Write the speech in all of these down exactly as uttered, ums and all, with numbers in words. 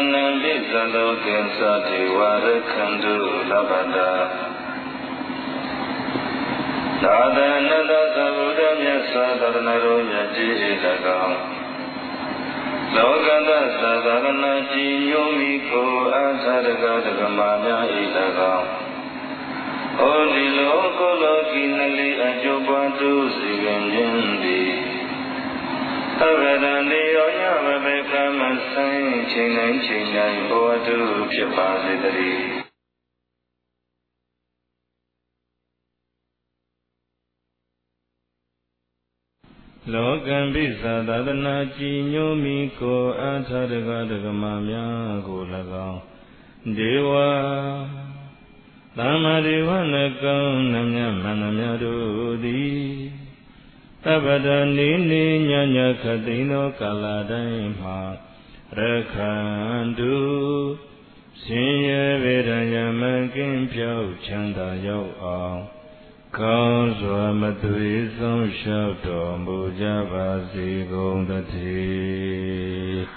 နံပိသလောကေသတိဝရခန္တုလပ္ပတာသာသနာတသဗ္ဗုဒ္ဓမြတ်စွာသာသနာတော်မြတ်ကြီး၎င်းလောကတသသာသနာကြီးညိုမိကိုအာသာရကဓမ္မများဤ၎င်းဩဒီလောကုလောကီနလေးအကျိုးပွားသူစီရင်ခြင်းသည်သဗ္ဗတံတေယောညဘဘေကမဆိုင်ချိန်တိုင်းချိန်တိုင်းဘောတုဖြစ်ပါစေတည်းလောကံပိသသာသနာကြည်ညိုမိကိုအာထာရကဓမ္မများကို၎င်းဒေဝသမ္မာဒေဝနကောနမြတ်မန္တများတို့သည်သဗ္ဗတနေနေညညခသိန်သောကာလတိုင်းမှာရခန္တုရှင်ရဲ့ဗေဒယမကင်းပြောက်ချမ်းသာရောက်အောင်ကောင်းစွာမသွေဆုံးလျှောက်တော်မူကြပါစေကုန်သတည်း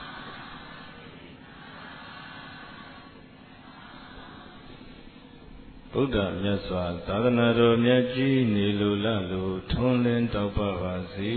ဗုဒ္ဓမြတ်စွာသာသနာတော်မြတ်ကြီးနေလိုလားလို့ထွန်းလင်းတောက်ပပါစေ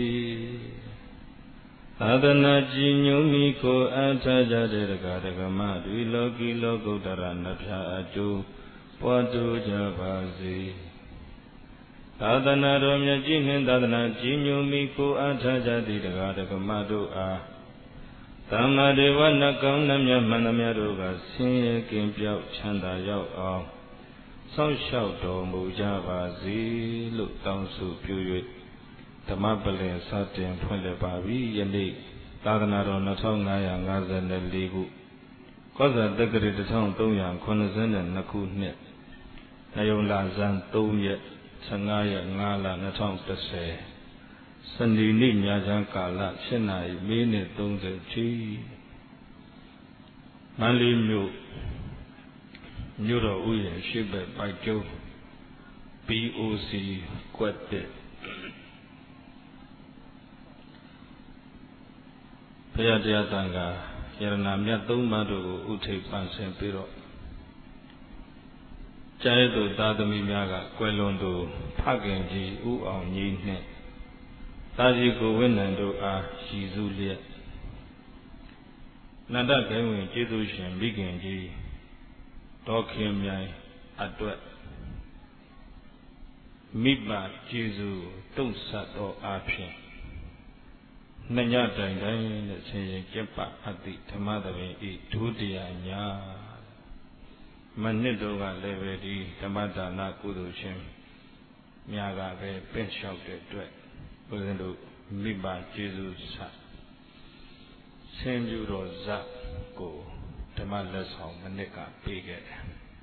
သာသနာကြည်ညိုမိကိုအားထားကြတဲ့တရားဓမ္မတွေလောကီလောကုတ္တရနဖျာအကျိုးပွားတိုးကြပါစေသာသနာတော်မြတ်ကြီးနှင့်သာသနာကြည်ညိုမိကိုအားထားကြသည့်တရားဓမ္မတို့အားသမ္မာဒေဝနကောင်းနှမြတ်မှန်သမျှတို့ကဆင်းရဲကင်းပြောက်ချမ်းသာရောက်အောင်စောင့်ရှောက်တော်မူကြပါစေလို့တောင်းဆိုပြု၍ဓမ္မပလင်စတင်ဖွင့်လှစ်ပါပြီယနေ့သာသနာတော်နှစ်ထောင်ငါးရာငါးဆယ်လေးခုကောဇာတက္ကရာတစ်ထောင်သုံးရာခုနှစ်ဆယ်နှစ်ခုနှစ်နယုံလာဇန်သုံးရက်ဆယ့်ငါးရက်ငါးလနှစ်ထောင်တစ်ဆယ်စနေနေ့ညချမ်းကာလရှစ်နာရီမိနစ်သုံးဆယ်ထိမန္တလေးမြို့မြို့တော်ဥယျာဉ်ရှိဘက်ပိုက်ကျုံး ပီ အို စီ ကွက်တဲ့ဘုရားတရားသံဃာယရဏမြတ်သုံးပါးတို့ကိုဥထိပ်ပန်းဆင်ပြီးတော့ကျဲသူသာသမီများကကွယ်လွန်သူဖခင်ကြီးဦးအောင်ကြီးနှင့်တာကြီးကိုဝိနန္တို့အားရည်စူးလျက်နန္ဒဂိဝင်ကျေးဇူးရှင်မိခင်ကြီးဒေါခင်မြိုင်အတွက်မိဘကျေးဇူးတုံ့ဆက်တော်အားဖြင့်နှညတိုင်တိုင်းနဲ့ဆင်ရင်ကျက်ပအတ္တိဓမ္မသဘင်ဤဒုတိယညာမနစ်တို့ကလည်းပဲဒီဓမ္မဒါနကုသိုလ်ရှင်များကပဲပင့်လျှောက်တဲ့အတွက်ဘုရားတို့မိဘကျေးဇူးဆက်ဆင်းပြတော်ဇတ်ကိုဓမ္မလက်ဆောင်မနစ်ကပေးခဲ့တယ်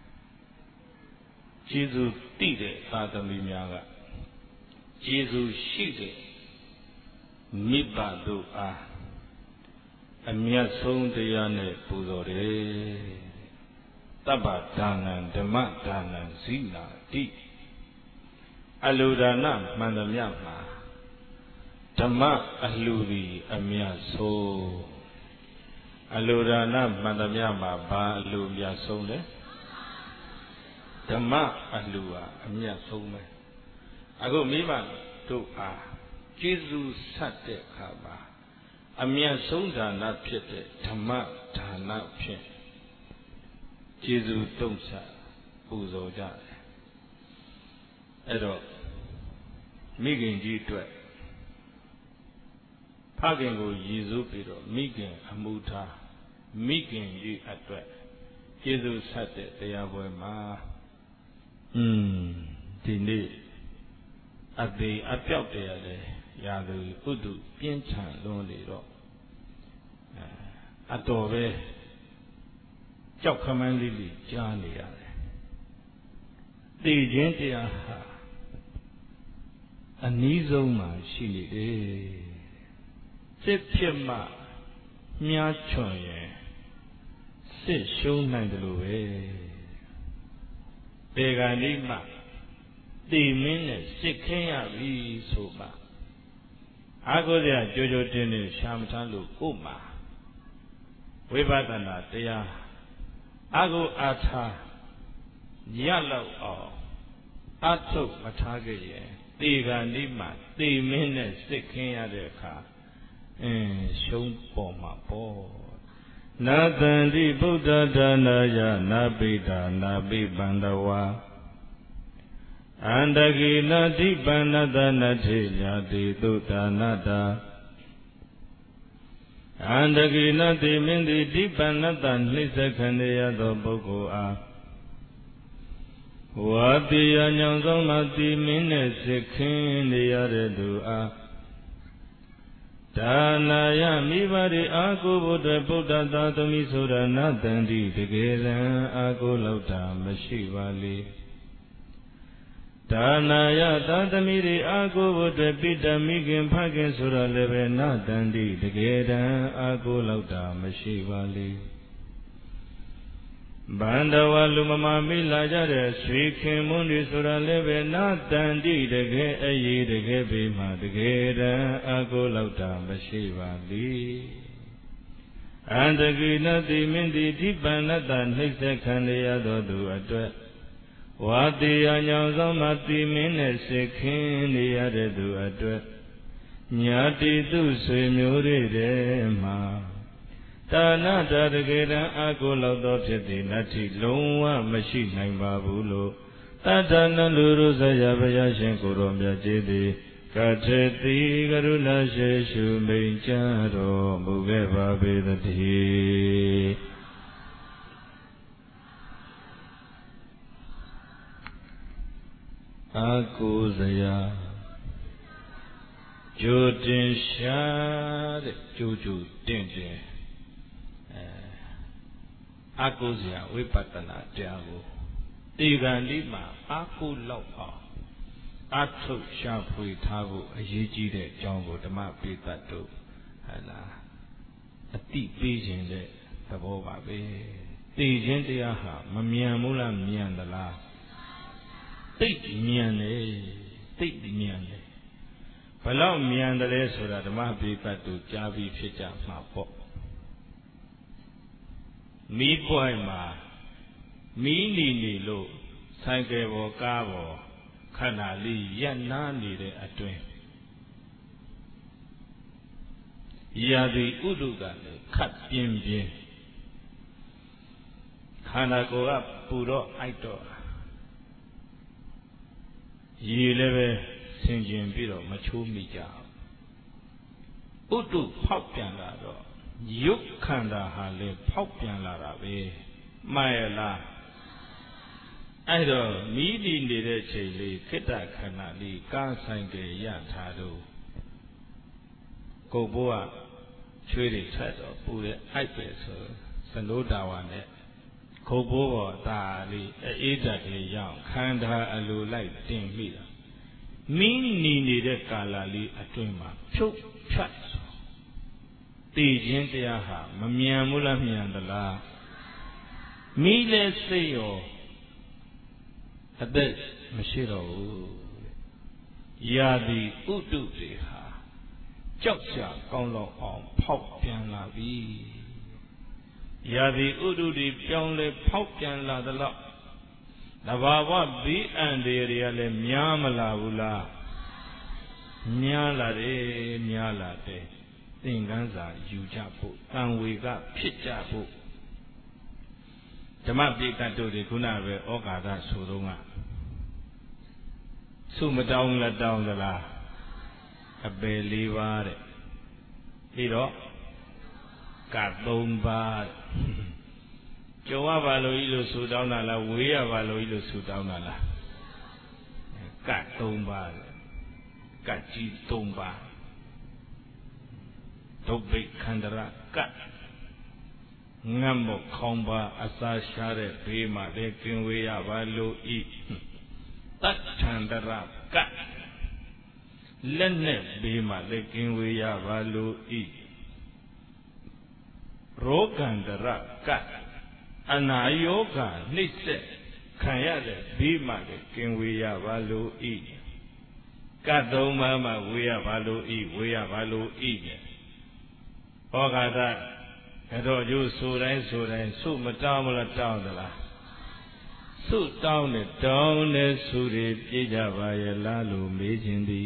ကျေးဇူးတိတဲ့သာသမီများကကျေးဇူးရှိတဲ့မိဘတို့အားအမြတ်ဆုံးတရားနဲ့ပူဇော်တယ်တပ္ပဒါနံဓမ္မဒါနံဇိနာတိအလူဒါနမှန်သမျှမှာဓမ္မအလှူသည်အမြတ်ဆုံးအလူဒါနမှန်သမျှမှာဘာအလှူအမြတ်ဆုံးလဲဓမ္မအလှူဟာအမြတ်ဆုံးပဲအခုမိဘတို့အားကျေးဇူးဆက်တဲ့အခါမှာအမြတ်ဆုံးဒါနဖြစ်တဲ့ဓမ္မဒါနဖြင့်ကျေးဇူးတုံ့ဆက်ပူဇော်ကြတယ်အဲ့တော့မိခင်ကြီးအတွက်ဖခင်ကိုရည်စူးပြီးတော့မိခင်အမှုထားမိခင်ကြီးအတွက်ကျေးဇူးဆက်တဲ့တရားပွဲမှာอืมဒီနေ့အသေးအပြောက်တရားလေရာသူဥဒ္ဓပြင်းထန်လွန်နေတော့အတော်ပဲကြောက်ခမန်းလေးလေးကြားနေရတယ်သိခြင်းတရားဟာအနည်းဆုံးမှရှိနေတယ်စစ်ဖြစ်မှမြားချွန်ရင်စစ်ရှုံးနိုင်တယ်လို့ပဲဘေဂန်ဒီမှတည်မင်းနဲ့စစ်ခင်းရပြီဆိုမှအာကိုစရာကြိုးကြိုးတင်းတင်းရှာမထမ်းလို့ကို့မှာဝဝိပဿနာတရားအကုအားထားရလောက်အောင်အထုတ်မထားခဲ့ရင်တေဂာနိမှာတေမင်းနဲ့စစ်ခင်းရတဲ့အခါအင်းရှုံးပေါ်မှာပေါ့နာတန္တိဗုဒ္ဓဒါနာယနာပိတာနာပိပန္တဝါအန္တကိနာတိပန္နတနထေညာတိသုဒါနတာအန္တကိနာတိမင်းတိတိပန္နတနှိစ္စခန္ဓေရသောပုဂ္ဂိုလ်အားဝါတိယညောင်ဆောင်မှတိမင်းနဲ့စစ်ခင်းနေရတဲ့သူအားဒါနာယမိဘတွေအာကိုဘုဒ္ဓဗုဒ္ဓသာသမီဆိုတာနာတန္တိတကယ်တမ်းအာကိုလောက်တာမရှိပါလေဒါနာယသာသမီတွေအာကိုဘုဒ္ဓပိတမိခင်ဖခင်ဆိုတာလည်းပဲနာတန္တိတကယ်တမ်းအာကိုလောက်တာမရှိပါလေဘန္ဒဝလူမမာမိလာကြတဲ့ဆွေခင်မွန်းတွေဆိုတာလည်းပဲနာတန္တိတကယ်အရေးတကယ်ပေမှာတကယ်တမ်းအကိုလောက်တာမရှိပါလိအန္တကိနတိမင်းတိဒီပန္နတနှိစ္စခံရသောသူအတွက်ဝါတိယညောင်ဆောင်မှတိမင်းနဲ့စစ်ခင်းနေရတဲ့သူအတွက်ညာတိသူဆွေမျိုးတွေထဲမှာဒါနတာတကယ်တမ်းအကိုလောက်သောဖြစ်သည်နတ္ထိလုံးဝမရှိနိုင်ပါဘူးလို့တတ္တနလူရုဇယဘုရားရှင်ကိုယ်တော်မြတ်ကြီးသည်ကထေတိကရုဏာရှိရှုမိန်ကြတော်မူခဲ့ပါပေသတည်းအကိုစရာကြိုတင်ရှာတဲ့ကြိုကြိုတင်တင်အကုဇရာဝိပဿနာတရားကိုတေဂန္တိမှာအကုလောက်အောင်အထုတ်ရှာဖွေထားဖို့အရေးကြီးတဲ့အကြောင်းကိုဓမ္မပိဋကတ်တို့ဟဲ့လားအတိပေးခြင်းတဲ့သဘောပါပဲသိခြင်းတရားဟာမမြန်ဘူးလားမြန်သလားသိမြန်တယ်သိမြန်တယ်ဘလောက်မြန်တယ်လဲဆိုတာဓမ္မပိဋကတ်တို့ကြားပြီးဖြစ်ကြမှာပေါ့မီးပွိုင်မှာမီးနေနေလို့ဆိုင်ကယ်ပေါ်ကားပေါ်ခန္ဓာလေးရပ်နားနေတဲ့အတွင်းရာသီဥတုကလည်းခတ်ပြင်းပြင်းခန္ဓာကိုယ်ကပူတော့အိုက်တော့ရေလည်းပဲဆင်ကျင်ပြီးတော့မချိုးမိကြဘူးဥတုဖောက်ပြန်လာတော့ယုတ်ခန္ဓာဟာလေဖောက်ပြန်လာတာပဲမှန်ရလားအဲ့တော့မိဒီနေတဲ့ချိန်လေးခိတ္တခန္ဓာလေးကားဆိုင်ကြရထားတော့ကိုဘိုးကချွေးတွေထက်တော့ပူတဲ့အိုက်ပဲဆိုစနိုးတာဝါနဲ့ခုတ်ဘိုးပေါ်ဒါလေးအေးဓာတ်လေးရအောင်ခန္ဓာအလိုလိုက်တင်မိတာမိနီနေတဲ့ကာလလေးအတွင်းမှာဖြုတ်ဖြတ်သိခြင်းတရားဟာမမြန်ဘူးလားမြန်သလားမိလဲစိတ်ရောအသက်မရှိတော့ဘူးရာသီဥတုတွေဟာကြောက်ကြကောင်းတော့အောင်ဖောက်ပြန်လာပြီရာသီဥတုတွေပြောင်းလဲဖောက်ပြန်လာသလောက်တဘာဝဘေးအန္တရာယ်တွေကလည်းများမလာဘူးလားများလာတယ်များလာတယ်သင်္ကန်းစာယူကြဖို့တန်ဝေကဖြစ်ကြဖို့ဓမ္မပိဋကတ်တို့တွေခုနပဲဩဃာတဆိုတော့ကဆုမတောင်းလက်တောင်းသလားအပယ်လေးပါးတဲ့ပြီးတော့ကသုံးပါးကြုံရပါလို့ဤလို့ဆုတောင်းတာလားဝေးရပါလို့ဤလို့ဆုတောင်းတာလားကသုံးပါးကကြီးသုံးပါးဒုဗ္ဗိခန္ဓရကငတ်မို့ခေါင်းပါအစာရှားတဲ့ဘေးမှာလည်းကင်းဝေးရပါလို့ဤတတ္ထန္တရကလက်နဲ့ဘေးမှာလည်းကင်းဝေးရပါလို့ဤရောဂန္တရကအနာယောဂနှိမ့်ဆက်ခံရတဲ့ဘေးမှာလည်းကင်းဝေးရပါလို့ဤကတ်သုံးပါးမှာဝေးရပါလို့ဤဝေးရပါလို့ဤဩဃာတတော့ကျိုးဆိုတိုင်းဆိုတိုင်းဆုမတောင်းမလားတောင်းသလားဆုတောင်းနဲ့တောင်းနဲ့ဆုတွေပြေးကြပါရဲ့လားလို့မေးခြင်းသည်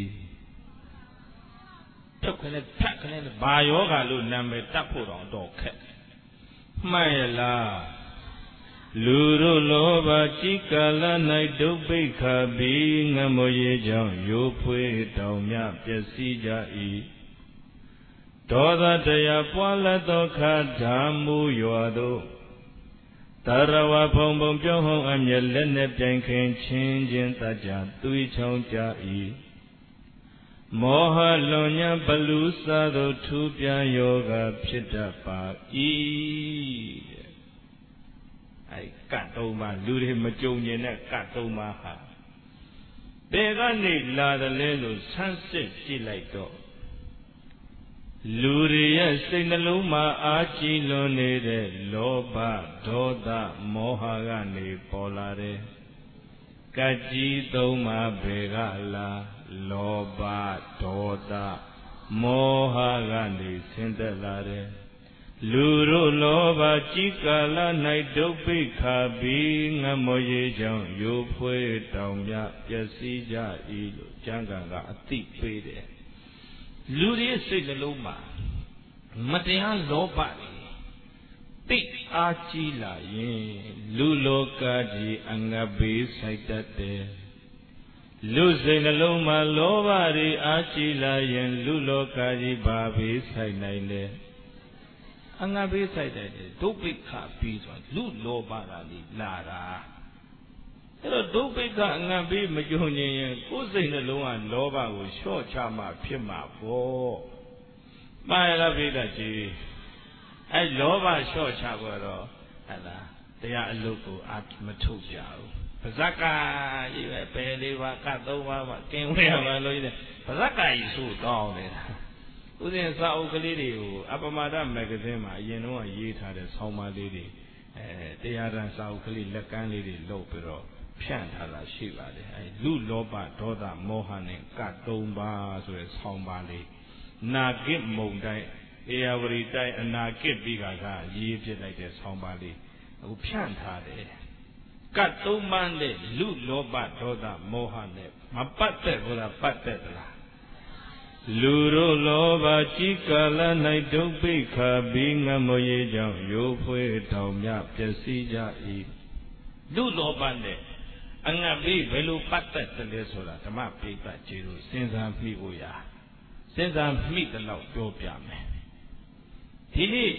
ဖြုတ်ခနဲ့ဖြတ်ခနဲ့ဘာယောဂါလို့နာမည်တတ်ဖို့တော့တော့ခက်မှန်ရဲ့လားလူတို့လောဘจิกาလ၌ဒုပိခါပြီးငမရေကြောင့်ရိုးဖွေးတောင်မြပျက်စီးကြ၏ဒေါသတရားပွားလက်သောခါဓာမူရွာသို့တရဝဖုံဖုံပြောဟုံအမျက်လက်နဲ့ပြိုင်ခင်ချင်းချင်းတတ်ကြသွေးချောင်းကြ၏မောဟလွန်ညာဘလူစားသောထူပြန်ယောဂဖြစ်တတ်ပါ၏အဲကတ်သုံးပါလူတွေမကြုံကျင်တဲ့ကတ်သုံးပါဟာဘယ်ကနေလာတယ်လဲလို့ဆန်းစစ်ကြည့်လိုက်တော့လူတွေရဲ့စိတ်နှလုံးမှာအာကြီးလွန်နေတဲ့လောဘဒေါသမောဟကနေပေါ်လာတယ်ကတ်ကြီးသုံးပါဘယ်ကလာလောဘဒေါသမောဟကနေဆင်းသက်လာတယ်လူတို့လောဘจิกาလ၌ဒုပိခါပြီးငမရေကြောင့်ရိုးဖွေးတောင်မြပျက်စီးကြ၏လို့ကျမ်းဂန်ကအသိပေးတယ်လူတွေစိတ်နှလုံးမှာမတရားလောဘတွေတိတ်အားကြီးလာရင်လူလောကကြီးအငတ်ဘေးဆိုင်တတ်တယ်လူစိတ်နှလုံးမှာလောဘတွေအားကြီးလာရင်လူလောကကြီးဘာဘေးဆိုင်နိုင်လဲအငတ်ဘေးဆိုင်တတ်တယ်ဒုပိခပြီးဆိုလူလောဘကလေးလာတာအဲ့တော့ဒုပိခအငတ်ဘေးမကြုံရင်ကိုယ်စိတ်နှလုံးကလောဘကိုလျှော့ချမှဖြစ်မှာပေါ့မှားရလားပိဋကကြီးအဲ့လောဘလျှော့ချဖို့တော့ဟဲ့လားတရားအလုပ်ကိုအမထုတ်ကြဘူးပါဇက်ကကြီးပဲပယ်လေးပါးကသုံးပါးမှကင်းဝေးရမှာလို့ရတယ်ပါဇက်ကကြီးဆိုတောင်းနေတာဥစဉ်စာအုပ်ကလေးတွေကိုအပမဒမဂ္ဂဇင်းမှာအရင်တော့ရေးထားတဲ့ဆောင်းပါးလေးတွေအဲတရားဓာတ်စာအုပ်ကလေးလက်ကမ်းလေးတွေလုပ်ပြီးတော့ဖြန့်ထားတာရှိပါတယ်အဲလူလောဘဒေါသမောဟနဲ့ကသုံးပါးဆိုတဲ့ဆောင်းပါးလေးနာဂစ်မုံတိုင်းအေယဝရီတိုင်းအနာဂစ်ပြီးကကရေးပြလိုက်တဲ့ဆောင်းပါးလေးအခုဖြန့်ထားတယ်ကတ်သုံးပါးနဲ့လူလောဘဒေါသမောဟနဲ့မပတ်သက်ဘူးလားပတ်သက်သလားလူတို့လောဘจิกาလ၌ဒုပိခါပြီးငမရေကြောင့်ရိုးဖွေးတောင်မြပျက်စီးကြ၏လူလောဘနဲ့အငတ်ပြီးဘယ်လိုပတ်သက်တယ်လဲဆိုတာဓမ္မပိဋကကြီးတို့စဉ်းစားပြီးဖို့ရစဉ်းစားမိတဲ့လောက်ပြောပြမယ်ဒီနေ့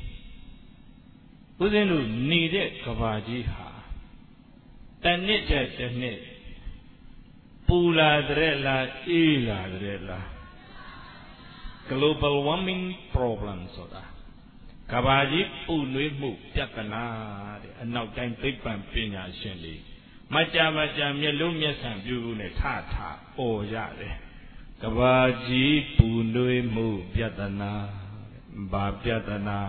ဦးဇင်းတို့နေတဲ့ကဘာကြီးဟာတနှစ်တဲ့တစ်နှစ်ပူလာတဲ့လားအေးလာတဲ့လား global warming problem ဆိုတာကဘာကြီးပူနွေးမှုပြဿနာတဲ့အနောက်တိုင်းသိပ္ပံပညာရှင်တွေမကြာမကြာမျက်လုံးမျက်စံပြူးနဲ့ထထအော်ရတယ်ကဘာကြီးပူနွေးမှုပြဿနာဘာပြဿနာ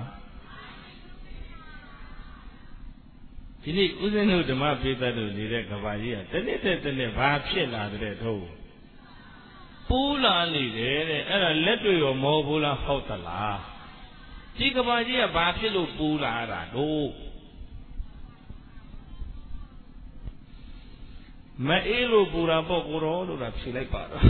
ဒီနေ့ဦးဇင်းတို့ဓမ္မပိဋကတို့နေတဲ့ကဘာကြီးကတနေ့တဲ့တနေ့ဘာဖြစ်လာတဲ့တော့ပူလာနေတယ်တဲ့အဲ့ဒါလက်တွေ့ရောမဟုတ်ဘူးလားဟုတ်သလားဒီကဘာကြီးကဘာဖြစ်လို့ပူလာတာတို့မအေးလို့ပူတာပေါ့ကိုရောလို့လားဖြေလိုက်ပါတော့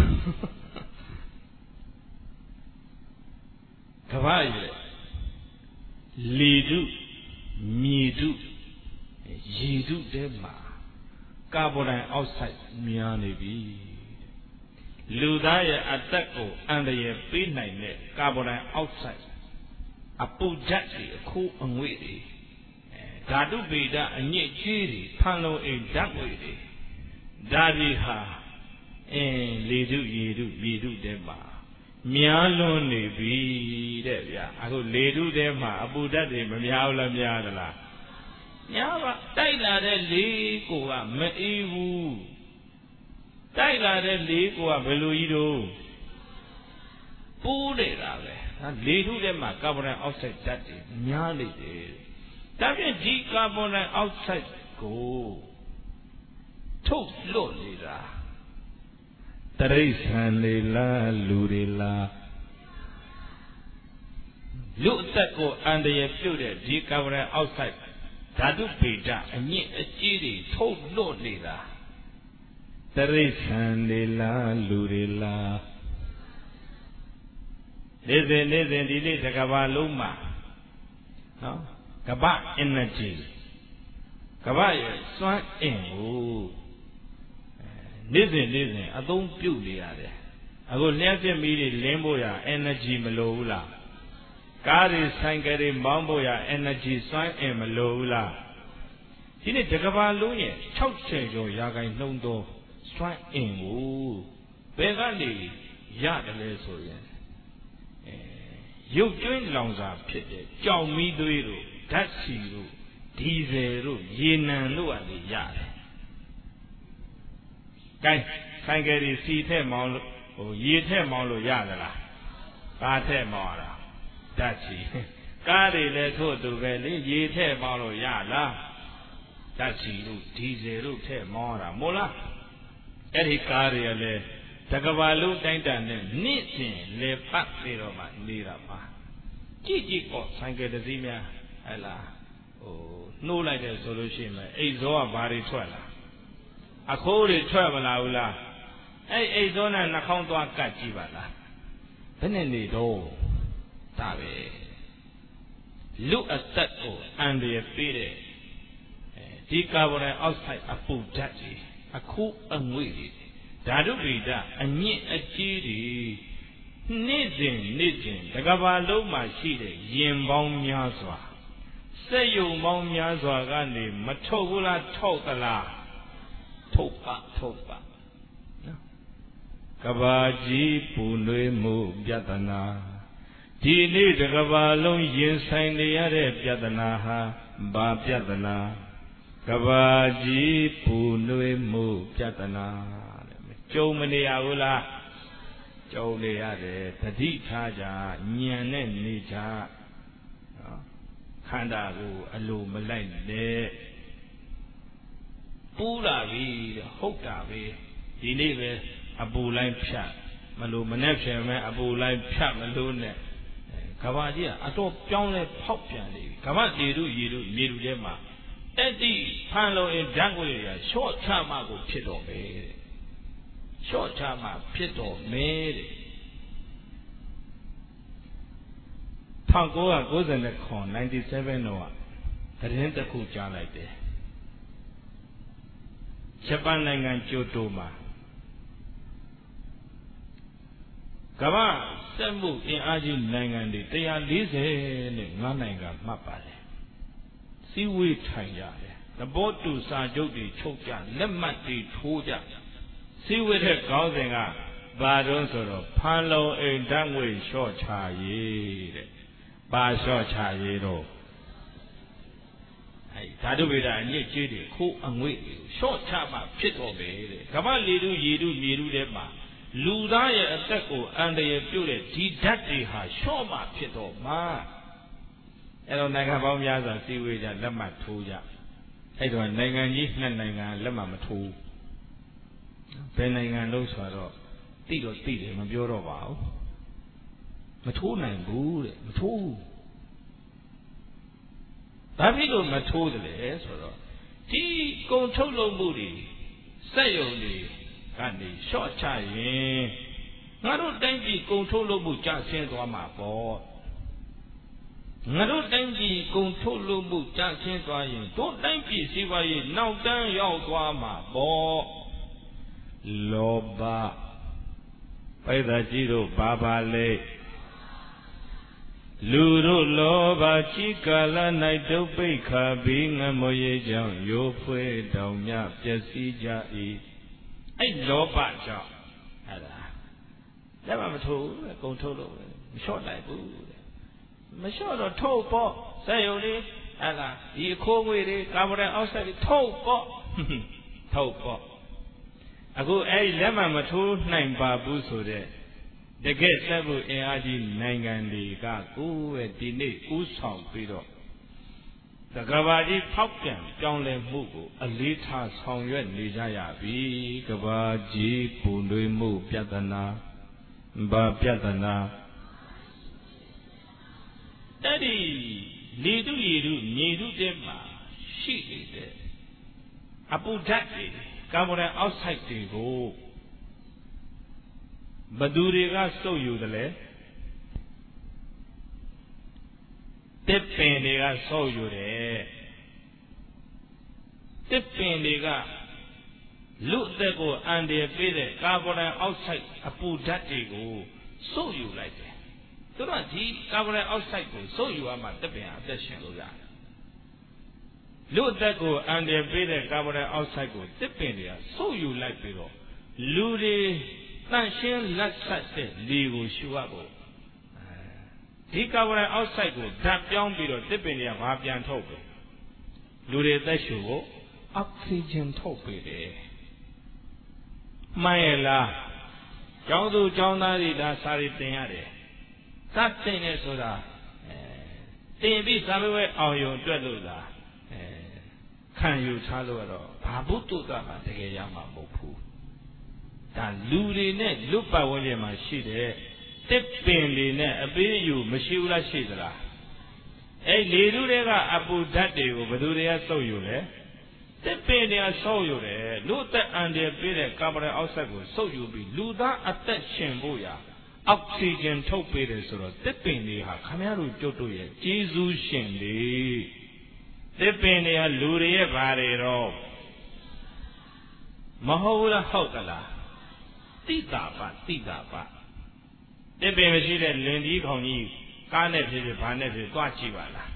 ကဘာကြီးလေတုမြေတုရေတုတဲမှာကာဗွန်ဒိုင်အောက်ဆိုက်များနေပြီလူသားရဲ့အသက်ကိုအန္တရာယ်ပေးနိုင်တဲ့ကာဗွန်ဒိုင်အောက်ဆိုက်အပူဓာတ်တွေအခုအငွေ့တွေဓာတုဗေဒအညစ်အကြေးတွေဖန်လုံအိမ်ဓာတ်ငွေ့တွေဒါကြီးဟာအင်းလေတုရေတုမြေတုတဲမှာများလွန်နေပြီတဲ့ဗျာအခုလေတုတဲမှာအပူဓာတ်တွေမများဘူးလားများသလားများပါတိုက်လာတဲ့လေကိုကမအေးဘူးတိုက်လာတဲ့လေကိုကဘယ်လိုကြီးတော့ပူးနေတာပဲဟာလေထုထဲမှာကာဗွန်ဒိုင်အောက်ဆိုက်ဓာတ်တွေများနေတယ်ဒါဖြင့်ဒီကာဗွန်ဒိုင်အောက်ဆိုက်ကိုထုတ်လွတ်နေတာတရိစ္ဆာန်တွေလားလူတွေလားလူအသက်ကိုအန္တရာယ်ပြုတ်တဲ့ဒီကာဗွန်ဒိုင်အောက်ဆိုက်ဓာတုဗေဒအညစ်အကြေးတွေထုတ်လွှတ်နေတာတရိစ္ဆာန်တွေလားလူတွေလားနေ့စဉ်နေ့စဉ်ဒီနေ့တစ်ကမ္ဘာလုံးမှာနော်ကမ္ဘာ energy ကမ္ဘာရဲ့စွမ်းအင်ကိုနေ့စဉ်နေ့စဉ်အသုံးပြုနေရတယ်အခုလျှက်စစ်မီးတွေလင်းဖို့ရ energy မလိုဘူးလားကားတွေဆိုင်ကယ်တွေမောင်းဖို့ရ energy စွမ်းအင်မလိုဘူးလားဒီနေ့တစ်ကမ္ဘာလုံးရဲ့၆၀ကျော်ရာခိုင်နှုန်းသောစွမ်းအင်ကိုဘယ်ကနေရတယ်လဲဆိုရင်အဲရုပ်ကျွင်းလောင်စာဖြစ်တဲ့ကြောင်မီးသွေးတို့ဓာတ်ဆီတို့ဒီဇယ်တို့ရေနံတို့ကနေရတယ်။ကဲဆိုင်ကယ်တွေစီထက်မောင်းလို့ဟိုရေထက်မောင်းလို့ရသလား။ကားထက်မောင်းရတာဓာတ်ဆီကားတွေလည်းထို့တူပဲလေရေထက်မောင်းလို့ရလား။ဓာတ်ဆီတို့ဒီဇယ်တို့ထက်မောင်းရတာမို့လား။အဲ့ဒီကားတွေကလည်းတကဘာလုံးတိုင်းတန်နဲ့နေ့စဉ်လေပတ်ပြီးတော့မှနေတာပါကြည့်ကြည့်ပေါ့ဆိုင်ကယ်တစ်စီးများဟဲ့လားဟိုနှိုးလိုက်တယ်ဆိုလို့ရှိရင်အိတ်ဇောကဘာတွေထွက်လာအခိုးတွေထွက်မလာဘူးလားအဲ့အိတ်ဇောနဲ့နှာခေါင်းသွားကတ်ကြည့်ပါလားဘယ်နဲ့နေတော့ဒါပဲလူအသက်ကိုအန္တရာယ်ပေးတဲ့ဒီကာဗွန်ဒိုင်အောက်ဆိုက်အပူဓာတ်ကြီးအခုအငွေ့တွေဓာတုဗေဒအညစ်အကြေးတွေနေ့စဉ်နေ့စဉ်တကဘာလုံးမှာရှိတဲ့ရင်ပေါင်းများစွာစက်ယုံပေါင်းများစွာကနေမထုတ်ဘူးလားထုတ်သလားထုတ်ပါထုတ်ပါနော်ကဘာကြီးပူနွေးမှုပြဿနာဒီနေ့တကဘာလုံးရင်ဆိုင်နေရတဲ့ပြဿနာဟာဘာပြဿနာကဘာကြီးပူနွေးမှုပြဿနာကြုံမနေရဘူးလားကြုံနေရတယ်တတိထားကြညံနဲ့နေကြနော်ခန္ဓာကိုအလိုမလိုက်နဲ့ပူလာပြီတဲ့ဟုတ်တာပဲဒီနေ့ပဲအပူလိုက်ဖြတ်မလို့မနဲ့ဖြံမဲ့အပူလိုက်ဖြတ်မလို့နဲ့ကဘာကြီးကအတော့ပြောင်းလဲဖောက်ပြန်နေပြီကဘာရေတို့ရေတို့မြေတို့ထဲမှာအဲ့ဒီဖန်လုံးရင်ဓာတ်ကိုရရှော့ချမှကိုဖြစ်တော့ပဲတဲ့ရှော့ချမှဖြစ်တော်မဲတဲ့၁၉၉၇ ၉၇တော့သတင်းတစ်ခုကြားလိုက်တယ်ဂျပန်နိုင်ငံကျိုတိုမှာကမ္ဘာစက်မှုအင်အားကြီးနိုင်ငံတွေ၁၄၅နိုင်ငံမှတ်ပါတယ်စီဝေးထိုင်ကြတယ်သဘောတူစာချုပ်တွေချုပ်ကြလက်မှတ်တွေထိုးကြစီဝေတဲ့ခေါင်းစဉ်ကဘာတော့ဆိုတော့ဖန်လုံအိမ်ဓာတ်ငွေလျှော့ချရေးတဲ့ဘာလျှော့ချရေးတော့အဲဓာတုဗေဒအညစ်အကြေးတွေခိုးအငွေ့တွေလျှော့ချမှဖြစ်တော့ပဲတဲ့ကမ္ဘာလေထုရေထုမြေထုထဲမှာလူသားရဲ့အသက်ကိုအန္တရာယ်ပြုတဲ့ဒီဓာတ်တွေဟာလျှော့မှဖြစ်တော့မှာအဲတော့နိုင်ငံပေါင်းများစွာစီဝေကြလက်မှတ်ထိုးကြအဲတော့နိုင်ငံကြီးနှစ်နိုင်ငံလက်မှတ်မထိုးဘယ်နိုင်ငံလို့ဆိုတော့တိတော့တိတယ်မပြောတော့ပါဘူးမထိုးနိုင်ဘူးတဲ့မထိုးဘာဖြစ်လို့မထိုးတယ်လဲဆိုတော့ဒီကုံထုတ်လုပ်မှုတွေစက်ရုံတွေကနေရှော့ချရင်ငါတို့တိုင်းပြည်ကုံထုတ်လုပ်မှုကျဆင်းသွားမှာပေါ့ငါတို့တိုင်းပြည်ကုံထုတ်လုပ်မှုကျဆင်းသွားရင်တို့တိုင်းပြည်စီးပွားရေးနောက်တန်းရောက်သွားမှာပေါ့လောဘပိဿကြီးတို့ဘာပါလဲလူတို့လောဘကြီးကာလ၌ဒုဗ္ဗိခာဘိငမွေကြောင့်ရိုးဖွေးတောင်မြပျက်စီးကြ၏အဲ့လောဘကြောင့်အဲ့ဒါလက်မမထိုးဘူးကုံထုတ်လို့မလျှော့နိုင်ဘူးမလျှော့တော့ထုတ်ပေါ့စက်ရုံလေးအဲ့ဒါဒီအခိုးငွေတွေကာဗွန်ဒိုင်အောက်ဆိုက်တွေထုတ်ပေါ့ထုတ်ပေါ့အခုအဲ့ဒီလက်မှတ်မထိုးနိုင်ပါဘူးဆိုတဲ့တကယ်စက်မှုအင်အားကြီးနိုင်ငံတွေကကိုယ်ရဲ့ဒီနေ့ဥဆောင်ပြီးတော့တကဘာကြီးဖောက်ပြန်ပြောင်းလဲမှုကိုအလေးထားဆောင်ရွက်နေကြရပြီကဘာကြီးပူနွေးမှုပြဿနာဘာပြဿနာအဲ့ဒီလေတုရေတုမြေတုတဲမှာရှိနေတဲ့အပူဓာတ်တွေကာဗွန်ဒိုင်အောက်ဆိုက်တွေကိုဘသူတွေကစုပ်ယူတယ်လဲတစ်ပင်တွေကစုပ်ယူတယ်တစ်ပင်တွေကလူအသက်ကိုအန္တရာယ်ပေးတဲ့ကာဗွန်ဒိုင်အောက်ဆိုက်အပူဓာတ်တွေကိုစုပ်ယူလိုက်တယ်သူတို့ကဒီကာဗွန်ဒိုင်အောက်ဆိုက်ကိုစုပ်ယူရမှတစ်ပင်အသက်ရှင်လို့ရတယ်လူအသက်ကိုအန္တရာယ်ပေးတဲ့ကာဗွန်ဒိုင်အောက်ဆိုက်ကိုတစ်ပင်တွေကစုပ်ယူလိုက်ပြီးတော့လူတွေတန့်ရှင်းလက်ဆက်တဲ့လေကိုရှူရဖို့ဒီကာဗွန်ဒိုင်အောက်ဆိုက်ကိုဓာတ်ပြောင်းပြီးတော့တစ်ပင်တွေကဘာပြန်ထုတ်ပဲလူတွေသက်ရှူဖို့အောက်ဆီဂျင်ထုတ်ပေးတယ်မှန်ရဲ့လားကျောင်းသူကျောင်းသားတွေဒါစာရီတင်ရတယ်စတင်နေဆိုတာအဲတင်ပြီးစာပေဝဲအောင်ယုံတွက်လို့လားအဲခံယူထားလို့တော့ဘာဘုတုတ္တမှာတကယ်ရမှာမဟုတ်ဘူးဒါလူတွေနဲ့လူပတ်ဝန်းကျင်မှာရှိတဲ့တစ်ပင်တွေနဲ့အပေးအယူမရှိဘူးလားရှိသလားအဲလေထုတွေကအပူဓာတ်တွေကိုဘယ်သူတွေကစုပ်ယူလဲတစ်ပင်တွေကစုပ်ယူတယ်လူအသက်အန္တရာယ်ပေးတဲ့ကာဗွန်ဒိုင်အောက်ဆိုက်ကိုစုပ်ယူပြီးလူသားအသက်ရှင်ဖို့ရာအောက်ဆီဂျင်ထုတ်ပေးတယ်ဆိုတော့တစ်ပင်တွေဟာခမည်းတော်ကျုပ်တို့ရဲ့ကျေးဇူးရှင်တွေတစ်ပင်တွေကလူတွေရဲ့ဘာတွေတော့မဟုတ်ဘူးလားဟုတ်ကလားတိတာပတိတာပတစ်ပင်မရှိတဲ့လင်ကြီးခေါင်ကြီးကားနဲ့ဖြစ်ဖြစ်ဘာနဲ့ဖြစ်သွားကြည့်ပါလား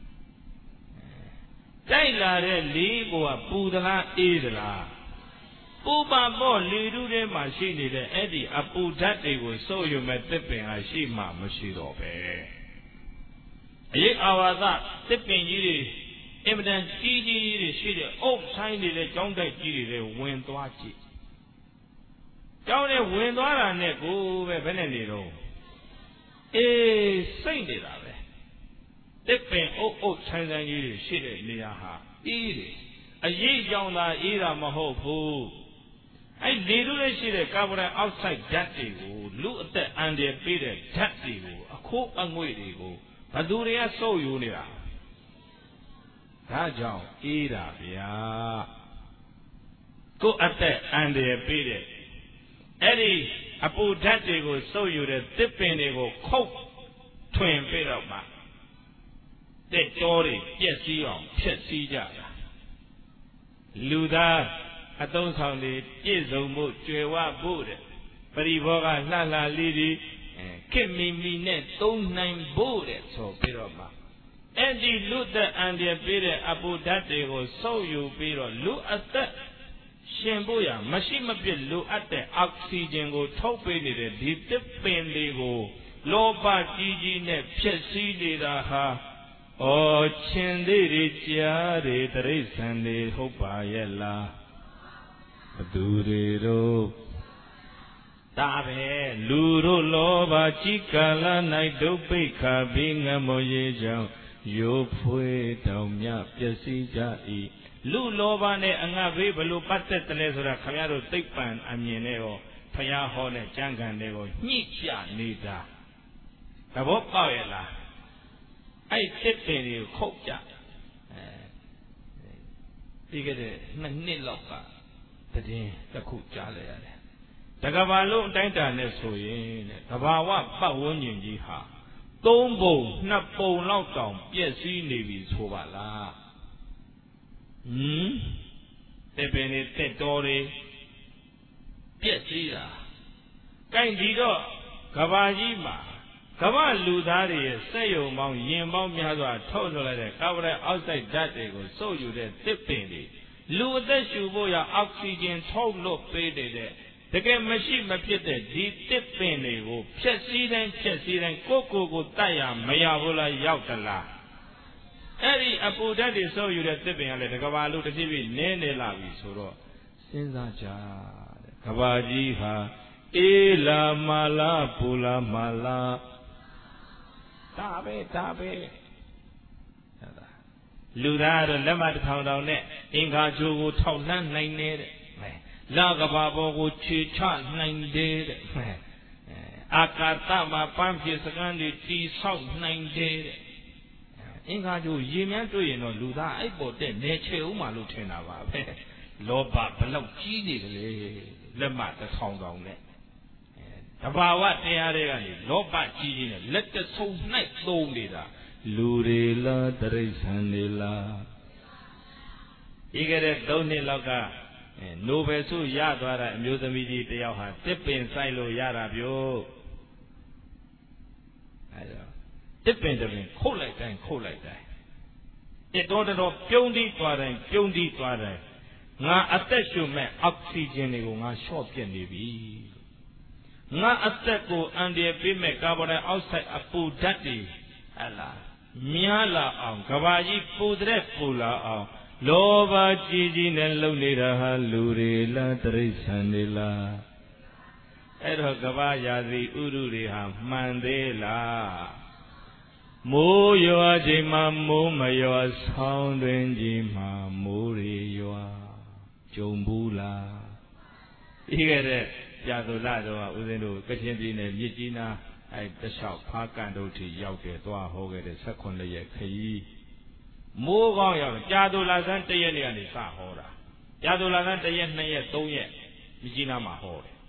တိုက်လာတဲ့လေးကိုကပူသလားအေးသလားပူပါပေါ့လေထုထဲမှာရှိနေတဲ့အဲ့ဒီအပူဓာတ်တွေကိုစိုးရုံမဲ့တစ်ပင်ဟာရှိမှမရှိတော့ပဲအရေးအာဝါဒတစ်ပင်ကြီးတွေအင်မတန်ကြီးကြီးတွေရှိတဲ့အုပ်ဆိုင်နေတဲ့ကျောင်းတိုက်ကြီးတွေဝင်သွားကြည့်ကျောင်းထဲဝင်သွားတာနဲ့ကိုပဲဘယ်နဲ့နေတော့အေးစိတ်နေတာပဲတစ်ပင်အုပ်အုပ်ဆိုင်ဆိုင်ကြီးတွေရှိတဲ့နေရာဟာအေးတယ်အရေးကြောင့်သာအေးတာမဟုတ်ဘူးအဲ့လေထုလေးရှိတဲ့ကာဗွန်ဒိုင်အောက်ဆိုက်ဓာတ်တွေကိုလူအသက်အန္တရာယ်ပေးတဲ့ဓာတ်တွေကိုအခိုးအငွေ့တွေကိုဘသူတွေကစုပ်ယူနေတာဒါကြောင့်အေးတာဗျာကိုယ်အသက်အန္တရာယ်ပေးတဲ့အဲ့ဒီအပူဓာတ်တွေကိုစုပ်ယူတဲ့တစ်ပင်တွေကိုခုတ်ထွင်ပြီးတော့မှတဲ့တောတွေပြက်စီးအောင်ဖျက်ဆီးကြတာလူသားအသုံးဆောင်တွေပြည့်စုံမှုကြွယ်ဝဖို့တဲ့ပရိဘောကလှလှလေးတွေခင်မီမီနဲ့သုံးနိုင်ဖို့တဲ့ဆိုပြီးတော့မှအဲ့ဒီလူသက်အန္တရာယ်ပေးတဲ့အပူဓာတ်တွေကိုစုပ်ယူပြီးတော့လူအသက်ရှင်ဖို့ရမရှိမပြစ်လိုအပ်တဲ့အောက်ဆီဂျင်ကိုထုတ်ပေးနေတဲ့ဒီတစ်ပင်လေးကိုလောဘကြီးကြီးနဲ့ဖျက်ဆီးနေတာဟာဩရှင်သေးတွေကြားတွေတရိစ္ဆန်တွေဟုတ်ပါရဲ့လားဘသူတွေတို့ဒါပဲလူတို့လောဘကြီးကာလ၌ဒုဗ္ဗိခာဘိငမောရေကြောင့်ရိုးဖွေးတောင်မြပျက်စီးကြ၏လူလောဘနဲ့အငတ်ဘေးဘလို့ပတ်သက်တယ်ဆိုတာခင်ဗျားတို့သိပ္ပံအမြင်နဲ့ရောဖျားဟောတဲ့ကျမ်းဂန်တွေကိုညှိပြနေတာသဘောပေါက်ရဲ့လားအဲ့တစ်ပင်တွေကိုခုတ်ကြအဲပြီးခဲ့တဲ့နှစ်နှစ်လောက်ကတည်င်းတစ်ခုကြားလိုက်ရတယ်တကဘာလုံးအတိုင်းတာနဲ့ဆိုရင်တဲ့သဘာဝပတ်ဝန်းကျင်ကြီးဟာသုံးပုံနှစ်ပုံလောက်တောင်ပြည့်စည်နေပြီဆိုပါလားဟမ်တစ်ပင်တွေတက်တော်တွေပြည့်စည်တာကိုင်ဒီတော့ကဘာကြီးမှာကမ္ဘာလူသားတွေရဲ့စက်ယုံပေါင်းယင်ပေါင်းများစွာထုတ်လွှတ်လိုက်တဲ့ကာဗွန်ဒိုင်အောက်ဆိုက်ဓာတ်တွေကိုစုပ်ယူတဲ့တစ်ပင်တွေလူအသက်ရှူဖို့ရအောက်ဆီဂျင်ထုတ်လွှတ်ပေးနေတဲ့တကယ်မရှိမဖြစ်တဲ့ဒီတစ်ပင်တွေကိုဖြက်စီးတိုင်းဖြက်စီးတိုင်းကိုကိုကိုတတ်ရမရဘူးလားရောက်သလားအဲ့ဒီအပူဓာတ်တွေစုပ်ယူတဲ့တစ်ပင်ကလည်းတကဘာလူတစ်ပြည့်ပြည့်နင်းနေလာပြီဆိုတော့စဉ်းစားကြတဲ့ကဘာကြီးဟာအေးလာမာလာပူလာမာလာဒါပဲဒါပဲလူသားတော့လက်မတစ်ထောင်ထောင်နဲ့အင်္ဂါချိုးကိုထောက်လှမ်းနိုင်နေတဲ့လာကဘာဘောကိုခြေချနိုင်တဲ့အာကာသမှာပန်းဖြစ်စကန်းတွေတီဆောက်နိုင်တဲ့အင်္ဂါကျိုးရေမြန်းတွေ့ရင်တော့လူသားအဲ့ပေါ်တဲ့နေချေဦးမှလို့ထင်တာပါပဲလောဘဘလောက်ကြီးနေတယ်လေလက်မတစ်ထောင်တောင်နဲ့တဘာဝတရားတွေကနေလောဘကြီးကြီးနဲ့လက်တဆုံ၌သုံးနေတာလူတွေလားတရိစ္ဆာန်တွေလားဒီကတဲ့သုံးနှစ်လောက်ကနိုဘယ်ဆုရသွားတဲ့အမျိုးသမီးကြီးတယောက်ဟာတစ်ပင်ဆိုင်လို့ရတာပြောအဲဒါတစ်ပင်တစ်ပင်ခုတ်လိုက်တိုင်းခုတ်လိုက်တိုင်းတစ်တော်တော်ပြုံးတီးသွားတိုင်းပြုံးတီးသွားတိုင်းငါအသက်ရှူမဲ့အောက်ဆီဂျင်တွေကိုငါလျှော့ပြက်နေပြီငါအသက်ကိုအန်ဒီပေးမဲ့ကာဗွန်ဒိုင်အောက်ဆိုက်အပူဓာတ်တွေဟဲ့လားများလာအောင်ကဘာကြီးပူတဲ့ပူလာအောင်လောဘကြီးကြီးနဲ့လုံနေတာဟာလူတွေလားတရိစ္ဆာန်တွေလားအဲ့တော့ကဘာရာသီဥတုတွေဟာမှန်သေးလားမိုးရွာချိန်မှာမိုးမရွာဆောင်းတွင်ကြီးမှာမိုးတွေရွာကြုံဘူးလားပြီးခဲ့တဲ့ကြာသူလတော့ဦးဇင်းတို့ကချင်ပြည်နယ်မြစ်ကြီးနားအဲတလျှောက်ဖားကန်တို့ထိရောက်တယ်သွားဟောခဲ့တဲ့၁၈ရက်ခရီးမိုးကောင်းရောက်ကြာသူလဆန်းတစ်ရက်နေကနေစဟောတာကြာသူလဆန်းတစ်ရက်နှစ်ရက်သုံးရက်မြစ်ကြီးနားမှာဟောတယ်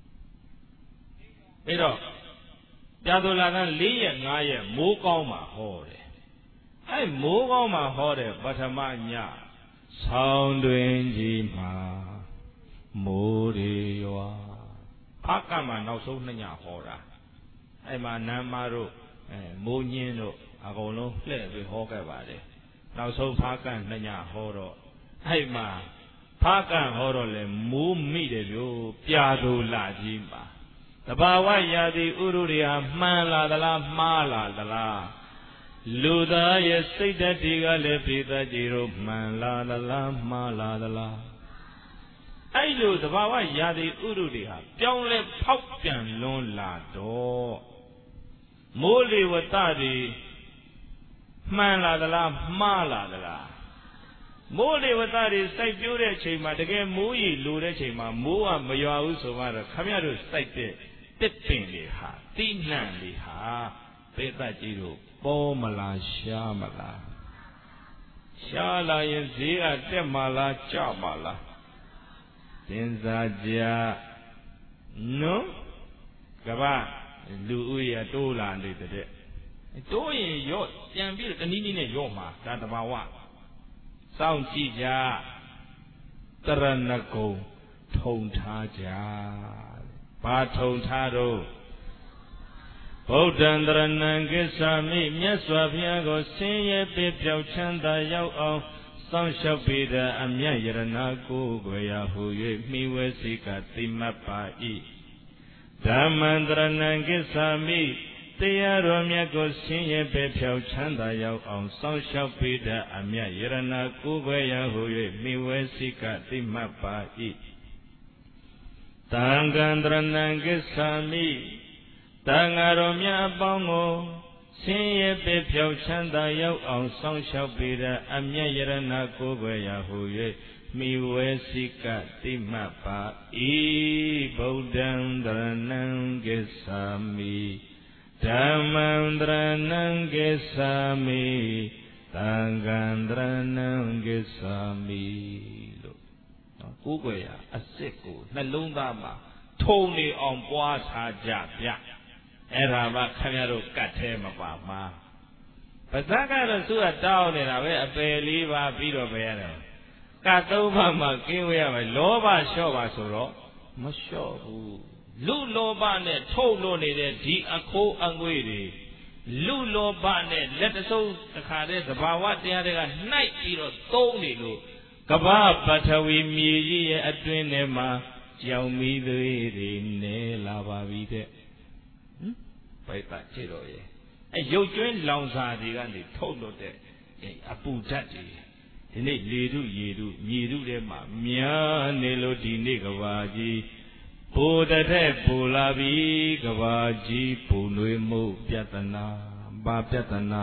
ပြီးတော့ကြာသူလဆန်း၄ရက်၅ရက်မိုးကောင်းမှာဟောတယ်အဲမိုးကောင်းမှာဟောတယ်ပထမညဆောင်းတွင်ကြီးမှာမိုးတွေရွာဖားကံမှာနောက်ဆုံးနှစ်ညဟောတာအဲ့မှာနမ်းမတို့အဲမိုးညင်းတို့အကုန်လုံးလှည့်ပြီးဟောခဲ့ပါတယ်နောက်ဆုံးဖားကံနှစ်ညဟောတော့အဲ့မှာဖားကံဟောတော့လေမိုးမိတယ်လို့ပြာသူလာကြီးပါတဘာဝရာသီဥတုတွေဟာမှန်လာသလားမှားလာသလားလူသားရဲ့စိတ်ဓာတ်တွေကလည်းပြည်သားကြီးတို့မှန်လာသလားမှားလာသလားအဲ့လိုသဘာဝရာသီဥတုတွေဟာပြောင်းလဲဖောက်ပြန်လွန်းလာတော့မိုးလေဝသတွေမှန်လာသလားမှားလာသလားမိုးလေဝသတွေစိုက်ပျိုးတဲ့အချိန်မှာတကယ်မိုးရီလိုတဲ့ချိန်မှာမိုးကမရွာဘူးဆိုမှတော့ခမရတို့စိုက်တဲ့တစ်ပင်တွေဟာတိနှံတွေဟာပေသက်ကြီးတို့ပေါ်မလားရှားမလားရှားလာရင်ဈေးကတက်မလားကျမလားစဉ်းစားကြနော်ကဘာလူဦးရေတိုးလာနေတဲ့တိုးရင်ရော့ပြန်ပြီးတနည်းနည်းနဲ့ရော့မှာဒါတဘာဝစောင့်ကြည့်ကြတရဏဂုံထုံထားကြဘာထုံထားတော့ဗုဒ္ဓံတရဏံကိစ္ဆာမိမြတ်စွာဘုရားကိုဆင်းရဲပေပြောက်ချမ်းသာရောက်အောင်စောင့်ရှောက်ပေတဲ့အမြတ်ယရဏကိုယ်ကိုရာဟူ၍မိဝဲစိကသိမတ်ပါ၏ဓမ္မံတရဏံကိစ္ဆာမိတရားတော်မြတ်ကိုဆင်းရဲပေပြောက်ချမ်းသာရောက်အောင်စောင့်ရှောက်ပေတဲ့အမြတ်ယရဏကိုယ်ကိုရာဟူ၍မိဝဲစိကသိမတ်ပါ၏သံဃံတရဏံကိစ္ဆာမိတန်ဃာတော်မြတ်အပေါင်းကိုဆင်းရဲပေဖြောက်ချမ်းသာရောက်အောင်စောင့်ရှောက်ပေတဲ့အမြတ်ယရဏကိုယ်ွယ်ရာဟူ၍မိဝဲစိကတိမတ်ပါ၏ဗုဒ္ဓံတရဏံကိစ္ဆာမိဓမ္မံတရဏံကိစ္ဆာမိသံဃံတရဏံကိစ္ဆာမိလို့ကိုယ်ွယ်ရာအစစ်ကိုနှလုံးသားမှာထုံနေအောင်ပွားထားကြဗျအဲ့ဒါမှခင်ဗျားတို့ကတ်သေးမပါမှာပါဇက်ကတော့သူကတောင်းနေတာပဲအပယ်လေးပါပြီးတော့ပဲရတယ်ကတ်သုံးပါးမှကင်းဝေးရမယ်လောဘလျှော့ပါဆိုတော့မလျှော့ဘူးလူလောဘနဲ့ထုတ်လို့နေတဲ့ဒီအခိုးအငွေ့တွေလူလောဘနဲ့လက်တဆုံးတစ်ခါတည်းသဘာဝတရားတွေကနှိုက်ပြီးတော့သုံးနေလို့ကမ္ဘာပထဝီမြေကြီးရဲ့အတွင်းထဲမှာကြောင်မီးသွေးတွေနေလာပါပြီတဲ့ဟင်ပိုက်ပါကြည့်တော့ရဲ့အဲရုပ်ကျွင်းလောင်စာတွေကနေထုတ်လို့တဲ့အပူဓာတ်တွေဒီနေ့လေထုရေထုမြေထုထဲမှာများနေလို့ဒီနေ့ကဘာကြီးပူတဲ့ပူလာပြီကဘာကြီးပူနွေးမှုပြဿနာဘာပြဿနာ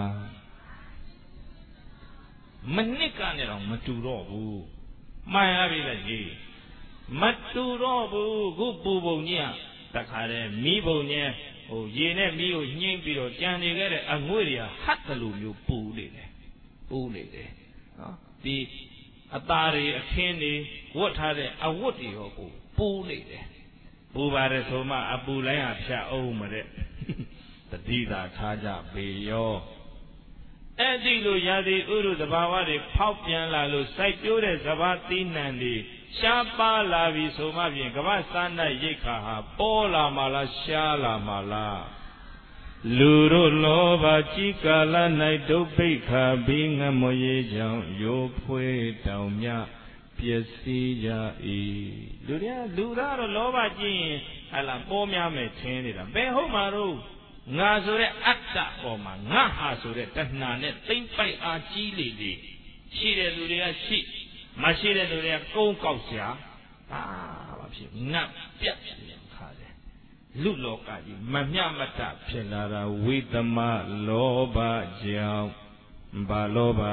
မနစ်ကနေတော့မတူတော့ဘူးမှန်ရပြီလေကြီးမတူတော့ဘူးခုပူပုံကြီးကတခါတည်းမိပုံကြီးဟိုရေနဲ့မီးကိုညှင်းပြီးတော့ကြံနေခဲ့တဲ့အငွေ့တွေကဟတ်တယ်လို့မျိုးပူနေတယ်ပူနေတယ်နော်ဒီအသားတွေအခင်းတွေဝတ်ထားတဲ့အဝတ်တွေရောကိုပူနေတယ်ပူပါတယ်ဆိုမှအပူလိုင်းဟာဖြတ်အောင်မတဲ့တတိသာထားကြပေရောအဲ့ဒီလိုရာသီဥတုသဘာဝတွေဖောက်ပြန်လာလို့စိုက်ပျိုးတဲ့စဘာသီးနှံတွေရှားပါလာပြီဆိုမှပြင်ကမ္ဘာစားနပ်ရိက္ခာဟာပေါ်လာမှလားရှားလာမှလားလူတို့လောဘကြီးကာလ၌ဒုပိခါပြီးငမွေကြောင့်ရိုးဖွေးတောင်မြပျက်စီးကြ၏လူတွေကလူသားတော့လောဘကြီးရင်ဟလာပေါ်များမယ်ထင်နေတာဘယ်ဟုတ်မှာတော့ငါဆိုတဲ့အတ္တပေါ်မှာငါဟာဆိုတဲ့တဏှာနဲ့သိမ့်ပိုက်အားကြီးလေလေရှိတဲ့လူတွေကရှိမရှိတဲ့လူတွေကကုန်းကောက်ရှာအာဘာဖြစ်ငတ်ပြတ်ပြန်ခါတယ်လူလောကကြီးမမျှမတဖြစ်လာတာဝိသမလောဘကြောင့်ဘာလောဘ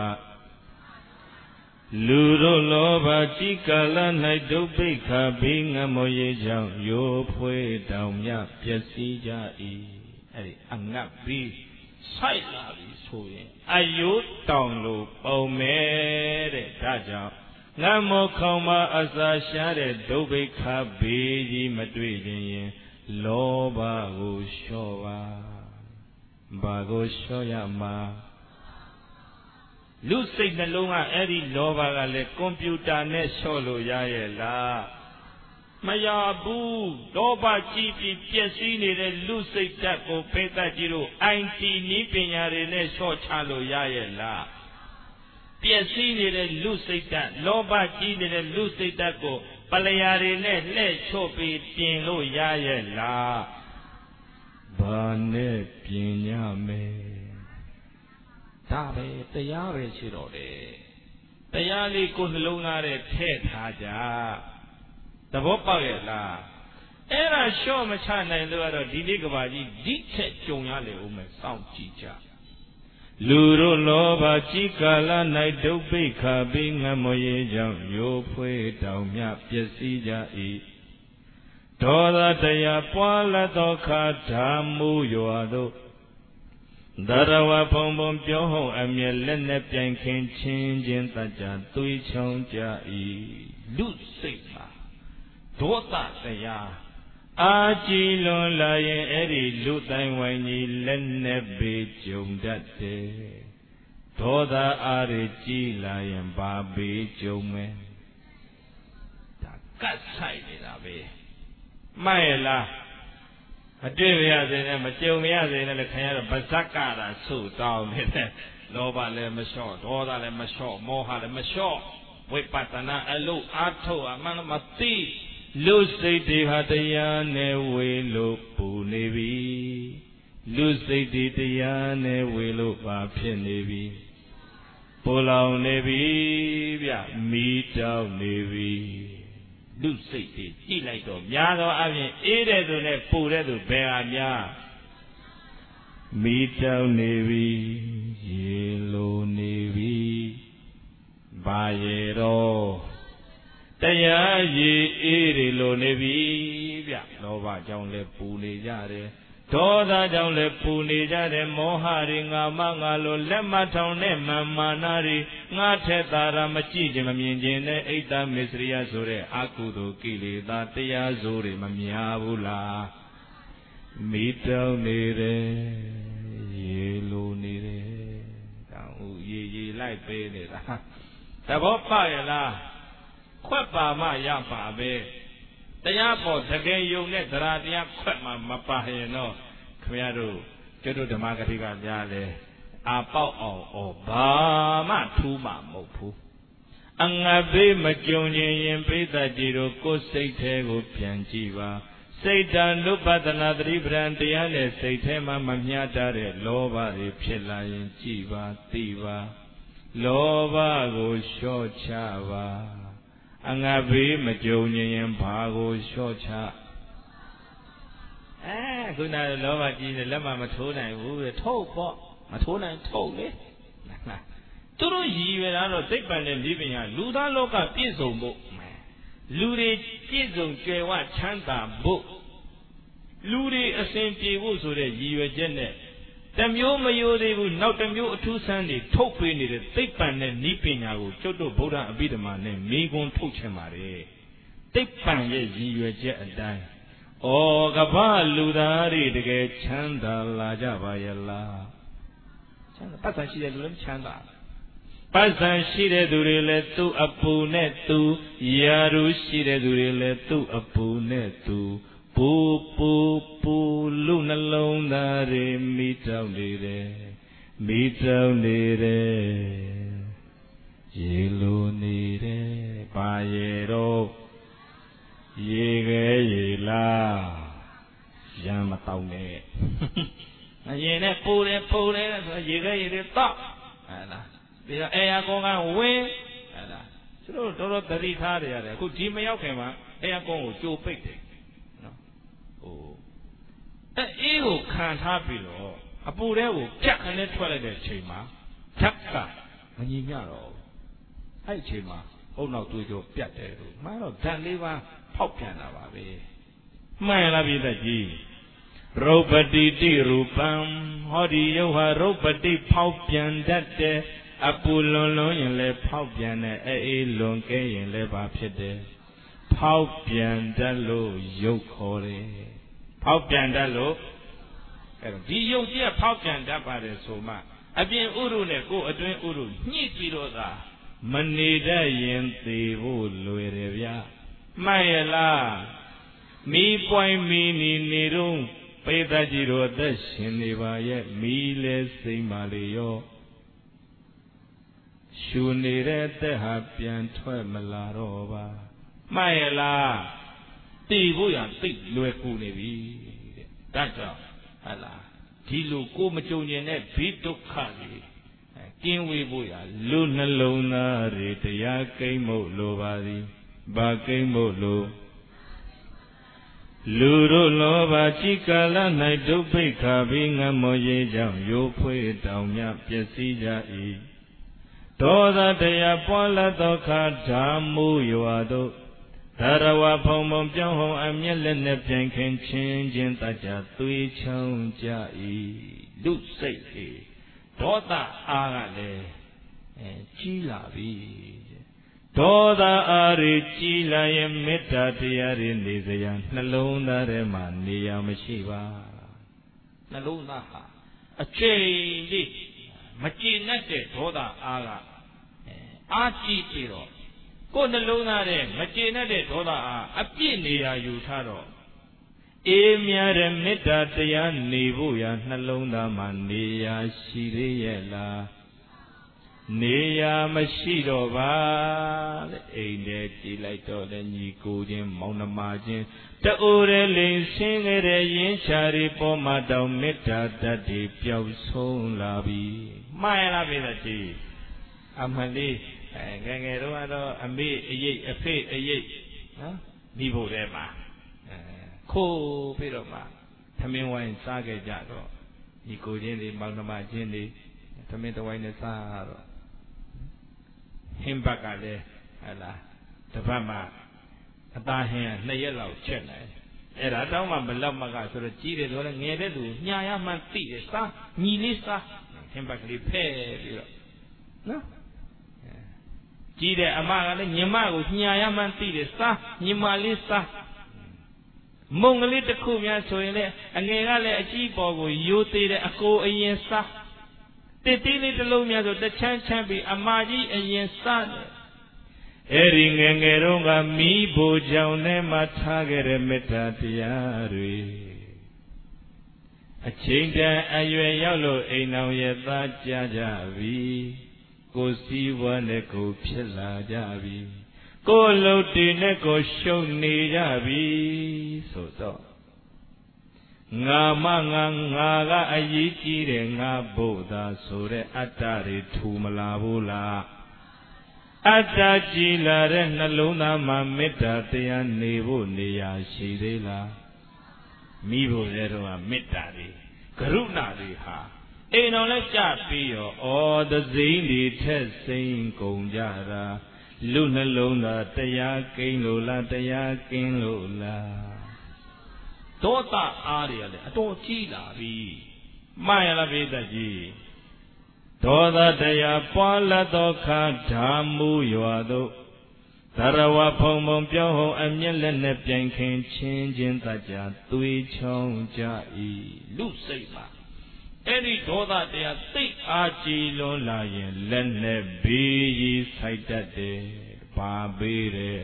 လူတို့လောဘကြီးကာလ၌ဒုပိခါပြီးငမွေကြောင့်ရိုးဖွေးတောင်မြပျက်စီးကြ၏အဲ့ဒီအငတ်ပြီးဆိုင်လာပြီဆိုရင်အယိုးတောင်လို့ပုံမဲ့တဲ့ဒါကြောင့်ငတ်မောခေါင်မအစာရှားတဲ့ဒုပိခါဘေးကြီးမတွေ့ခြင်းရင်လောဘကိုလျှော့ပါဘာကိုလျှော့ရမှာလူစိတ်နှလုံးကအဲ့ဒီလောဘကလည်းကွန်ပျူတာနဲ့လျှော့လို့ရရဲ့လားမရဘူးလောဘကြီးပြီးပျက်စီးနေတဲ့လူစိတ်ဓာတ်ကိုဖေးသက်ကြီးတို့ ไอ ที နည်းပညာတွေနဲ့လျှော့ချလို့ရရဲ့လားပျက်စီးနေတဲ့လူစိတ်ဓာတ်လောဘကြီးနေတဲ့လူစိတ်ဓာတ်ကိုပလျာတွေနဲ့လှဲ့ချော့ပြီးပြင်လို့ရရဲ့လားဘာနဲ့ပြင်ရမယ်ဒါပဲတရားပဲရှိတော့တယ်တရားလေးကိုနှလုံးသားထဲထည့်ထားကြသဘောပေါက်ရဲ့လားအဲ့ဒါလျှော့မချနိုင်လို့ကတော့ဒီနေ့ကဘာကြီးဒီထက်ကြုံရလေဦးမယ်စောင့်ကြည့်ကြလူတို့လောဘကြီးကာလ၌ဒုပိခါပြီးငမွေကြောင့်ရိုးဖွေးတောင်မြပျက်စီးကြ၏ဒေါသတရားပွားလက်သောခါဓာမှုရွာသို့သရဝဖုံဖုံပြောဟုံအမြဲလက်နဲ့ပြိုင်ခင်ချင်းချင်းတတ်ကြသွေးချောင်းကြ၏လူစိတ်မှာဒေါသတရားအာကြည်လွန်လာရင်အဲ့ဒီလူတိုင်းဝိုင်းကြီးလက်နဲ့ပေကြုံတတ်တယ်ဒေါသအားရကြည်လာရင်ဘာပေကြုံမယ်ဒါကတ်ဆိုင်နေတာပဲမှန်ရဲ့လားမတွေ့ရစေနဲ့မကြုံရစေနဲ့လည်းခင်ဗျားတို့ဗဇက်ကတာဆုတောင်းနေတယ်လောဘလည်းမလျှော့ဒေါသလည်းမလျှော့မောဟလည်းမလျှော့ဝိပဿနာအလို့အားထုတ်အမှန်မသိလူစိတ်တွေဟာတရားနဲ့ဝေလို့ပူနေပြီလူစိတ်တွေတရားနဲ့ဝေလို့ပါဖြစ်နေပြီပူလောင်နေပြီဗျမီးတောက်နေပြီလူစိတ်တွေကြည့်လိုက်တော့များသောအားဖြင့်အေးတဲ့သူနဲ့ပူတဲ့သူဘယ်ဟာများမီးတောက်နေပြီရေလိုနေပြီဘာရေတော့တရားရည်အေးတွေလိုနေပြီဗျလောဘကြောင့်လည်းပူနေကြတယ်ဒေါသကြောင့်လည်းပူနေကြတယ်မောဟတွေငါမငါလိုလက်မထောင်တဲ့မာမာနာတွေငါထက်သာရမကြည့်ခြင်းမမြင်ခြင်းနဲ့အိတ်တမစ္စရိယဆိုတဲ့အကုသိုလ်ကိလေသာတရားစိုးတွေမများဘူးလားမိတောင်းနေတယ်ရေလိုနေတယ်တောင်းဦးရေရေလိုက်ပေးနေတာသဘောပေါက်ရလားခွက်ပါမှရပါပဲတရားပေါ်တကယ်ယုံတဲ့သရတရားခွက်မှမပါရင်တော့ခင်ဗျားတို့ကျွတ်တို့ဓမ္မဂတိကများလဲအာပေါက်အောင်ဩဘာမှထူးမှမဟုတ်ဘူးအငတ်ပေးမကြုံရင်ရင်ပိဿကြီးတို့ကိုယ်စိတ်ထဲကိုပြန်ကြည့်ပါစိတ်တံနုပဒနာသတိပ္ပံတရားနဲ့စိတ်ထဲမှာမမျှတတဲ့လောဘတွေဖြစ်လာရင်ကြည့်ပါသိပါလောဘကိုလျှော့ချပါအငတ်ဘေးမကြုံရင်ဘာကိုလျှော့ချအဲခုနကလောဘကြီးနဲ့လက်မမထိုးနိုင်ဘူးပဲထုတ်ပေါ့မထိုးနိုင်ထုတ်လေသူတို့ရည်ရွယ်တာတော့သိပ္ပံနဲ့ဒီပညာလူသားလောကပြည့်စုံဖို့လူတွေပြည့်စုံကြွယ်ဝချမ်းသာဖို့လူတွေအစဉ်ပြေဖို့ဆိုတဲ့ရည်ရွယ်ချက်နဲ့တမျိုးမယိုသေးဘူးနောက်တစ်မျိုးအထူးဆန်းတွေထုတ်ပေးနေတဲ့သိပ္ပံနဲ့နိပညာကိုကျုပ်တို့ဗုဒ္ဓအဘိဓမ္မာနဲ့မိဂွန်းထုတ်ချင်ပါတယ်သိပ္ပံရဲ့ရည်ရွယ်ချက်အတိုင်းဩကမ္ဘာလူသားတွေတကယ်ချမ်းသာလာကြပါရဲ့လားချမ်းသာပတ်စံရှိတဲ့လူလည်းချမ်းသာပတ်စံရှိတဲ့သူတွေလည်းသူ့အပူနဲ့သူယာရုရှိတဲ့သူတွေလည်းသူ့အပူနဲ့သူပူပူပူလူနှလုံးသားတွေမိတောင်းနေတယ်မိတောင်းနေတယ်ရေလိုနေတယ်ဘာရေတော့ရေခဲရေလားရမ်းမတောင်းနဲ့အရင်နဲ့ပူတယ်ပူတယ်ဆိုရေခဲရေတွေတောက်ဟဲ့လားဒီကအေယာကွန်ကဝင်းဟဲ့လားသူတို့တော်တော်သတိထားကြရတယ်အခုဒီမရောက်ခင်မှာအေယာကွန်ကိုကြိုပိတ်တယ်နော်ဟိုအဲအေးကိုခံထားပြီးတော့အပူထဲကိုဖြတ်ခနဲ့ထွက်လိုက်တဲ့အချိန်မှာဖြတ်ကမငြိညတော့အဲ့အချိန်မှာအုံနောက်သွေးကြောပြတ်တယ်လို့မှန်တော့ဓာတ်လေးပါဖောက်ပြန်တာပါပဲမှန်လားပြည့်သက်ကြီးရုပ်ပတိတိရူပံဟောဒီယုတ်ဟာရုပ်ပတိဖောက်ပြန်တတ်တယ်အပူလွန်လွန်ရင်လည်းဖောက်ပြန်တယ်အေးလွန်ကဲရင်လည်းဘာဖြစ်တယ်ဖောက်ပြန်တတ်လို့ရုပ်ခေါ်တယ်ဖောက်ပြန်တတ်လို့အဲ့တော့ဒီရုပ်ကြီးကဖောက်ပြန်တတ်ပါတယ်ဆိုမှအပြင်ဥရုနဲ့ကိုယ်အတွင်းဥရုညှိပြီးတော့သာမနေတတ်ရင်သေဖို့လွယ်တယ်ဗျာမှန်ရဲ့လားမိပွိုင်းမိနေနေတော့ပိဿကြီးတို့အသက်ရှင်နေပါရဲ့မိလဲစိမ့်ပါလေရောရှူနေတဲ့အသက်ဟာပြန်ထွက်မလာတော့ပါမှန်ရဲ့လားတည်ဖို့ရသိလွယ်ကူနေပြီတဲ့ဒါကြောင့်ဟလာဒီလိုကိုမကြုံကျင်တဲ့ဘိဒုက္ခတွေကင်းဝေးဖို့ရလူနှလုံးသားတွေတရားကိမ့်မို့လိုပါသည်ဘာကိမ့်မို့လိုလူတို့လောဘจิကာလ၌ဒုပိခါဘိငမောရေကြောင့်ရိုးဖွေးတောင်မြပျက်စီးကြ၏ဒေါသတရားပွားလာသောခါဓာမူရွာတို့ဓာရဝဖုံဖုံပြောင်းဟုံအမျက်လက်နဲ့ပြန်ခင်ချင်းချင်းတကြသွေးချောင်းကြ၏လူစိတ်လေဒေါသအားကလည်းအဲကြီးလာပြီဒေါသအားရကြီးလာရင်မေတ္တာတရားတွေနေစရာနှလုံးသားထဲမှာနေရာမရှိပါနှလုံးသားဟာအချိန်လေးမကြည်နဲ့တဲ့ဒေါသအားကအားကြီးပြီးတော့ကိုယ်နှလုံးသားထဲမကြည်နဲ့တဲ့ဒေါသအားအပြည့်နေရာယူထားတော့အေးမြတဲ့မေတ္တာတရားနေဖို့ရာနှလုံးသားမှာနေရာရှိသေးရဲ့လားနေရာမရှိတော့ပါတဲ့အိမ်ထဲကြည်လိုက်တော့တဲ့ညီကိုချင်းမောင်နှမချင်းတူတဲ့လိန်ဆင်းခဲ့တဲ့ရင်းချာတွေပေါ်မှာတောင်မေတ္တာတတ်တွေပျောက်ဆုံးလာပြီမှန်လားပြည့်တဲ့ကြီးအမှန်လေးအဲငယ်ငယ်တော့ကတော့အမေအရေးအဖေအရေးနော်မိဖို့ထဲမှာအဲခိုးပြီးတော့မှသမင်းဝိုင်းစားခဲ့ကြတော့ညီကိုချင်းတွေမောင်နှမချင်းတွေသမင်းတဝိုင်းနဲ့စားတော့ဟင်းဘက်ကလည်းဟလာတပတ်မှအသားဟင်းကနှစ်ရက်လောက်ချက်နိုင်အဲ့ဒါတောင်းမှမလောက်မကဆိုတော့ကြီးတယ်ဆိုတော့ငယ်တဲ့သူညာရမှန်းသိတယ်စားညီလေးစားဟင်းဘက်ကလေးဖဲ့ပြီးတော့နော်ကြီးတဲ့အမကလည်းညီမကိုညာရမှန်းသိတယ်စားညီမလေးစားမုံကလေးတစ်ခုများဆိုရင်လည်းအငယ်ကလည်းအကြီးပေါ်ကိုယိုသေးတယ်အကိုအရင်စားတစ်တီးလေးတစ်လုံးများဆိုတချမ်းချမ်းပြီးအမကြီးအရင်စားတယ်အဲ့ဒီငယ်ငယ်တုန်းကမိဖို့ကြောင့်နဲ့မှထားခဲ့တဲ့မေတ္တာတရားတွေအချိန်တန်အရွယ်ရောက်လို့အိမ်တော်ရဲ့သားကြကြပြီကိုယ်စည်းဝါးနဲ့ကိုဖြစ်လာကြပြီကိုယ်လှုပ်တည်နဲ့ကိုရှုံနေကြပြီဆိုတော့ငါမငါငါကအရေးကြီးတယ်ငါဘုရားဆိုတဲ့အတ္တတွေထူမလာဘူးလားအတ္တကြီးလာတဲ့နှလုံးသားမှာမေတ္တာတရားနေဖို့နေရာရှိသေးလားမိဖို့လည်းတော့မေတ္တာတွေကရုဏာတွေဟာအိမ်တော်လည်းကြပြီးရောဩသစိမ့်တွေထက်စိမ့်ကုန်ကြတာလူနှလုံးသားတရားကိန်းလို့လားတရားကင်းလို့လားဒေါသအားတွေကလည်းအတော်ကြီးလာပြီမှန်ရလားပိဿကြီးဒေါသတရားပွားလတ်သောခါဓာမူရွာသို့သရဝဖုံဖုံပြောင်းဟုံအမျက်လက်နဲ့ပြိုင်ခင်ချင်းချင်းတကြသွေးချောင်းကြ၏လူစိတ်မှာအဲ့ဒီဒေါသတရားသိအားကြီးလွန်လာရင်လက်နဲ့ဘေးကြီးဆိုင်တတ်တယ်ဘာဘေးတဲ့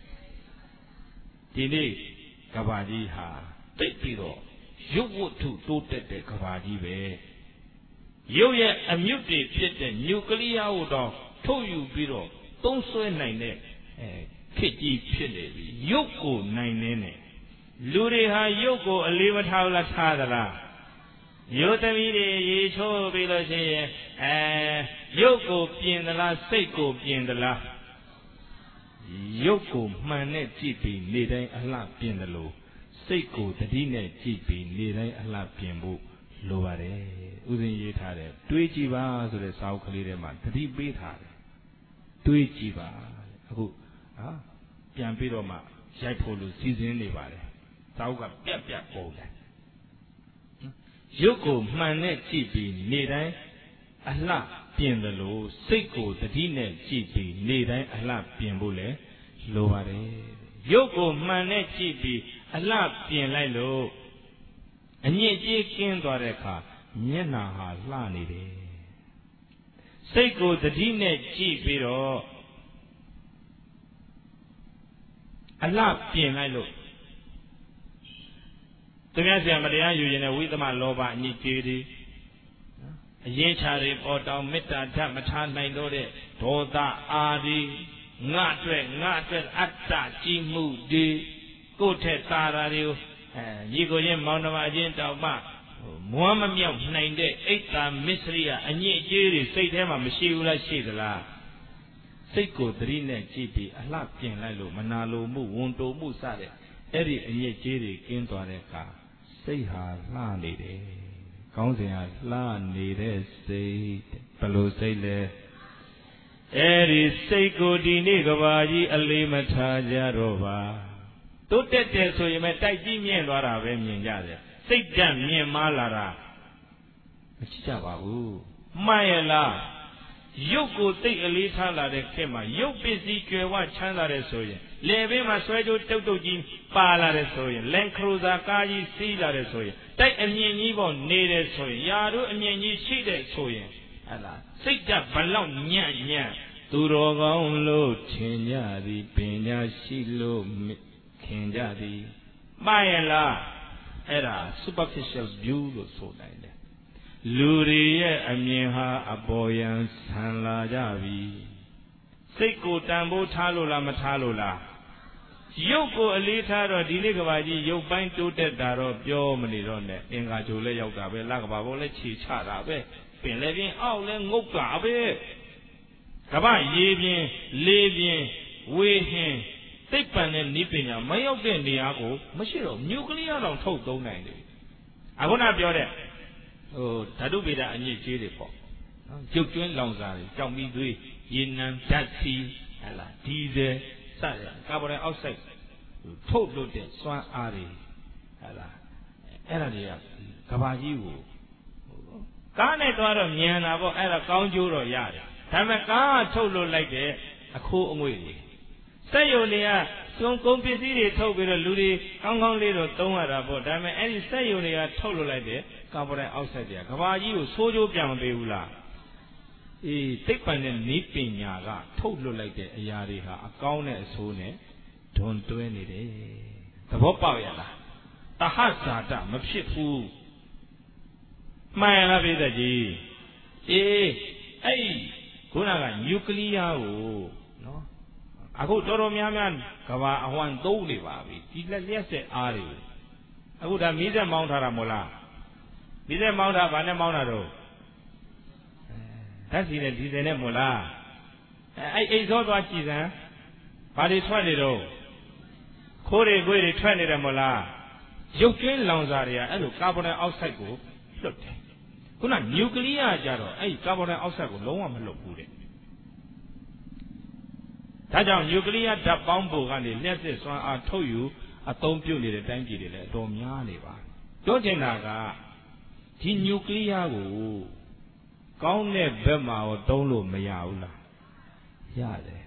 ဒီနေ့ကဘာကြီးဟာသိပြီးတော့ရုပ်ဝတ္ထုတိုးတက်တဲ့ကဘာကြီးပဲရုပ်ရဲ့အမြုပ်တွေဖြစ်တဲ့နျူကလ িয়ার ကိုတော့ထုတ်ယူပြီးတော့သုံးဆွဲနိုင်တဲ့အဲခေတ်ကြီးဖြစ်နေပြီရုပ်ကိုနိုင်နေတယ်လူတွေဟာရုပ်ကိုအလေးမထားလားထားသလားရုပ်သမီးတွေရေချိုးပြီးလို့ရှိရင်အဲရုပ်ကိုပြင်သလားစိတ်ကိုပြင်သလားရုပ်ကိုမှန်နဲ့ကြည့်ပြီးနေတိုင်းအလှပြင်တယ်လို့စိတ်ကိုတတိနဲ့ကြည့်ပြီးနေတိုင်းအလှပြင်ဖို့လိုပါတယ်ဥစဉ်ရေးထားတယ်တွေးကြည့်ပါဆိုတဲ့စာအုပ်ကလေးထဲမှာတတိပေးထားတယ်တွေးကြည့်ပါအခုဟာပြန်ပြီးတော့မှရိုက်ဖို့လို့စီစဉ်နေပါတယ်စာအုပ်ကပြက်ပြက်ပုံတယ်ရုပ်ကိုမှန်နဲ့ကြည့်ပြီးနေတိုင်းအလှပြင်တယ်လို့စိတ်ကိုတတိနဲ့ကြည့်ပြီးနေတိုင်းအလှပြင်ဖို့လဲလိုပါတယ်ရုပ်ကိုမှန်နဲ့ကြည့်ပြီးအလှပြင်လိုက်လို့အညစ်အကြေးကင်းသွားတဲ့အခါမျက်နှာဟာလှနေတယ်စိတ်ကိုတတိနဲ့ကြည့်ပြီးတော့အလှပြင်လိုက်လို့သူများဆရာမတရားယူရင်လည်းဝိသမလောဘအညစ်အကြေးတွေအရေးချတွေပေါ်တောင်မေတ္တာဓာတ်မထားနိုင်တော့တဲ့ဒေါသအာဒီငါအတွက်ငါအတွက်အတ္တကြီးမှုတွေကိုယ့်ထက်သာတာတွေကိုအဲညီကိုချင်းမောင်နှမအချင်းတောင်မှမွမ်းမမြောက်နိုင်တဲ့အိတ်တာမစ္စရိယအညစ်အကြေးတွေစိတ်ထဲမှာမရှိဘူးလားရှိသလားစိတ်ကိုသတိနဲ့ကြည့်ပြီးအလှပြင်လိုက်လို့မနာလိုမှုဝန်တိုမှုစတဲ့အဲ့ဒီအညစ်အကြေးတွေကင်းသွားတဲ့အခါစိတ်ဟာလှနေတယ်ကောင်းစဉ်ဟာလှနေတဲ့စိတ်ဘယ်လိုစိတ်လဲအဲ့ဒီစိတ်ကိုဒီနေ့ကဘာကြီးအလေးမထားကြတော့ပါတိုးတက်တယ်ဆိုရင်ပဲတိုက်ကြီးမြင့်သွားတာပဲမြင်ကြတယ်စိတ်ဓာတ်မြင့်မားလာတာမကြည့်ကြပါဘူးမှန်ရဲ့လားရုပ်ကိုသိအလေးထားလာတဲ့ခေတ်မှာရုပ်ပစ္စည်းကျွယ်ဝချမ်းသာတယ်ဆိုရင်လေဘေးမှာဆွဲကြိုးတုတ်တုတ်ကြီးပါလာတယ်ဆိုရင်လန်ခရိုဇာကားကြီးစီးလာတယ်ဆိုရင်တိုက်အမြင့်ကြီးပေါ်နေတယ်ဆိုရင်ယာတို့အမြင့်ကြီးရှိတယ်ဆိုရင်ဟဲ့လားစိတ်ဓာတ်ဘလောက်ညံ့ညံ့သူတော်ကောင်းလို့ထင်ကြသည်ပညာရှိလို့ခင်ကြသည်မှန်ရဲ့လားအဲ့ဒါ superficial view လို့ဆိုနိုင်တယ်လူတွေရဲ့အမြင်ဟာအပေါ်ယံဆန်လာကြပြီစိတ်ကိုတန်ဖိုးထားလို့လားမထားလို့လားရုပ်ကိုအလေးထားတော့ဒီနေ့ကဘာကြီးရုပ်ပိုင်းတိုးတက်တာတော့ပြောမနေတော့နဲ့အင်္ဂါဂျိုလည်းရောက်တာပဲလကဘာဘောလည်းခြေချတာပဲပင်လည်းပြင်းအောက်လည်းငုတ်တာပဲကဘာရေပြင်းလေးပြင်းဝေဟင်းသိပ္ပံနဲ့နိပညာမရောက်တဲ့နေရာကိုမရှိတော့နျူကလ িয়ার တောင်ထုတ်သုံးနိုင်တယ်အခုနပြောတဲ့ဟိုဓာတုဗေဒအညစ်အကြေးတွေပေါ့နော်ရုပ်ကျွင်းလောင်စာတွေကြောက်ပြီးသွေးရေနံဓာတ်ဆီဟဲ့လားဒီဇယ်စတဲ့ကာဗွန်ဒိုင်အောက်ဆိုက်ထုတ်လွတ်တဲ့စွမ်းအားတွေဟဲ့လားအဲ့ဒါတွေကကဘာကြီးကိုကားနဲ့သွားတော့မြန်တာပေါ့အဲ့ဒါကောင်းကျိုးတော့ရတယ်ဒါပေမဲ့ကားထုတ်လွတ်လိုက်တဲ့အခိုးအငွေ့တွေစက်ရုံတွေကစုံကုန်ပစ္စည်းတွေထုတ်ပြီးတော့လူတွေကောင်းကောင်းလေးတော့သုံးရတာပေါ့ဒါပေမဲ့အဲ့ဒီစက်ရုံတွေကထုတ်လွတ်လိုက်တဲ့ကာဗွန်ဒိုင်အောက်ဆိုက်တွေကကဘာကြီးကိုဆိုးကျိုးပြန်မပေးဘူးလားအေးသိပ္ပံနဲ့နိပညာကထုတ်လွတ်လိုက်တဲ့အရာတွေဟာအကောင်းနဲ့အဆိုးနဲ့ဒွန်တွဲနေတယ်သဘောပေါက်ရလားတဟဇာတမဖြစ်ဘူးမှန်ရလားပြည့်တဲ့ကြီးအေးအဲ့ခုနကနျူကလ িয়ার ကိုနော်အခုတော်တော်များများကဘာအဝမ်းသုံးနေပါပြီဒီလက်လျက်ဆက်အားတွေအခုဒါမီးစက်မောင်းထားတာမို့လားမီးစက်မောင်းတာဘာနဲ့မောင်းတာတော့ဓာတ်ဆီနဲ့ဒီဇယ်နဲ့မို့လားအဲအဲ့အိတ်စောသွားကြည့်စမ်းဘာတွေထွက်နေတော့ခိုးတွေကိုယ်တွေထွက်နေတယ်မို့လားရုပ်ကျွင်းလောင်စာတွေကအဲ့လိုကာဗွန်ဒိုင်အောက်ဆိုက်ကိုလွတ်တယ်ခုနနျူကလ িয়ার ကြတော့အဲ့ကာဗွန်ဒိုင်အောက်ဆိုက်ကိုလုံးဝမလွတ်ဘူးတဲ့ဒါကြောင့်နျူကလ িয়ার ဓာတ်ပေါင်းပုံကနေလျှက်စစ်စွမ်းအားထုတ်ယူအသုံးပြုနေတဲ့တိုင်းပြည်တွေလည်းအတော်များနေပါပြောချင်တာကဒီနျူကလ িয়ার ကိုကောင်းတဲ့ဘက်မှာတော့သုံးလို့မရဘူးလားရတယ်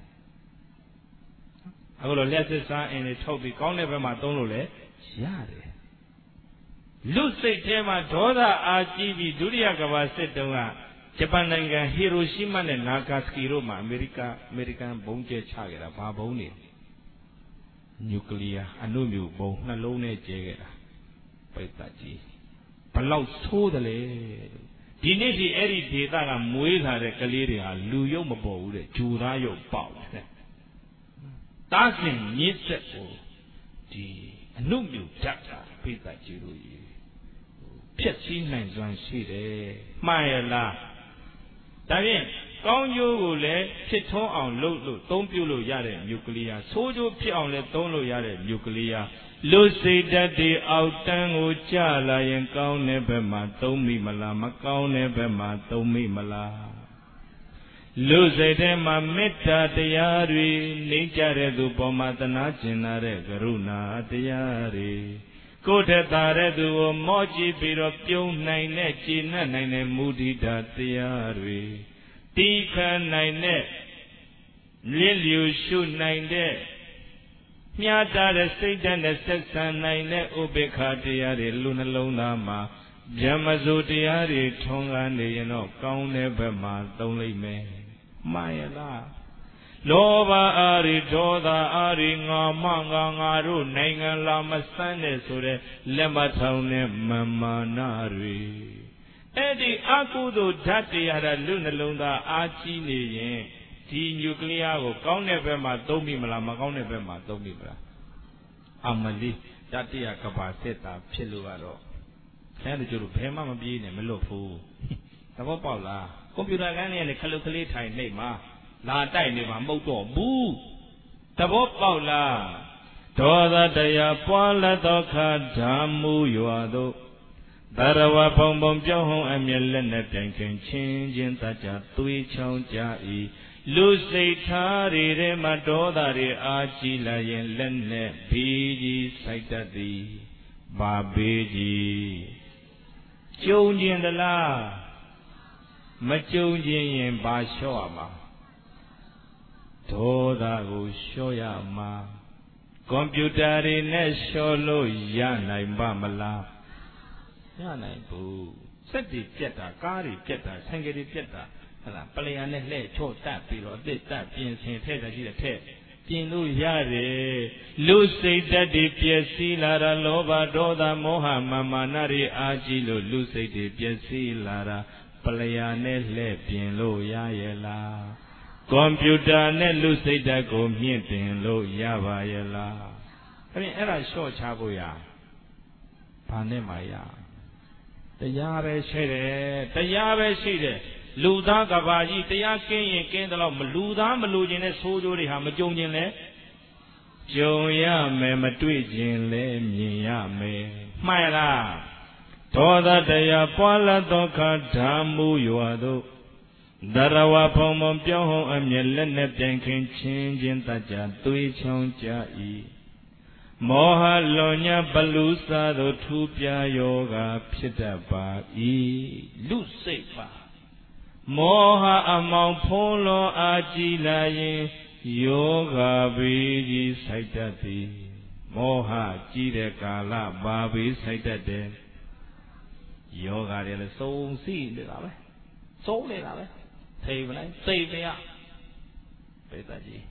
အခုလိုလက်စစ်စားအင်းတွေထုတ်ပြီးကောင်းတဲ့ဘက်မှာသုံးလို့လည်းရတယ်လူစိတ်ထဲမှာဒေါသအာကြီးပြီးဒုတိယကမ္ဘာစစ်တုန်းကဂျပန်နိုင်ငံဟီရိုရှီးမားနဲ့နာဂါစကီတို့မှာအမေရိကအမေရိကန်ဘုံကျဲချခဲ့တာဘာဘုံနေနျူကလ িয়ার အနုမြူဘုံနှလုံးနဲ့ကျဲခဲ့တာပိတ်သက်ကြီးဘလောက်ဆိုးတယ်လေဒီနေ့ဒီအဲ့ဒီဒေသကမွေးလာတဲ့ကလေးတွေဟာလူရုပ်မပေါ်ဘူးတဲ့ဂျူသားရုပ်ပေါက်တယ်တားစင်မြစ်ဆက်ကိုဒီအနုမြူဓာတ်တာပိတ်သက်ကြီးတို့ဖြက်စီးနိုင်စွမ်းရှိတယ်မှန်ရလားဒါဖြင့်ကောင်းကျိုးကိုလည်းဖြစ်ထွန်းအောင်လုပ်လို့သုံးပြုလို့ရတဲ့နျူကလ িয়ার ဆိုးကျိုးဖြစ်အောင်လည်းသုံးလို့ရတဲ့နျူကလ িয়ার လူစိတ်ဓာတ်တွေအောက်တန်းကိုကျလာရင်ကောင်းတဲ့ဘက်မှာသုံးမိမလားမကောင်းတဲ့ဘက်မှာသုံးမိမလားလူစိတ်ထဲမှာမေတ္တာတရားတွေနေကြတဲ့သူပေါ်မှာသနာကျင်လာတဲ့ကရုဏာတရားတွေကိုယ်ထက်သာတဲ့သူကိုမော့ကြည့်ပြီးတော့ပြုံးနိုင်တဲ့ကျေနပ်နိုင်တဲ့မုဒိတာတရားတွေတီးခံနိုင်တဲ့လင်းလျူရှုနိုင်တဲ့မြတ်တာတဲ့စိတ်ဓာတ်နဲ့ဆက်ဆံနိုင်တဲ့ဥပေက္ခတရားတွေလူနှလုံးသားမှာဗျမစိုးတရားတွေထွန်းကားနေရင်တော့ကောင်းတဲ့ဘက်မှာသုံးလိုက်မယ်မှန်ရလားလောဘအာရိဒေါသအာရိငါမငါငါတို့နိုင်ငံလာမဆန်းတဲ့ဆိုတဲ့လက်မထောင်တဲ့မမာနာတွေအဲ့ဒီအကုသိုလ်ဓာတ်တရားတဲ့လူနှလုံးသားအာကြီးနေရင်ဒီနျူကလ িয়ার ကိုကောင်းတဲ့ဘက်မှာသုံးမိမလားမကောင်းတဲ့ဘက်မှာသုံးမိမလားအမလီတတိယကဘာစစ်တာဖြစ်လို့ကတော့အဲ့ဒါကြလို့ဘယ်မှမပြေးနဲ့မလွတ်ဘူးသဘောပေါက်လားကွန်ပျူတာကန်းလေးနဲ့ခလုတ်ကလေးထိုင်နေမှာလာတိုက်နေမှာမဟုတ်တော့ဘူးသဘောပေါက်လားဒေါသတရားပွားလက်သောခါဓာမူရွာတို့တရဝဖုံဖုံပြောင်းဟုံအမျက်လက်နဲ့ပြိုင်ခင်ချင်းချင်းတကြသွေးချောင်းကြ၏လူစိတ်ထားတွေထဲမှာဒေါသတွေအာကြီးလာရင်လက်နဲ့ဘီးကြီးစိုက်တတ်သည်ဘာဘေးကြီးကျုံကျင်သလားမကျုံကျင်ရင်ဘာလျှော့ရမှာဒေါသကိုလျှော့ရမှာကွန်ပျူတာတွေနဲ့လျှော့လို့ရနိုင်ပါမလားရနိုင်ဘူးစက်တွေပြက်တာကားတွေပြက်တာဆိုင်ကယ်တွေပြက်တာဟလာပလျာနဲ့လှဲ့ချော့တတ်ပြီးတော့အစ်တတ်ပြင်ဆင်ထည့်တာရှိတဲ့ထည့်ပြင်လို့ရတယ်လူစိတ်ဓာတ်တွေပျက်စီးလာတာလောဘဒေါသမောဟမာမာနတွေအာကြီးလို့လူစိတ်တွေပျက်စီးလာတာပလျာနဲ့လှဲ့ပြင်လို့ရရဲ့လားကွန်ပျူတာနဲ့လူစိတ်ဓာတ်ကိုမြင့်တင်လို့ရပါရဲ့လားအဲ့ဒီအဲ့ဒါလျှော့ချဖို့ရဘာနဲ့မှရတရားပဲရှိတယ်တရားပဲရှိတယ်လူသားကဘာကြီးတရားကင်းရင်ကင်းတယ်လို့မလူသားမလူခြင်းနဲ့ဆိုးကျိုးတွေဟာမကြုံခြင်းလဲကြုံရမယ်မတွေ့ခြင်းလဲမြင်ရမယ်မှန်လားဒေါသတရားပွားလာသောခါဓာမူရွာတို့ဒရဝဖုံဖုံပြောင်းဟုံအမျက်လက်နဲ့ပြိုင်ခင်ချင်းချင်းတကြသွေးချောင်းကြ၏မောဟလွန်ညပလူစာတို့ထူပြယောဂဖြစ်တတ်ပါ၏လူစိတ်ပါမောဟအမောင်ဖုံးလွန်အာကြည်လာရင်ယောဂဘေးကြီးဆိုင်တတ်သည်မောဟကြီးတဲ့ကာလဘာဘေးဆိုင်တတ်တယ်ယောဂတွေလည်းစုံစီနေတာပဲစုံနေတာပဲထိမလိုက်စိတ်မရပိဿကြီး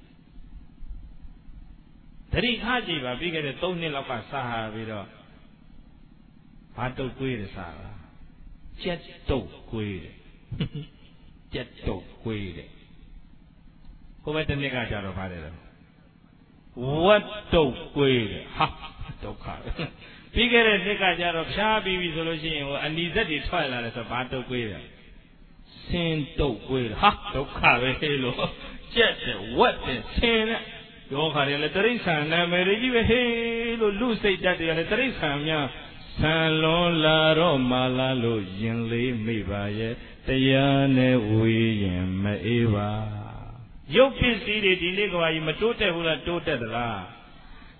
တတိထားကြည့်ပါပြီးခဲ့တဲ့သုံးနှစ်လောက်ကစာဟာပြီးတော့ဘာတုတ်ကွေးတယ်စာလားကျက်တုတ်ကွေးတယ်ကျက်တုတ်ကွေးတယ်ဟိုဘက်တစ်နှစ်ကကြာတော့ပါတယ်တော့ဝတ်တုတ်ကွေးတယ်ဟာဒုက္ခပြီးခဲ့တဲ့နှစ်ကကြာတော့ဖြားပြီးပြီဆိုလို့ရှိရင်ဟိုအနီစက်တွေထွက်လာတယ်ဆိုဘာတုတ်ကွေးတယ်ဆင်းတုတ်ကွေးတယ်ဟာဒုက္ခပဲလို့ကျက်တယ်ဝတ်တယ်ဆင်းတယ်ယောဂါတွေလည်းတရိစ္ဆာန်နာမည်ကြီးပဲဟေးလို့လူစိတ်ဓာတ်တွေကလည်းတရိစ္ဆာန်များဆံလွန်လာတော့မာလာလို့ရင်လေးမိပါရဲ့တရားနဲ့ဝေးရင်မအေးပါရုပ်ပစ္စည်းတွေဒီနေ့ကဘာကြီးမတိုးတက်ဘူးလားတိုးတက်သလား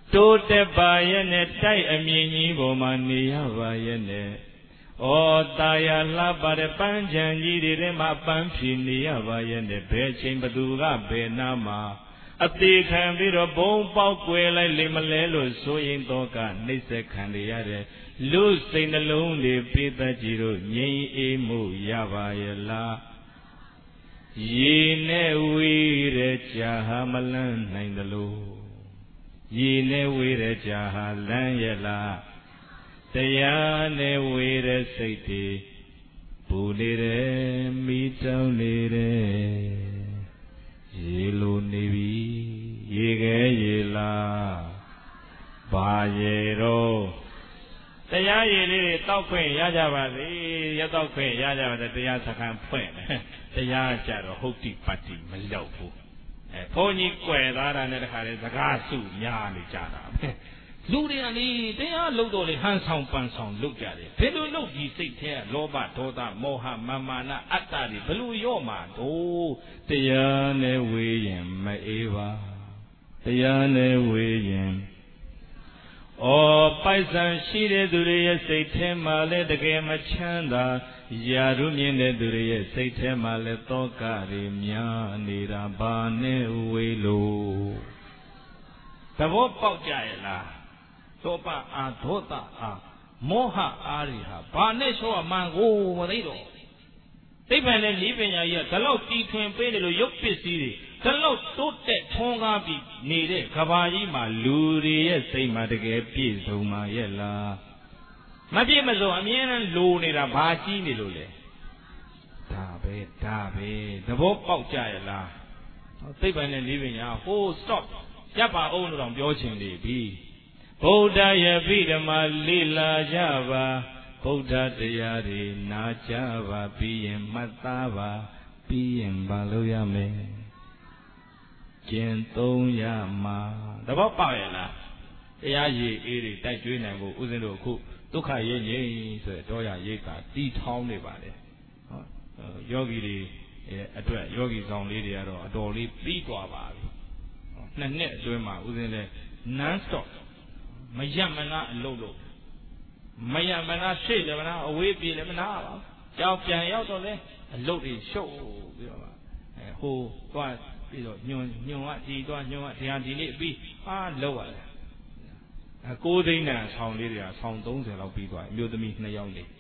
တိုးတက်ပါရဲ့နဲ့တိုက်အမြင်ကြီးပေါ်မှာနေရပါရဲ့နဲ့ဩတာယာလှပါတဲ့ပန်းချံကြီးတွေထဲမှာပန်းဖြေနေရပါရဲ့နဲ့ဘယ်ချိန်ဘသူကဘယ်နာမှာအသေးခံပြီးတော့ဘုံပေါက်ကွယ်လိုက်လေမလဲလို့ဆိုရင်တော့ကနှိမ့်ဆက်ခံရတဲ့လူစိတ်နှလုံးတွေပိသတ်ကြီးတို့ငြိမ်အေးမှုရပါရဲ့လားရေနဲ့ဝေးတဲ့ကြာဟာမလန်းနိုင်သလိုရေနဲ့ဝေးတဲ့ကြာဟာလန်းရဲ့လားတရားနဲ့ဝေးတဲ့စိတ်တွေပူနေတယ်မိတောင်းနေတယ်ရေလိုနေပြီရေခဲရေလားဘာရေတော့တရားရည်လေးတွေတောက်ခွင့်ရကြပါစေရတောက်ခွင့်ရကြပါစေတရားစခန်းဖွင့်တယ်တရားကြတော့ဟုတ်တိပတ်တိမလောက်ဘူးအဲဘုန်းကြီးကွယ်သားတာနဲ့တခါလေစကားစုများနေကြတာလူတွေကလေတရားလုံးတော့လေဟန်ဆောင်ပန်ဆောင်လုပ်ကြတယ်ဘယ်လိုလုပ်ဒီစိတ်ထဲကလောဘဒေါသမောဟမာမာနအတ္တတွေဘယ်လိုရော့မှာတော့တရားနဲ့ဝေးရင်မအေးပါတရားနဲ့ဝေးရင်ဩပိုက်ဆံရှိတဲ့သူတွေရဲ့စိတ်ထဲမှာလည်းတကယ်မချမ်းသာယာရုမြင်တဲ့သူတွေရဲ့စိတ်ထဲမှာလည်းတောကတွေများနေတာဘာနဲ့ဝေးလို့သဘောပေါက်ကြရဲ့လားသောပအာဒေါသအာမောဟအားတွေဟာဘာနဲ့ရှောအမှန်ကိုမသိတော့သိပ္ပံနဲ့ဤပညာကြီးကဒီလောက်တီထွင်ပေးတယ်လို့ရုပ်ပစ္စည်းတွေဒီလောက်တိုးတက်ထွန်းကားပြီးနေတဲ့ကဘာကြီးမှာလူတွေရဲ့စိတ်မှာတကယ်ပြည့်စုံမှာရဲ့လားမပြည့်မစုံအမြဲတမ်းလိုနေတာဘာကြီးနေလို့လဲဒါပဲဒါပဲသဘောပေါက်ကြရဲ့လားသိပ္ပံနဲ့ဤပညာဟို stop ရပ်ပါအောင်လို့တော့ပြောချင်နေပြီဗုဒ္ဓရဲ့ပြိဓမ္မာလေ့လာကြပါဗုဒ္ဓတရားတွေနာကြပါပြီးရင်မှတ်သားပါပြီးရင်မလုပ်ရမယ်ကျင့်သုံးရမှာသဘောပေါက်ရဲ့လားတရားရည်အေးတွေတိုက်ကျွေးနိုင်ဖို့ဦးဇင်းတို့အခုဒုက္ခရဲ့ငြိမ်းဆိုတဲ့တော့ရရိတ်တာတီထောင်းနေပါလေဟောယောဂီတွေအတွက်ယောဂီဆောင်လေးတွေကတော့အတော်လေးပြီးသွားပါပြီနှစ်နှစ်အတွင်းမှာဦးဇင်းလဲ non stop မရမနာအလုပ်လို့မရမနာရှေ့လည်းမနာအဝေးပြေးလည်းမနာပါဘူးကြောက်ပြန်ရောက်တော့လဲအလုပ်တွေရှုပ်ပြီးတော့အဲဟိုသွားပြီးတော့ညွန်ညွန်ကဒီသွားညွန်ကတရားဒီနေ့ပြီးအာလောက်ရတယ်အကိုးသိန်းတန်ဆောင်းလေးတွေကဆောင်းသုံးဆယ်လောက်ပြီးသွားအမျိုးသမီးနှစ်ယောက်လေး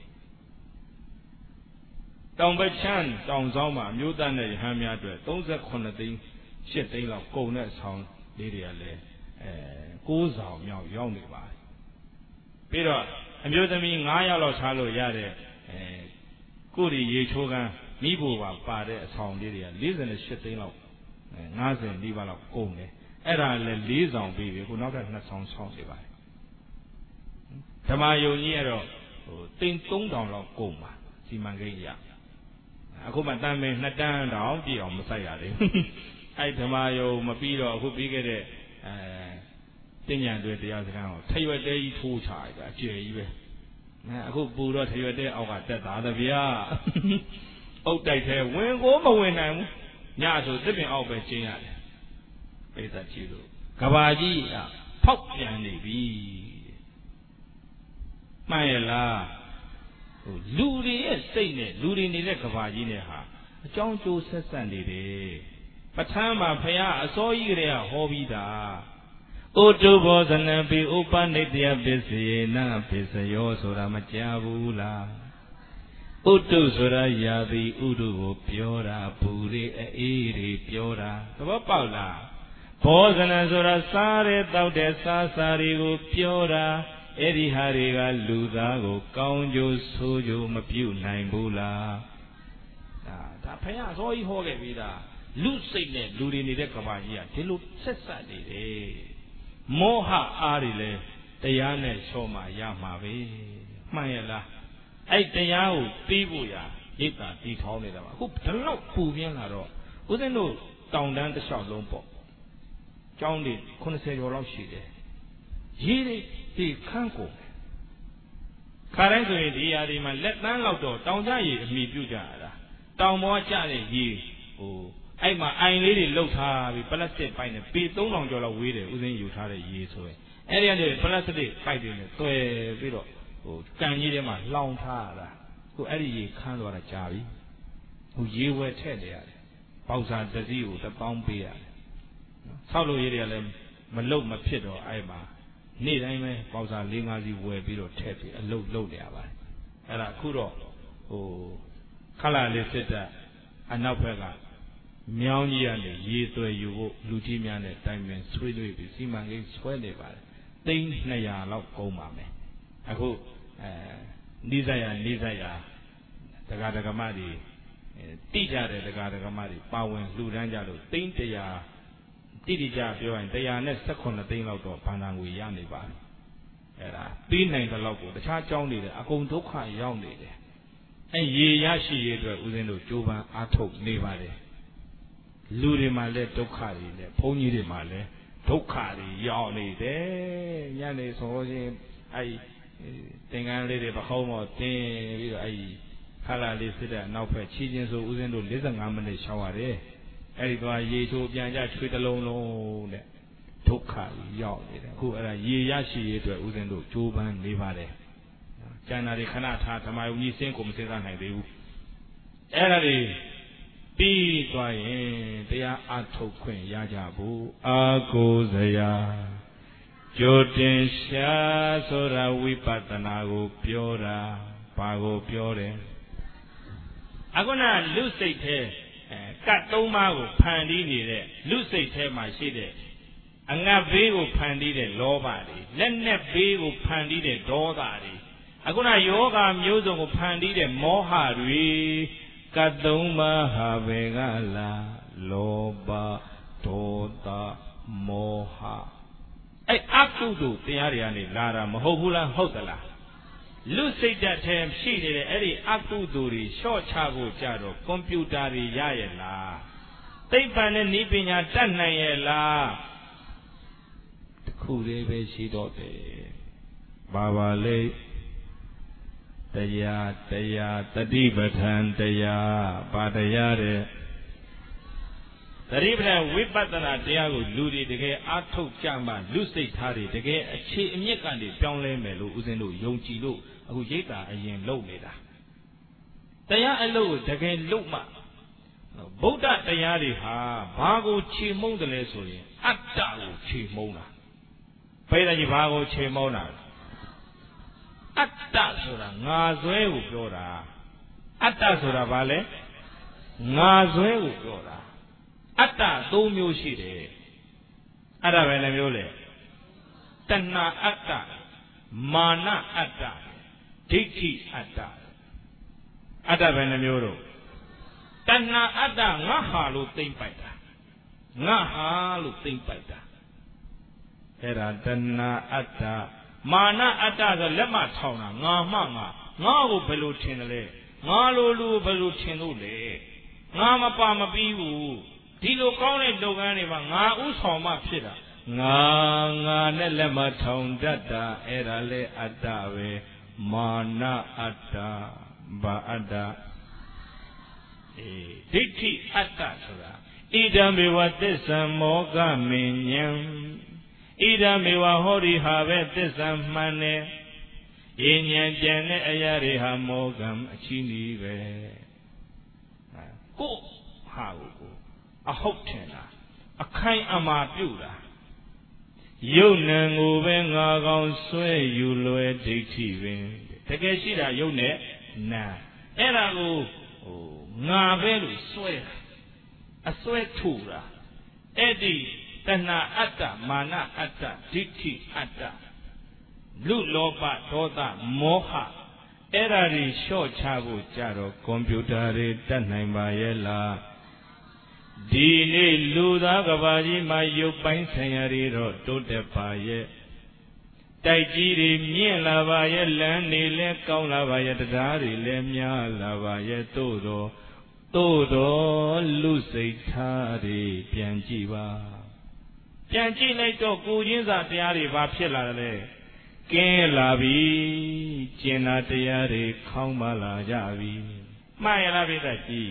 တောင်ပချမ်းတောင်ဆောင်မှာအမျိုးသားနဲ့ရဟန်းများအတွက်သုံးဆယ်ခုနှစ်သိန်းရှစ်သိန်းလောက်ကုန်တဲ့ဆောင်းလေးတွေကလည်းအဲကိုးဆောင်မြောက်ရောက်နေပါတယ်ပြီးတော့အမျိုးသမီးငါးယောက်လောက်ထားလို့ရတဲ့အဲကိုရီရေချိုးကန်းမိဖို့ပါပါတဲ့အဆောင်လေးတွေကလေးဆယ်ရှစ်သိန်းလောက်အဲငါးဆယ်နီးပါးလောက်ကုန်တယ်အဲ့ဒါလည်းလေးဆောင်ပြီးပြီခုနောက်ထပ်နှစ်ဆောင်ဆောင်နေပါတယ်ဓမ္မယုံကြီးကတော့ဟိုသိန်းသုံးထောင်လောက်ကုန်ပါစီမံကိန်းရအခုမှတန်ပင်နှစ်တန်းတောင်ပြည့်အောင်မဆိုင်ရသေးဘူးအဲ့ဓမ္မယုံမပြီးတော့အခုပြီးခဲ့တဲ့အဲတင်ညာတွေတရားစခန်းကိုထရွက်တဲကြီးထိုးချလိုက်တာအကျယ်ကြီးပဲအဲအခုပူတော့ထရွက်တဲအောက်ကတက်တာတဗျာအုတ်တိုက်သေးဝင်ကိုမဝင်နိုင်ဘူးညဆိုသစ်ပင်အောက်ပဲကျင်းရတယ်ပိဿကြည့်လို့ကဘာကြီးကဖောက်ပြန်နေပြီမှန်ရဲ့လားဟိုလူတွေရဲ့စိတ်နဲ့လူတွေနေတဲ့ကဘာကြီးနဲ့ဟာအကြောင်းကျိုးဆက်ဆက်နေတယ်ပဋ္ဌာန်းမှာဖရာအစောကြီးကလေးကဟောပြီးတာဩတုဘောဇနပိဥပနိတ္တယပစ္စယေနပစ္စယောဆိုတာမကြားဘူးလားဥတုဆိုတာယာတိဥတုကိုပြောတာဘူတွေအေးတွေပြောတာသဘောပေါက်လားဘောဇနဆိုတာစားရဲတောက်တဲ့စားစားတွေကိုပြောတာအဲ့ဒီဟာတွေကလူသားကိုကောင်းကျိုးဆိုးကျိုးမပြုနိုင်ဘူးလားဒါဒါဖယားစောကြီးဟောခဲ့ပြီးသားလူစိတ်နဲ့လူတွေနေတဲ့ကမ္ဘာကြီးကဒီလိုဆက်ဆက်နေတယ်မောဟအားတွေလဲတရားနဲ့ချောမှရမှာပဲမှန်ရဲ့လားအဲ့တရားကိုပြီးဖို့ရရိတ်တာတီထောင်းနေတာပါအခုဒီလောက်ပူပြင်းလာတော့ဦးဇင်းတို့တောင်တန်းတစ်လျှောက်လုံးပေါ့ကျောင်းတွေခုနှစ်ဆယ်ကျော်လောက်ရှိတယ်ရေးတွေဒီခန်းကိုခါတိုင်းဆိုရင်ဒီຢာဒီမှာလက်တန်းလောက်တော့တောင်ကြရည်အမိပြုကြရတာတောင်ပေါ်ကျတဲ့ရေဟိုအဲ့မှာအိုင်လေးတွေလှုပ်ထားပြီးပလတ်စတစ်ပိုက်နဲ့ပေသုံးထောင်ကျော်လောက်ဝေးတယ်ဦးစင်းယူထားတဲ့ရေဆိုရင်အဲ့ဒီကနေပလတ်စတစ်ပိုက်တွေနဲ့တွဲပြီးတော့ဟိုကန်ကြီးထဲမှာလောင်ထားတာခုအဲ့ဒီရေခမ်းသွားတာကြာပြီဟိုရေဝဲထည့်နေရတယ်ပေါက်စာတစ်စီးကိုတစ်ပေါင်းပေးရတယ်ဆောက်လို့ရေတွေကလည်းမလုတ်မဖြစ်တော့အဲ့မှာနေ့တိုင်းပဲပေါက်စာ၄၅စီးဝယ်ပြီးတော့ထည့်ပြီးအလုတ်လုတ်နေရပါတယ်အဲ့ဒါအခုတော့ဟိုခလာလေးစစ်တဲ့အနောက်ဘက်ကမြောင်းကြီးကနေရေသွယ်ယူဖို့လူကြီးများနဲ့တိုင်ပင်ဆွေးနွေးပြီးစီမံကိန်းဆွဲနေပါတယ်သိန်းနှစ်ရာလောက်ကုန်ပါမယ်အခုအဲနိစ္စရာနိစ္စရာဒကာဒကမတွေတိကြတဲ့ဒကာဒကမတွေပါဝင်လှူဒန်းကြလို့သိန်းတရာတိတိကျပြောရင်တရာနဲ့၁၈သိန်းလောက်တော့ဘဏ္ဍာငွေရနေပါတယ်အဲ့ဒါပြီးနိုင်တဲ့လောက်ကိုတခြားကြောင်းနေတယ်အကုန်ဒုက္ခရောက်နေတယ်အဲရေရရှိရတဲ့ဦးဇင်းတို့ကြိုးပမ်းအားထုတ်နေပါတယ်လူတွေမှာလည်းဒုက္ခတွေနဲ့ဘုန်းကြီးတွေမှာလည်းဒုက္ခတွေရောက်နေတယ်ညနေဆိုရင်အဲသင်္ကန်းလေးတွေပခုံးပေါ်တင်းပြီးတော့အဲခလာလေးစစ်တဲ့နောက်ဖက်ချီချင်းဆိုဦးဇင်းတို့၄၅မိနစ်ရှောက်ရတယ်အဲဒီတော့ရေချိုးပြန်ကြချွေးတလုံးလုံးတဲ့ဒုက္ခကြီးရောက်နေတယ်အခုအဲ့ဒါရေရရှိရတဲ့ဦးဇင်းတို့ကြိုးပမ်းနေပါတယ်ကျန်တာတွေခဏထားဓမ္မယုံကြီးစင်းကိုမစင်းစားနိုင်သေးဘူးအဲ့ဒါတွေပြီးသွားရင်တရားအထုတ်ခွင့်ရကြဖို့အာကိုစရာကြိုတင်ရှာဆိုတာဝိပဿနာကိုပြောတာဘာကိုပြောတယ်အခုနလူစိတ်ထဲကတ်သုံးပါးကိုဖန်တီးနေတဲ့လူစိတ်ထဲမှာရှိတဲ့အငတ်ဘေးကိုဖန်တီးတဲ့လောဘတွေလက်နဲ့ဘေးကိုဖန်တီးတဲ့ဒေါသတွေအခုနယောဂမျိုးစုံကိုဖန်တီးတဲ့မောဟတွေကတ်သုံးပါးဟာဘယ်ကလာလောဘဒေါသမောဟအဲ့အကုသိုလ်တရားတွေကနေလာတာမဟုတ်ဘူးလားဟုတ်သလားလူစိတ်ဓာတ်ထဲရှိနေတဲ့အဲ့ဒီအကုသိုလ်တွေလျှော့ချဖို့ကြတော့ကွန်ပျူတာတွေရရဲ့လားသိပ္ပံနဲ့နည်းပညာတတ်နိုင်ရဲ့လားတခုလေးပဲရှိတော့တယ်ဘာပါလဲတရားတရားတတိပဋ္ဌာန်တရားဘာတရားတဲ့တတိပဋ္ဌာန်ဝိပဿနာတရားကိုလူတွေတကယ်အားထုတ်ကြမှလူစိတ်ထားတွေတကယ်အခြေအမြစ်ကနေပြောင်းလဲမယ်လို့ဦးဇင်းတို့ယုံကြည်လို့အခုရိတ်တာအရင်လုပ်နေတာတရားအလုပ်ကိုတကယ်လုပ်မှဗုဒ္ဓတရားတွေဟာဘာကိုခြေမုံတယ်လဲဆိုရင်အတ္တကိုခြေမုံတာဘယ်တည်းဘာကိုခြေမုံတာအတ္တဆိုတာငါဇွဲကိုပြောတာအတ္တဆိုတာဘာလဲငါဇွဲကိုပြောတာအတ္တသုံးမျိုးရှိတယ်အဲ့ဒါပဲလည်းမျိုးလေတဏှာအတ္တမာနအတ္တဒိဋ္ဌိအတ္တအတ္တပဲလည်းမျိုးတော့တဏှာအတ္တငါဟာလို့သိမ့်ပိုက်တာငါဟာလို့သိမ့်ပိုက်တာအဲ့ဒါတဏှာအတ္တမာနအတ္တဆိုလက်မထောင်တာငါမှငါငါ့ကိုဘယ်လိုထင်တယ်လဲငါလိုလူဘယ်လိုထင်လို့လဲငါမပါမပြီးဘူးဒီလိုကောင်းတဲ့လုပ်ငန်းတွေမှာငါဥဆောင်မှဖြစ်တာငါငါနဲ့လက်မထောင်တတ်တာအဲ့ဒါလေအတ္တပဲမာနအတ္တဘာအတ္တအေးဒိဋ္ဌိအတ္တဆိုတာဣဒံမေဝသစ္ဆံမောကမဉ္ဇံဣဒံမေဝဟောဒီဟာပဲသစ္စာမှန်တယ်။ဉာဏ်ကြံတဲ့အရာတွေဟာမောကံအချီးနီးပဲ။ကိုဟာကိုအဟုတ်ထင်တာအခိုင်အမာပြုတာယုတ်နံကိုပဲငါကောင်ဆွဲယူလွယ်ဒိဋ္ဌိပင်တကယ်ရှိတာယုတ်နဲ့နာအဲ့ဒါကိုဟိုငါပဲလို့ဆွဲတာအဆွဲထူတာအဲ့ဒီတဏှာအတ္တမာနအတ္တဒိဋ္ဌိအတ္တလူလောဘဒေါသမောဟအဲ့ဒါတွေလျှော့ချဖို့ကြတော့ကွန်ပျူတာတွေတတ်နိုင်ပါရဲ့လားဒီနေ့လူသားကဘာကြီးမှာရုပ်ပိုင်းဆိုင်ရာတွေတော့တိုးတက်ပါရဲ့တိုက်ကြီးတွေမြင့်လာပါရဲ့လမ်းတွေလည်းကောင်းလာပါရဲ့တရားတွေလည်းများလာပါရဲ့သို့တော့သို့တော့လူစိတ်ထားတွေပြန်ကြည့်ပါပြန်ကြည့်လိုက်တော့ကိုချင်းစာတရားတွေဘာဖြစ်လာတယ်ကင်းလာပြီကျင်နာတရားတွေခေါင်းမလာကြပြီမှန်ရလားပြည့်တတ်ကြီး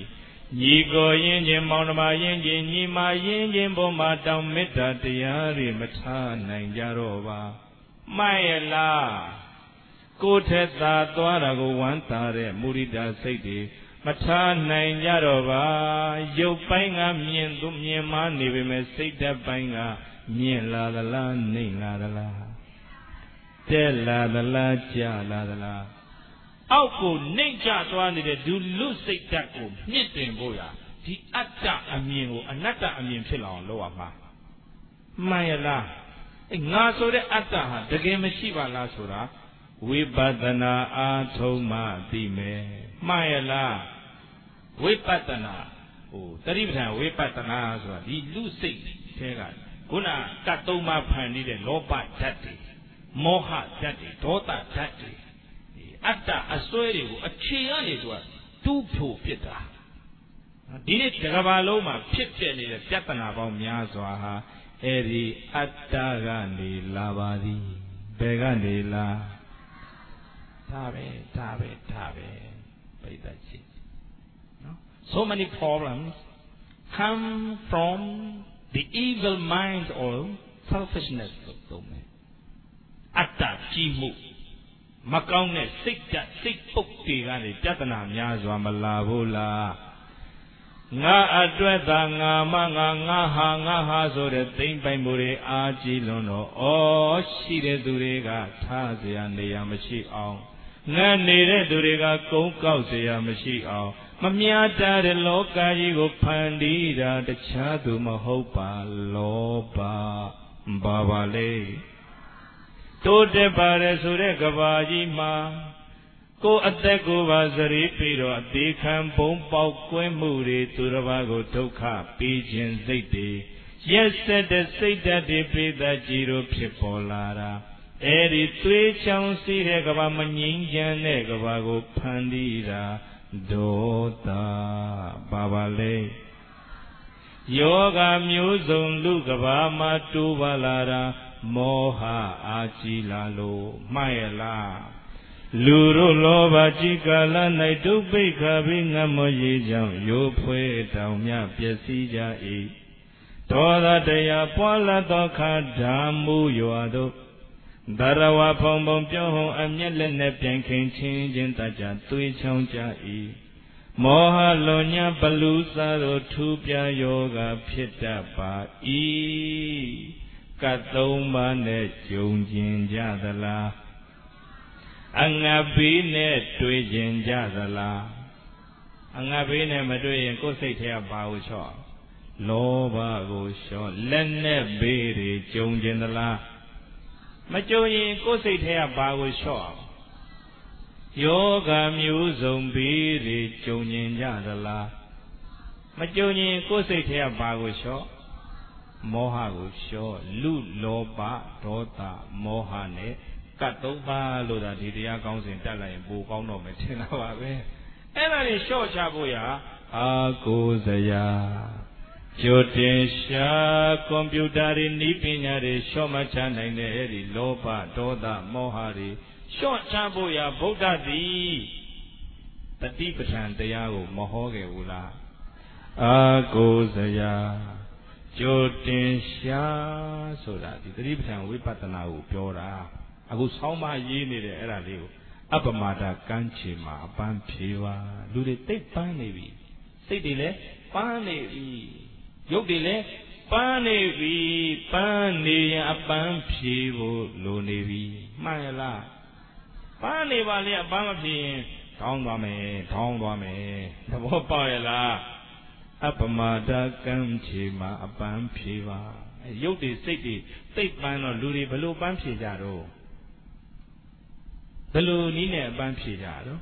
ညီကိုရင်ချင်းမောင်နှမရင်ချင်းညီမရင်ချင်းဘုံမှာတောင်းမေတ္တာတရားတွေမထားနိုင်ကြတော့ပါမှန်ရဲ့လားကိုယ်ထက်သာသွားတာကိုဝမ်းသာတဲ့မုရိဒာစိတ်တွေမထားနိုင်ကြတော့ပါရုပ်ပိုင်းကမြင်သူမြင်မှနေပေမဲ့စိတ်ဓာတ်ပိုင်းကမြင်လာသလားနှိမ့်လာသလားတက်လာသလားကျလာသလားအောက်ကိုနှိမ့်ချသွားနေတဲ့ဒုလူစိတ်ဓာတ်ကိုမြင့်တင်ဖို့ရဒီအတ္တအမြင်ကိုအနတ္တအမြင်ဖြစ်လာအောင်လုပ်ရမှာမှန်ရလားအဲငါဆိုတဲ့အတ္တဟာတကယ်မရှိပါလားဆိုတာဝိပဿနာအားထုတ်မှသိမယ်မှန်ရလားဝိပဿနာဟိုတတိပဋ္ဌာန်ဝိပဿနာဆိုတာဒီလူစိတ်ထဲကခုနကတ်သုံးပါးဖန်နေတဲ့လောဘဓာတ်တွေမောဟဓာတ်တွေဒေါသဓာတ်တွေအတ္တအစွဲတွေကိုအခြေကနေသူကတူးဖို့ဖြစ်တာဒီနေ့တစ်ကမ္ဘာလုံးမှာဖြစ်ပြနေတဲ့ပြဿနာပေါင်းများစွာဟာအဲ့ဒီအတ္တကနေလာပါသည်ဘယ်ကနေလာဒါပဲဒါပဲဒါပဲပိဋကရှိနော် so many problems come from the evil mind or selfishness လို့ပြောမယ်အတ္တကြီးမှုမကောင်းတဲ့စိတ်ဓာတ်စိတ်ပုတ်တွေကနေပြဿနာများစွာမလာဘူးလားငါအတွက်သာငါမငါငါဟာငါဟာဆိုတဲ့သိမ့်ပိုင်မှုတွေအားကြီးလွန်းတော့ဩရှိတဲ့သူတွေကထားเสียနေရမရှိအောင်ငါနေတဲ့သူတွေကကုန်းကောက်เสียမရှိအောင်မမြတ်တဲ့လောကကြီးကိုဖန်တီးတာတခြားသူမဟုတ်ပါလောဘဘာပါလေတိုးတက်ပါတယ်ဆိုတဲ့ကဘာကြီးမှာကိုယ်အသက်ကိုပါစရိပြီးတော့အသေးခံဘုံပေါက်ကွင်းမှုတွေသူတစ်ပါးကိုဒုက္ခပေးခြင်းစိတ်တွေရက်ဆက်တဲ့စိတ်ဓာတ်တွေပေးတတ်ကြည်လို့ဖြစ်ပေါ်လာတာအဲ့ဒီသွေးချောင်းစီးတဲ့ကဘာမငြိမ်းချမ်းတဲ့ကဘာကိုဖန်တီးတာဒေါသဘာပါလေယောဂမျိုးစုံလူကဘာမှာတိုးပါလာတာမောဟအာကြီးလာလို့မှန်ရလားလူတို့လောဘကြီးကာလ၌ဒုပိခါပြီးငတ်မောရေးကြောင့်ရိုးဖွဲတောင်မြပျက်စီးကြ၏ဒေါသတရားပွားလာသောခါဓာမှုရွာတို့ဒရဝဖုံဖုံပြောဟုံအမျက်လက်နဲ့ပြန်ခင်ချင်းချင်းတကြသွေးချောင်းကြ၏မောဟလွန်ညာဘလူစားတို့ထူပြယောဂဖြစ်တတ်ပါ၏ကတ်သုံးပါးနဲ့ကြုံကျင်ကြသလားအငတ်ဘေးနဲ့တွေ့ကျင်ကြသလားအငတ်ဘေးနဲ့မတွေ့ရင်ကိုယ်စိတ်ထဲကဘာကိုလျှော့လောဘကိုလျှော့လက်နဲ့ဘေးတွေကြုံကျင်သလားမကြုံရင်ကိုယ်စိတ်ထဲကဘာကိုလျှော့ယောဂမျိုးစုံဘေးတွေကြုံကျင်ကြသလားမကြုံရင်ကိုယ်စိတ်ထဲကဘာကိုလျှော့မောဟကိုလျှော့လူလောဘဒေါသမောဟနဲ့ကတ်သုံးပါးလို့သာဒီတရားကောင်းစဉ်တက်လိုက်ရင်ပိုကောင်းတော့မယ်ထင်တာပါပဲအဲ့ဒါတွေလျှော့ချဖို့ရာအာကိုစရာကြိုတင်ရှာကွန်ပျူတာတွေနည်းပညာတွေလျှော့မချနိုင်တဲ့အဲ့ဒီလောဘဒေါသမောဟတွေလျှော့ချဖို့ရာဗုဒ္ဓသည်တတိပဋ္ဌာန်တရားကိုမဟောခဲ့ဘူးလားအာကိုစရာကြိုတင်ရှာဆိုတာဒီတတိပဋ္ဌာန်ဝိပဿနာကိုပြောတာအခုဆောင်းပါရေးနေတယ်အဲ့ဒါလေးကိုအပမာဒကမ်းခြေမှာအပန်းဖြေပါလူတွေတိတ်ပန်းနေပြီစိတ်တွေလည်းပန်းနေပြီရုပ်တွေလည်းပန်းနေပြီပန်းနေရင်အပန်းဖြေဖို့လိုနေပြီမှန်ရလားပန်းနေပါလေအပန်းမဖြေရင်ထောင်းသွားမယ်ထောင်းသွားမယ်သဘောပေါက်ရလားအပမာဒကမ်းခြေမှာအပန်းဖြေပါရုပ်တွေစိတ်တွေတိတ်ပန်းတော့လူတွေဘလို့ပန်းဖြေကြတော့ဘယ်လိုနည်းနဲ့အပန်းဖြေကြတော့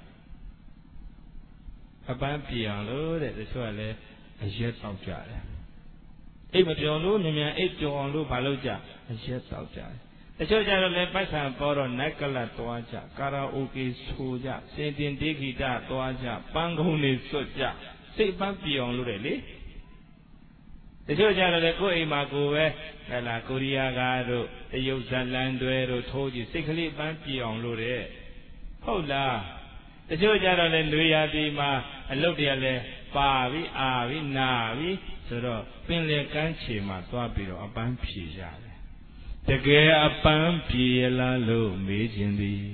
အပန်းဖြေအောင်လို့တဲ့တချို့ကလည်းအရက်တောက်ကြတယ်အိတ်မပြောလို့မြန်မြန်အိတ်ကြော်အောင်လို့မလုပ်ကြအရက်တောက်ကြတယ်တချို့ကြတော့လည်းပိုက်ဆံပေါ်တော့နိုက်ကလတ်သွားကြကာရာအိုကေဆိုကြစင်တင်တေဂီတသွားကြပန်းကုန်းတွေစွတ်ကြစိတ်ပန်းပြေအောင်လို့တယ်လေတချို့ကြတော့လည်းကိုယ့်အိမ်မှာကိုယ်ပဲဟဲ့လားကိုရီးယားကားတို့တရုတ်ဇလန်တွေတို့ထိုးကြည့်စိတ်ကလေးပန်းပြေအောင်လို့တဲ့ဟုတ်လားတချို့ကြတော့လည်းလွေရာဒီမှာအလုပ်တွေကလည်းပါပြီအာပြီနာပြီဆိုတော့ပင်လေကမ်းခြေမှာသွားပြီးတော့အပန်းဖြေရတယ်တကယ်အပန်းဖြေလားလို့မေးခြင်းသည်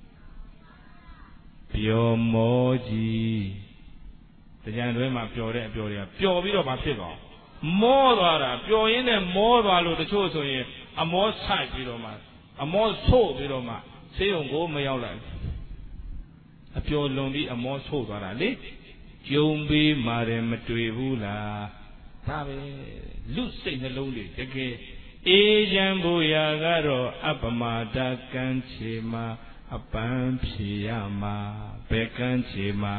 ပျော်မောကြီးတရားတွဲမှာပျော်တဲ့အပျော်တွေကပျော်ပြီးတော့မဖြစ်တော့မောသွားတာပျော်ရင်းနဲ့မောသွားလို့တချို့ဆိုရင်အမောဆိုင်ပြီးတော့မှအမောဆို့ပြီးတော့မှဆေးရုံကိုမရောက်လိုက်အပျော်လွန်ပြီးအမောဆို့သွားတာလေကျုံပေးမာတယ်မတွေ့ဘူးလားဒါပဲလူစိတ်နှလုံးတွေတကယ်အေးချမ်းဖို့ရာကတော့အပမဒကံချေမှာအပန်းဖြေရမှာဘယ်ကံချေမှာ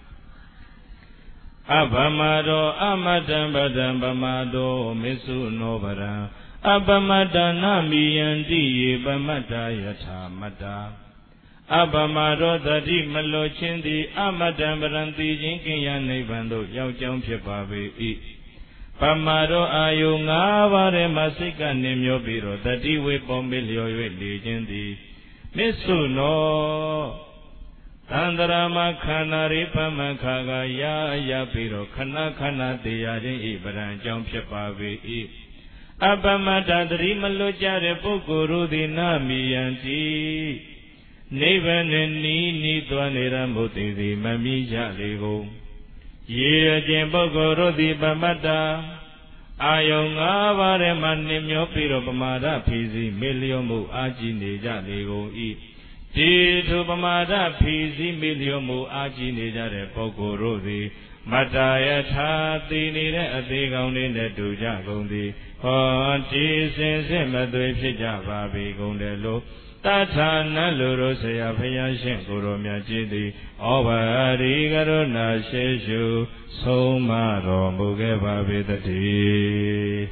အပမတောအမတံပဒံပမတောမေစုနောပရံအပမတနာမိယံတိယေပမတ္တယထာမတ္တာအပမတောတတိမလောချင်းသည်အမတံပရံတိချင်းကင်ရနိဗ္ဗာန်သို့ရောက်ကြောင်းဖြစ်ပါပေ၏ပမတောအာယုငါးပါးထဲမှစိတ်ကနေမျောပြီးတော့တတိဝေပေါ်မေလျော်၍လေခြင်းသည်မေစုနောသန္တရာမခန္ဓာရိပမခါကရာရပြီးတော့ခဏခဏတရားခြင်းဤပရံအကြောင်းဖြစ်ပါပေ၏အပမတ္တတတိမလွတ်ကြတဲ့ပုဂ္ဂိုလ်တို့သည်နာမိယံတိနိဗ္ဗာန်နှင့်နီးနီးသွားနေရမှုသိသည်မမြည်ကြလေကုန်ရေအကျင့်ပုဂ္ဂိုလ်တို့သည်ပမတ္တအာယုံငါးပါးထဲမှနှင်မျောပြီးတော့ပမာဒဖြီစီမေလျောမှုအာကြည့်နေကြလေကုန်၏ဒီထိုပမာဒဖြီစီမေလျောမှုအာကြည့်နေကြတဲ့ပုဂ္ဂိုလ်တို့သည်မတ္တယထာသိနေတဲ့အသေးကောင်းလေးနဲ့တူကြကုန်သည်ဟောဒီစင်စစ်မသွေဖြစ်ကြပါပေကုန်တယ်လို့တထာနလူတို့ဆရာဖျားရှင်ကိုရောမြတ်ကြီးသည်ဩဘာရိကရုဏာရှိရှုဆုံးမတော်မူခဲ့ပါပေတည်း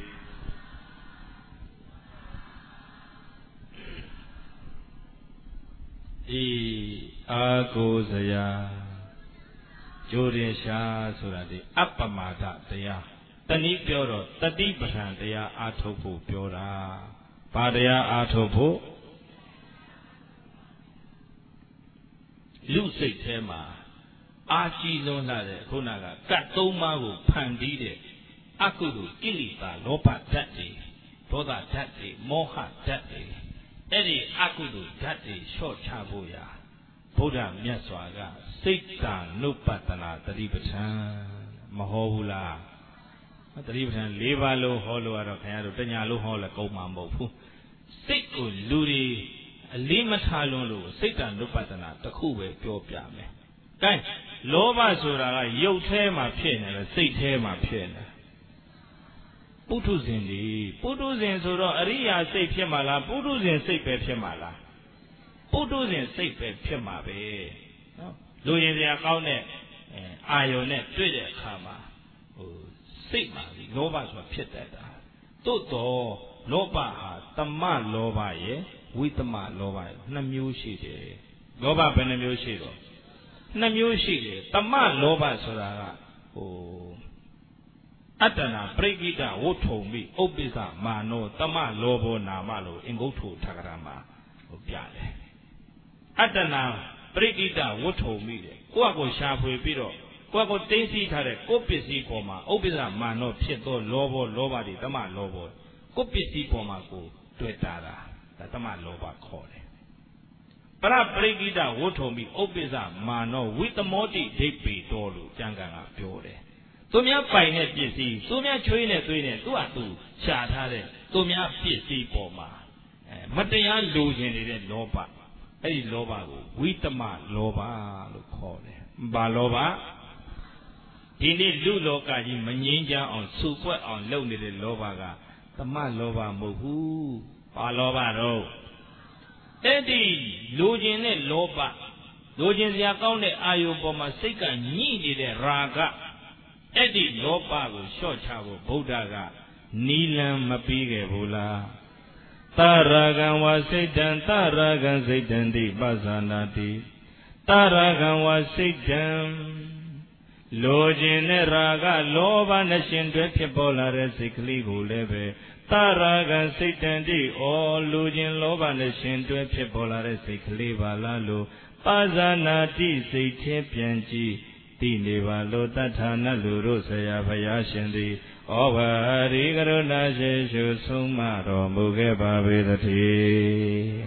ဤအာကိုစရာကျိုးရင်ရှာဆိုတာဒီအပ္ပမာဒတရားတနည်းပြောတော့တတိပဋ္ဌာန်တရားအာထုတ်ဖို့ပြောတာဘာတရားအာထုတ်ဖို့လူစိတ်ထဲမှာအာကြီးလွန်းလာတဲ့ခုနကကတ်သုံးပါးကိုဖန်တီးတဲ့အကုသိုလ်ကိလေသာလောဘဓာတ်တွေဒေါသဓာတ်တွေမောဟဓာတ်တွေအဲ့ဒီအကုသိုလ်ဓာတ်တွေလျှော့ချဖို့ရာဘုရားမြတ်စွာကစိတ်တံနုပတနာတတိပဋ္ဌာန်မဟောဘူးလားတတိပဋ္ဌာန်၄ပါးလုံးဟောလို့ကတော့ခင်ဗျားတို့တညာလုံးဟောလဲကုန်မှာမဟုတ်ဘူးစိတ်ကိုလူတွေအလေးမထားလွန်းလို့စိတ်တံနုပတနာတစ်ခုပဲပြောပြမယ်။ကဲလောဘဆိုတာကရုပ်ထဲမှာဖြစ်နေတယ်စိတ်ထဲမှာဖြစ်နေပုထုဇဉ်ဒီပုထုဇဉ်ဆိုတော့အရိယာစိတ်ဖြစ်မှာလားပုထုဇဉ်စိတ်ပဲဖြစ်မှာလားပုထုဇဉ်စိတ်ပဲဖြစ်မှာပဲနော်လူရင်စရာကောင်းတဲ့အာယုန်နဲ့တွေ့တဲ့အခါမှာဟိုစိတ်မှာဒီလောဘဆိုတာဖြစ်တတ်တာသို့တော့လောဘဟာတမလောဘရဲ့ဝိတမလောဘရဲ့နှစ်မျိုးရှိတယ်လောဘဘယ်နှမျိုးရှိတော့နှစ်မျိုးရှိတယ်တမလောဘဆိုတာကဟိုအတ္တနာပရိကိတဝုထုံမိဥပ္ပိသမာနောတမလောဘောနာမလို့အင်္ဂုတ္ထုထကရာမှာဟိုပြတယ်အတ္တနာပရိကိတဝုထုံမိတယ်ကိုယ့်အကိုရှာဖွေပြီးတော့ကိုယ့်အကိုတင်းစီထားတဲ့ကိုယ့်ပစ္စည်းပေါ်မှာဥပ္ပိသမာနောဖြစ်သောလောဘောလောဘတွေတမလောဘောကိုယ့်ပစ္စည်းပေါ်မှာကိုတွေ့တာဒါတမလောဘခေါ်တယ်ပရပရိကိတဝုထုံမိဥပ္ပိသမာနောဝိတမောတိဒိဋ္ဌိတော်လို့ကျမ်းဂန်ကပြောတယ်သူများပိုင်တဲ့ပစ္စည်းသူများချွေးနဲ့သွေးနဲ့သူ့ဟာသူရှာထားတဲ့သူများပစ္စည်းပေါ်မှာအဲမတရားလိုချင်နေတဲ့လောဘအဲ့ဒီလောဘကိုဝိတမလောဘလို့ခေါ်တယ်။ဘာလောဘဒီနေ့လူလောကကြီးမငြိမ်းချမ်းအောင်ဆူပွက်အောင်လုပ်နေတဲ့လောဘကတမလောဘမဟုတ်ဘူး။ဘာလောဘတော့အဲ့ဒီလိုချင်တဲ့လောဘလိုချင်စရာကောင်းတဲ့အာယုပေါ်မှာစိတ်ကညှိနေတဲ့ရာဂအဲ့ဒီလောဘကိုလျှော့ချဖို့ဗုဒ္ဓကနီလံမပြီးခဲ့ဘူးလားတရဂံဝစိတ်တံတရဂံစိတ်တံတိပဇာနာတိတရဂံဝစိတ်တံလိုခြင်းနဲ့ရာဂလောဘနဲ့ရှင်တွဲဖြစ်ပေါ်လာတဲ့စိတ်ကလေးကိုလည်းပဲတရဂံစိတ်တံတိဩလိုခြင်းလောဘနဲ့ရှင်တွဲဖြစ်ပေါ်လာတဲ့စိတ်ကလေးပါလားလို့ပဇာနာတိစိတ်ထဲပြန်ကြည့်တတိနေပါလိုတထာနလူတို့ဆရာဘုရားရှင်သည်ဩဘာရိကရုဏာရှိရှုဆုံးမတော်မူခဲ့ပါပေသတည်း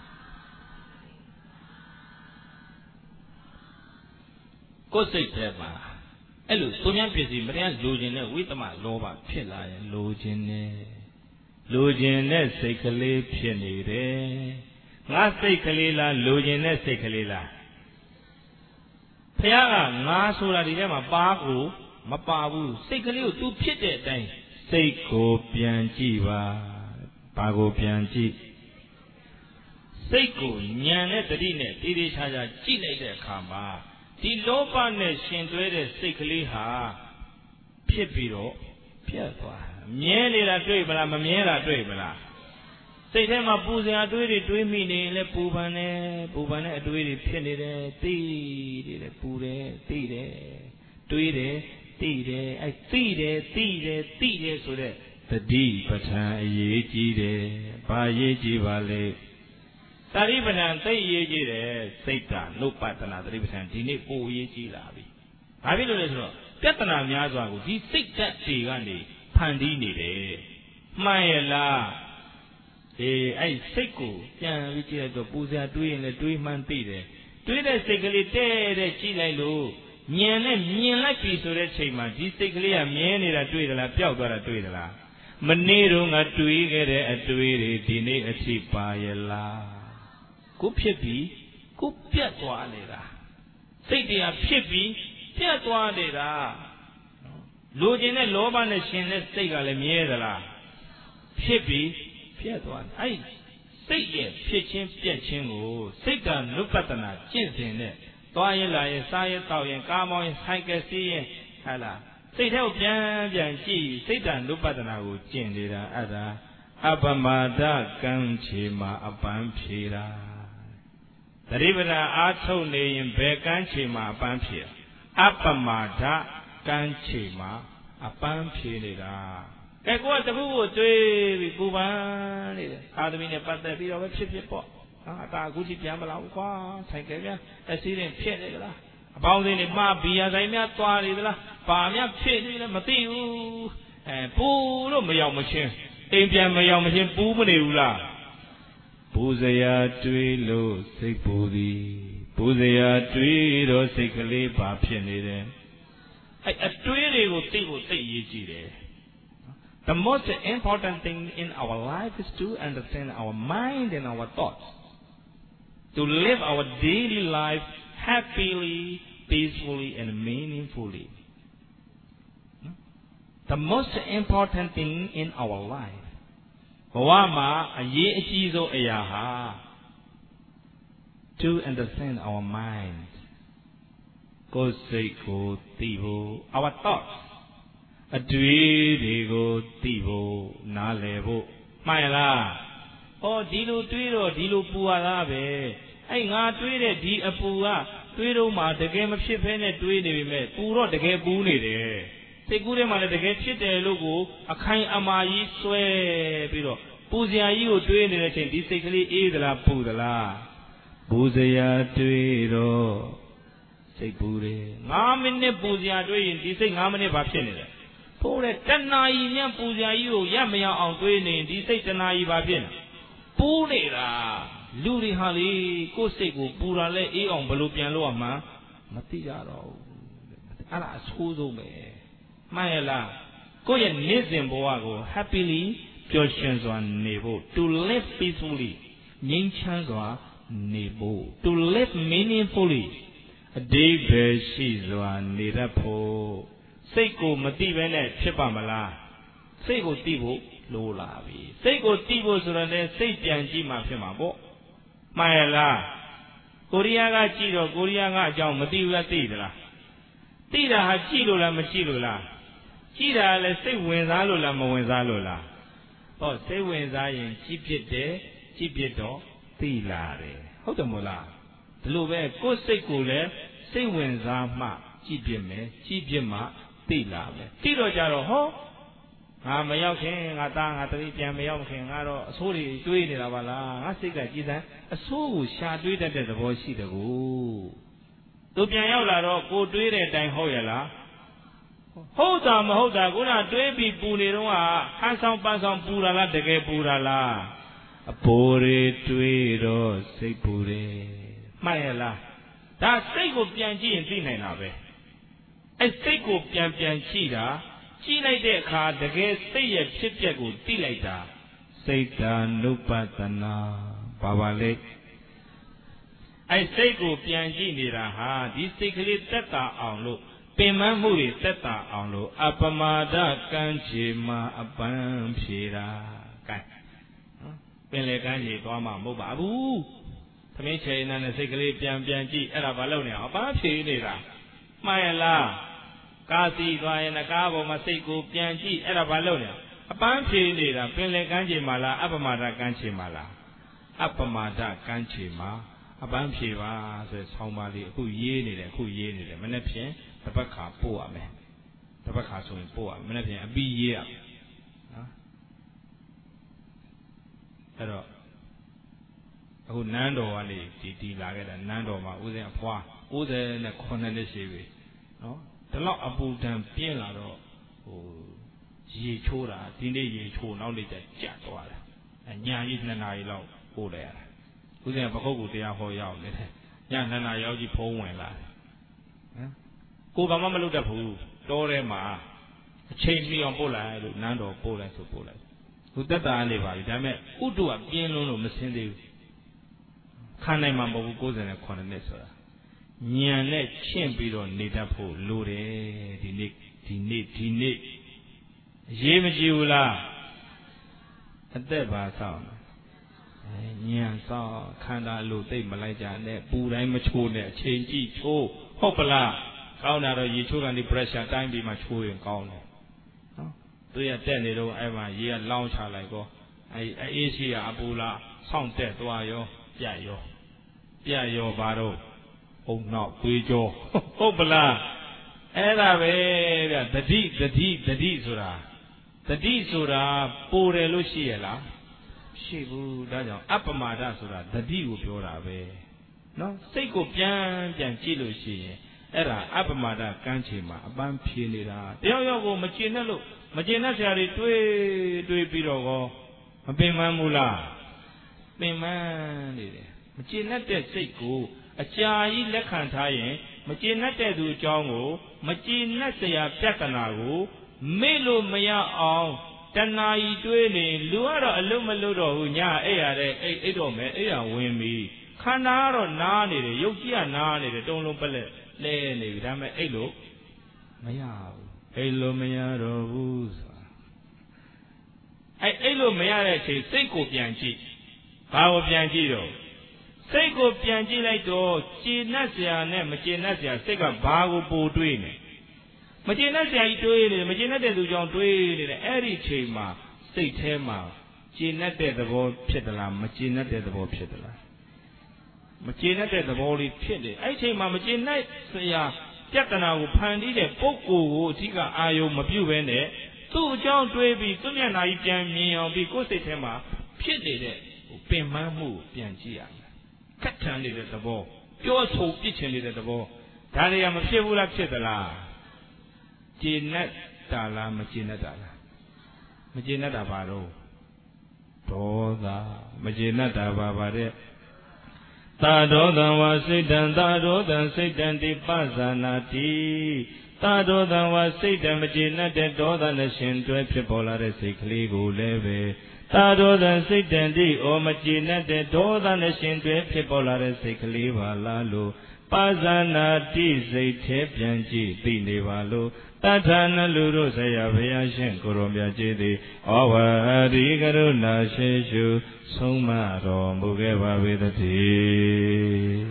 ကိုယ်စိတ်ထဲမှာအဲ့လိုသူများပစ္စည်းမတရားလိုချင်တဲ့ဝိသမလောဘဖြစ်လာရင်လိုချင်တယ်လိုချင်တဲ့စိတ်ကလေးဖြစ်နေတယ်ငါစိတ်ကလေးလားလိုချင်တဲ့စိတ်ကလေးလားဘုရားကငါဆိုတာဒီထဲမှာပါကိုမပါဘူးစိတ်ကလေးကို तू ဖြစ်တဲ့အတိုင်းစိတ်ကိုပြန်ကြည့်ပါဘာကိုပြန်ကြည့်စိတ်ကိုဉာဏ်နဲ့တတိနဲ့တည်တည်ချာချာကြည့်လိုက်တဲ့အခါမှာဒီလောဘနဲ့ရှင်တွဲတဲ့စိတ်ကလေးဟာဖြစ်ပြီးတော့ပြတ်သွားမြဲနေတာတွေ့မလားမမြဲတာတွေ့မလားစိတ်ထဲမှာပူစရာအတွေးတွေတွေးမိနေရင်လည်းပူပန်တယ်ပူပန်တဲ့အတွေးတွေဖြစ်နေတယ်သိတယ်ပူတယ်သိတယ်တွေးတယ်သိတယ်အဲသိတယ်သိတယ်သိတယ်ဆိုတဲ့တတိပဋ္ဌာန်အရေးကြီးတယ်ဘာအရေးကြီးပါလဲတတိပဋ္ဌာန်သိအရေးကြီးတယ်စိတ်ဓာတ်နုပတနာတတိပဋ္ဌာန်ဒီနေ့ပိုအရေးကြီးလာပြီဘာဖြစ်လို့လဲဆိုတော့ပြဿနာများစွာကိုဒီစိတ်ဓာတ်တွေကနေဖန်တီးနေတယ်မှန်ရဲ့လားအေးအဲ့စိတ်ကိုပြန်ပြီးကြည့်လိုက်တော့ပူစရာတွေးရင်လည်းတွေးမှန်းသိတယ်တွေးတဲ့စိတ်ကလေးတဲ့တဲ့ကြည့်လိုက်လို့ဉာဏ်နဲ့မြင်လိုက်ပြီဆိုတဲ့ချိန်မှာဒီစိတ်ကလေးကမြဲနေတာတွေ့သလားပျောက်သွားတာတွေ့သလားမနေ့တော့ငါတွေးခဲ့တဲ့အတွေးတွေဒီနေ့အထိပါရဲ့လားကိုဖြစ်ပြီးကိုပြတ်သွားနေတာစိတ်တရားဖြစ်ပြီးပြတ်သွားနေတာလိုချင်တဲ့လောဘနဲ့ရှင်တဲ့စိတ်ကလည်းမြဲသလားဖြစ်ပြီးပြတ်သွားတယ်အဲ့စိတ်ရဲ့ဖြစ်ချင်းပြတ်ချင်းကိုစိတ်ကနုပတနာကျင့်စဉ်နဲ့သွားရင်လာရင်စားရင်တောက်ရင်ကားမောင်းရင်ဆိုင်ကယ်စီးရင်ဟာလားစိတ်ထဲကိုပြန်ပြန်ကြည့်စိတ်တနုပတနာကိုကျင့်နေတာအဲ့ဒါအပမာဒကံချေမှာအပန်းဖြေတာတတိပဒအားထုတ်နေရင်ဘယ်ကံချေမှာအပန်းဖြေအပမာဒကံချေမှာအပန်းဖြေနေတာကဲကိုကတခုကိုတွေးပြီးပူပန်နေတယ်အာသမီနဲ့ပတ်သက်ပြီးတော့ပဲဖြစ်ဖြစ်ပေါ့ဟာအတာအခုထိပြန်မလာဘူးကွာဆိုင်ကယ်ပြန်အစီးရင်ဖြစ်နေကြလားအပေါင်းစင်းတွေမှာဘီယာဆိုင်များသွားနေသလားဘာများဖြစ်နေလဲမသိဘူးအဲပူလို့မရောက်မချင်းအိမ်ပြန်မရောက်မချင်းပူးမနေဘူးလားပူစရာတွေးလို့စိတ်ပူသည်ပူစရာတွေးတော့စိတ်ကလေးပါဖြစ်နေတယ်အဲအတွေးတွေကိုသိဖို့သိရေးကြည့်တယ်The most important thing in our life is to understand our mind and our thoughts. To live our daily life happily, peacefully, and meaningfully. The most important thing in our life. Bawama aye achizo ayaha. To understand our mind. Ko sei ko tibo. Our thoughts. အတွေးတွေကိုသိဖို့နားလည်ဖို့မှန်လား။အော်ဒီလိုတွေးတော့ဒီလိုပူရတာပဲ။အဲ့ငါတွေးတဲ့ဒီအပူကတွေးတော့မှတကယ်မဖြစ်ဘဲနဲ့တွေးနေပြီမဲ့ပူတော့တကယ်ပူနေတယ်။စိတ်ကူးထဲမှာလည်းတကယ်ဖြစ်တယ်လို့ကိုအခိုင်အမာကြီးဆွဲပြီးတော့ပူစရာကြီးကိုတွေးနေတဲ့ချိန်ဒီစိတ်ကလေးအေးသလားပူသလား။ပူစရာတွေးတော့စိတ်ပူတယ်။၅မိနစ်ပူစရာတွေးရင်ဒီစိတ်၅မိနစ်ဘာဖြစ်နေလဲ။ပိုးတဲ့တဏှာကြီးမြန်ပူစရာကြီးကိုရမရအောင်တွေးနေဒီစိတ်တဏှာကြီးပါဖြစ်နေပူးနေတာလူတွေဟာလေကိုယ်စိတ်ကိုပူတာလဲအေးအောင်ဘယ်လိုပြန်လို့ရမှန်းမသိကြတော့ဘူးအဲ့ဒါအဆိုးဆုံးပဲမှန်ရဲ့လားကိုယ့်ရဲ့နေ့စဉ်ဘဝကို happily ပျော်ရွှင်စွာနေဖို့ to live peacefully ငြိမ်းချမ်းစွာနေဖို့ to live meaningfully အဓိပ္ပာယ်ရှိစွာနေတတ်ဖို့စိတ်ကိုမသိဘဲနဲ့ဖြစ်ပါမလားစိတ်ကိုသိဖို့လိုလာပြီစိတ်ကိုသိဖို့ဆိုတော့လည်းစိတ်ပြန်ကြည့်မှဖြစ်မှာပေါ့မှန်ရဲ့လားကိုရီးယားကကြည့်တော့ကိုရီးယားကအကြောင်းမသိဘူးလားသိသလားသိတာဟာကြည့်လို့လားမကြည့်လို့လားကြည့်တာလည်းစိတ်ဝင်စားလို့လားမဝင်စားလို့လားဟောစိတ်ဝင်စားရင်ကြည့်ဖြစ်တယ်ကြည့်ဖြစ်တော့သိလာတယ်ဟုတ်တယ်မို့လားဒီလိုပဲကိုယ်စိတ်ကိုလည်းစိတ်ဝင်စားမှကြည့်ဖြစ်မယ်ကြည့်ဖြစ်မှသိလာမယ်သိတော့ကြတော့ဟောငါမရောက်ခင်ငါသားငါတတိပြန်မရောက်ခင်ငါတော့အဆိုးတွေတွေးနေတာပါလားငါစိတ်ကကြည်စမ်းအဆိုးကိုရှာတွေးတတ်တဲ့သဘောရှိတယ်ကိုသူပြန်ရောက်လာတော့ကိုတွေးတဲ့အတိုင်းဟုတ်ရဲ့လားဟုတ်တာမဟုတ်တာခုနတွေးပြီးပူနေတော့ဟာဟန်ဆောင်ပန်းဆောင်ပူတာလားတကယ်ပူတာလားအပိုးတွေတွေးတော့စိတ်ပူတယ်မှန်ရဲ့လားဒါစိတ်ကိုပြန်ကြည့်ရင်သိနိုင်တာပဲအဲစိတ်ကိုပြန်ပြန်ကြည့်တာကြည့်လိုက်တဲ့အခါတကယ်စိတ်ရဲ့ဖြစ်ပျက်ကိုသိလိုက်တာစိတ်တ ानु ပတနာဘာပါလဲအဲစိတ်ကိုပြန်ကြည့်နေတာဟာဒီစိတ်ကလေးတက်တာအောင်လို့ပင်မမှုတွေတက်တာအောင်လို့အပမာဒကံခြေမှာအပန်းဖြေတာကဲနော်ပင်လေကံခြေသွားမှမဟုတ်ပါဘူးသမင်းချေနာနဲ့စိတ်ကလေးပြန်ပြန်ကြည့်အဲ့ဒါဘာလုပ်နေအောင်အပန်းဖြေနေတာမှန်ရလားကာစီသွားရင်ကားပေါ်မှာစိတ်ကိုပြန်ကြည့်အဲ့ဒါဘာလုပ်နေအောင်အပန်းဖြေနေတာပင်လေကံခြေမှာလားအပမာဒကံခြေမှာလားအပမာဒကံခြေမှာအပန်းဖြေပါဆိုဆောင်းပါလေးအခုရေးနေတယ်အခုရေးနေတယ်မနေ့ဖြင့်တပတ်ခါပို့ရမယ်တပတ်ခါဆိုရင်ပို့ရမယ်မနေ့ဖြင့်အပြီးရေးရမယ်နော်အဲ့တော့အခုနန်းတော်ကနေဒီဒီလာခဲ့တာနန်းတော်မှာဦးဇင်းအဖွား၉၀နဲ့ခုနှစ်နှစ်ရှိပြီနော်ဒီလောက်အပူဒဏ်ပြင်းလာတော့ဟိုရေချိုးတာဒီနေ့ရေချိုးနောက်နေ့ကျကြက်သွားတယ်အညာကြီးနှစ်နာရီလောက်ပို့လိုက်ရတာဦးဇင်းပခုတ်ကူတရားဟောရောက်နေတယ်ညနှစ်နာရီရောက်ကြီးဖုံးဝင်လာတယ်နော်ကိုဘာမှမလုပ်တတ်ဘူးတောထဲမှာအချိန်မီအောင်ပို့လိုက်လို့နန်းတော်ပို့လိုက်ဆိုပို့လိုက်သူတက်တာနေပါပြီဒါပေမဲ့ဥတုကပြင်းလွန်းလို့မစင်းသေးဘူးခံနိုင်မှာမဟုတ်ဘူး၉၀နဲ့ခုနှစ်နှစ်ဆိုတာညံနဲ့ချင်းပြီးတော့နေတတ်ဖို့လိုတယ်ဒီနေ့ဒီနေ့ဒီနေ့ရေးမကြည့်ဘူးလားအသက်ပါဆောင်အဲညံဆောင်ခန္ဓာလို့သိမလိုက်ကြနဲ့ပူတိုင်းမချိုးနဲ့အချိန်ကြည့်ချိုးဟုတ်ပလားကောင်းတာတော့ရေချိုးကန်ဒီ pressure တိုင်းပြီးမှချိုးရင်ကောင်းတယ်နော်သူရတက်နေတော့အဲ့မှာရေကလောင်းချလိုက်ကောအဲ့အေးရှိရအပူလားဆောင်းတက်သွားရောပြတ်ရောပြတ်ရောဘာတော့အုံနောက်သွေးကြောဟုတ်ပလားအဲ့ဒါပဲဗျတတိတတိတတိဆိုတာတတိဆိုတာပိုတယ်လို့ရှိရလားရှိဘူးဒါကြောင့်အပမဒဆိုတာတတိကိုပြောတာပဲနော်စိတ်ကိုပြန်ပြန်ကြည့်လို့ရှိရင်အဲ့ဒါအပမဒကန်းချေမှာအပန်းဖြေနေတာတယောက်ယောက်ကိုမကျင်နဲ့လို့မကျင်နဲ့ဆရာတွေတွေးတွေးပြီးတော့ကောမပင်ပန်းဘူးလားပင်ပန်းနေတယ်မကျင်နဲ့တဲ့စိတ်ကိုအကြာကြီးလက်ခံထားရင်မကျင်နဲ့တဲ့သူအကြောင်းကိုမကျင်နဲ့ဆရာပြဿနာကိုမေ့လို့မရအောင်တဏှာကြီးတွေးနေလူကတော့အလုံးမလို့တော့ဘူးညာအဲ့ရတဲ့အိတ်အိတ်တော့မယ်အဲ့ရဝင်ပြီးခန္ဓာကတော့နားနေတယ်ရုပ်ကြီးကနားနေတယ်တုံးလုံးပလက်လဲနေပြီဒါပေမဲ့အဲ့လိုမရဘူးအဲ့လိုမရတော့ဘူးဆိုတာအဲ့အဲ့လိုမရတဲ့အချိန်စိတ်ကိုပြန်ကြည့်ဘာကိုပြန်ကြည့်တော့စိတ်ကိုပြန်ကြည့်လိုက်တော့ကျေနပ်စရာနဲ့မကျေနပ်စရာစိတ်ကဘာကိုပိုတွေးနေမကျေနပ်စရာကြီးတွေးနေတယ်မကျေနပ်တဲ့သူကြောင့်တွေးနေတယ်အဲ့ဒီချိန်မှာစိတ်ထဲမှာကျေနပ်တဲ့သဘောဖြစ်သလားမကျေနပ်တဲ့သဘောဖြစ်သလားမကျေနပ်တဲ့သဘောလေးဖြစ်တယ်အဲ့ချိန်မှာမကျေနပ်စရာပြဿနာကိုဖန်တီးတဲ့ပုဂ္ဂိုလ်ကိုအဓိကအာယုံမပြုတ်ဘဲနဲ့သူ့အကြောင်းတွေးပြီးသူ့မျက်နှာကြီးပြန်မြင်အောင်ပြီးကိုယ်စိတ်ထဲမှာဖြစ်နေတဲ့ပင်ပန်းမှုပြန်ကြည့်ရမယ်ကတ်ထန်နေတဲ့သဘောပြောဆိုပြစ်ချင်နေတဲ့သဘောဒါတွေကမဖြစ်ဘူးလားဖြစ်သလားကျေနပ်တာလားမကျေနပ်တာလားမကျေနပ်တာဘာတော့ဒေါသမကျေနပ်တာဘာပါတဲ့သာဒောသံဝါစိတ်တံသာဒောသံစိတ်တံတိပဇာနာတိသာဒောသံဝါစိတ်တံမကျေနပ်တဲ့ဒေါသနဲ့ရှင်တွဲဖြစ်ပေါ်လာတဲ့စိတ်ကလေးကိုလည်းပဲသာဒောသံစိတ်တံတိဩမကျေနပ်တဲ့ဒေါသနဲ့ရှင်တွဲဖြစ်ပေါ်လာတဲ့စိတ်ကလေးပါလားလို့ပဇာနာတိစိတ်ထဲပြန်ကြည့်သိနေပါလို့တထာနလူတို့ဆရာဘုရားရှင်ကိုရောမြတ်ကြီးသည်ဩဝရိကရုဏာရှိရှုဆုံးမတော်မူခဲ့ပါ၏တည်း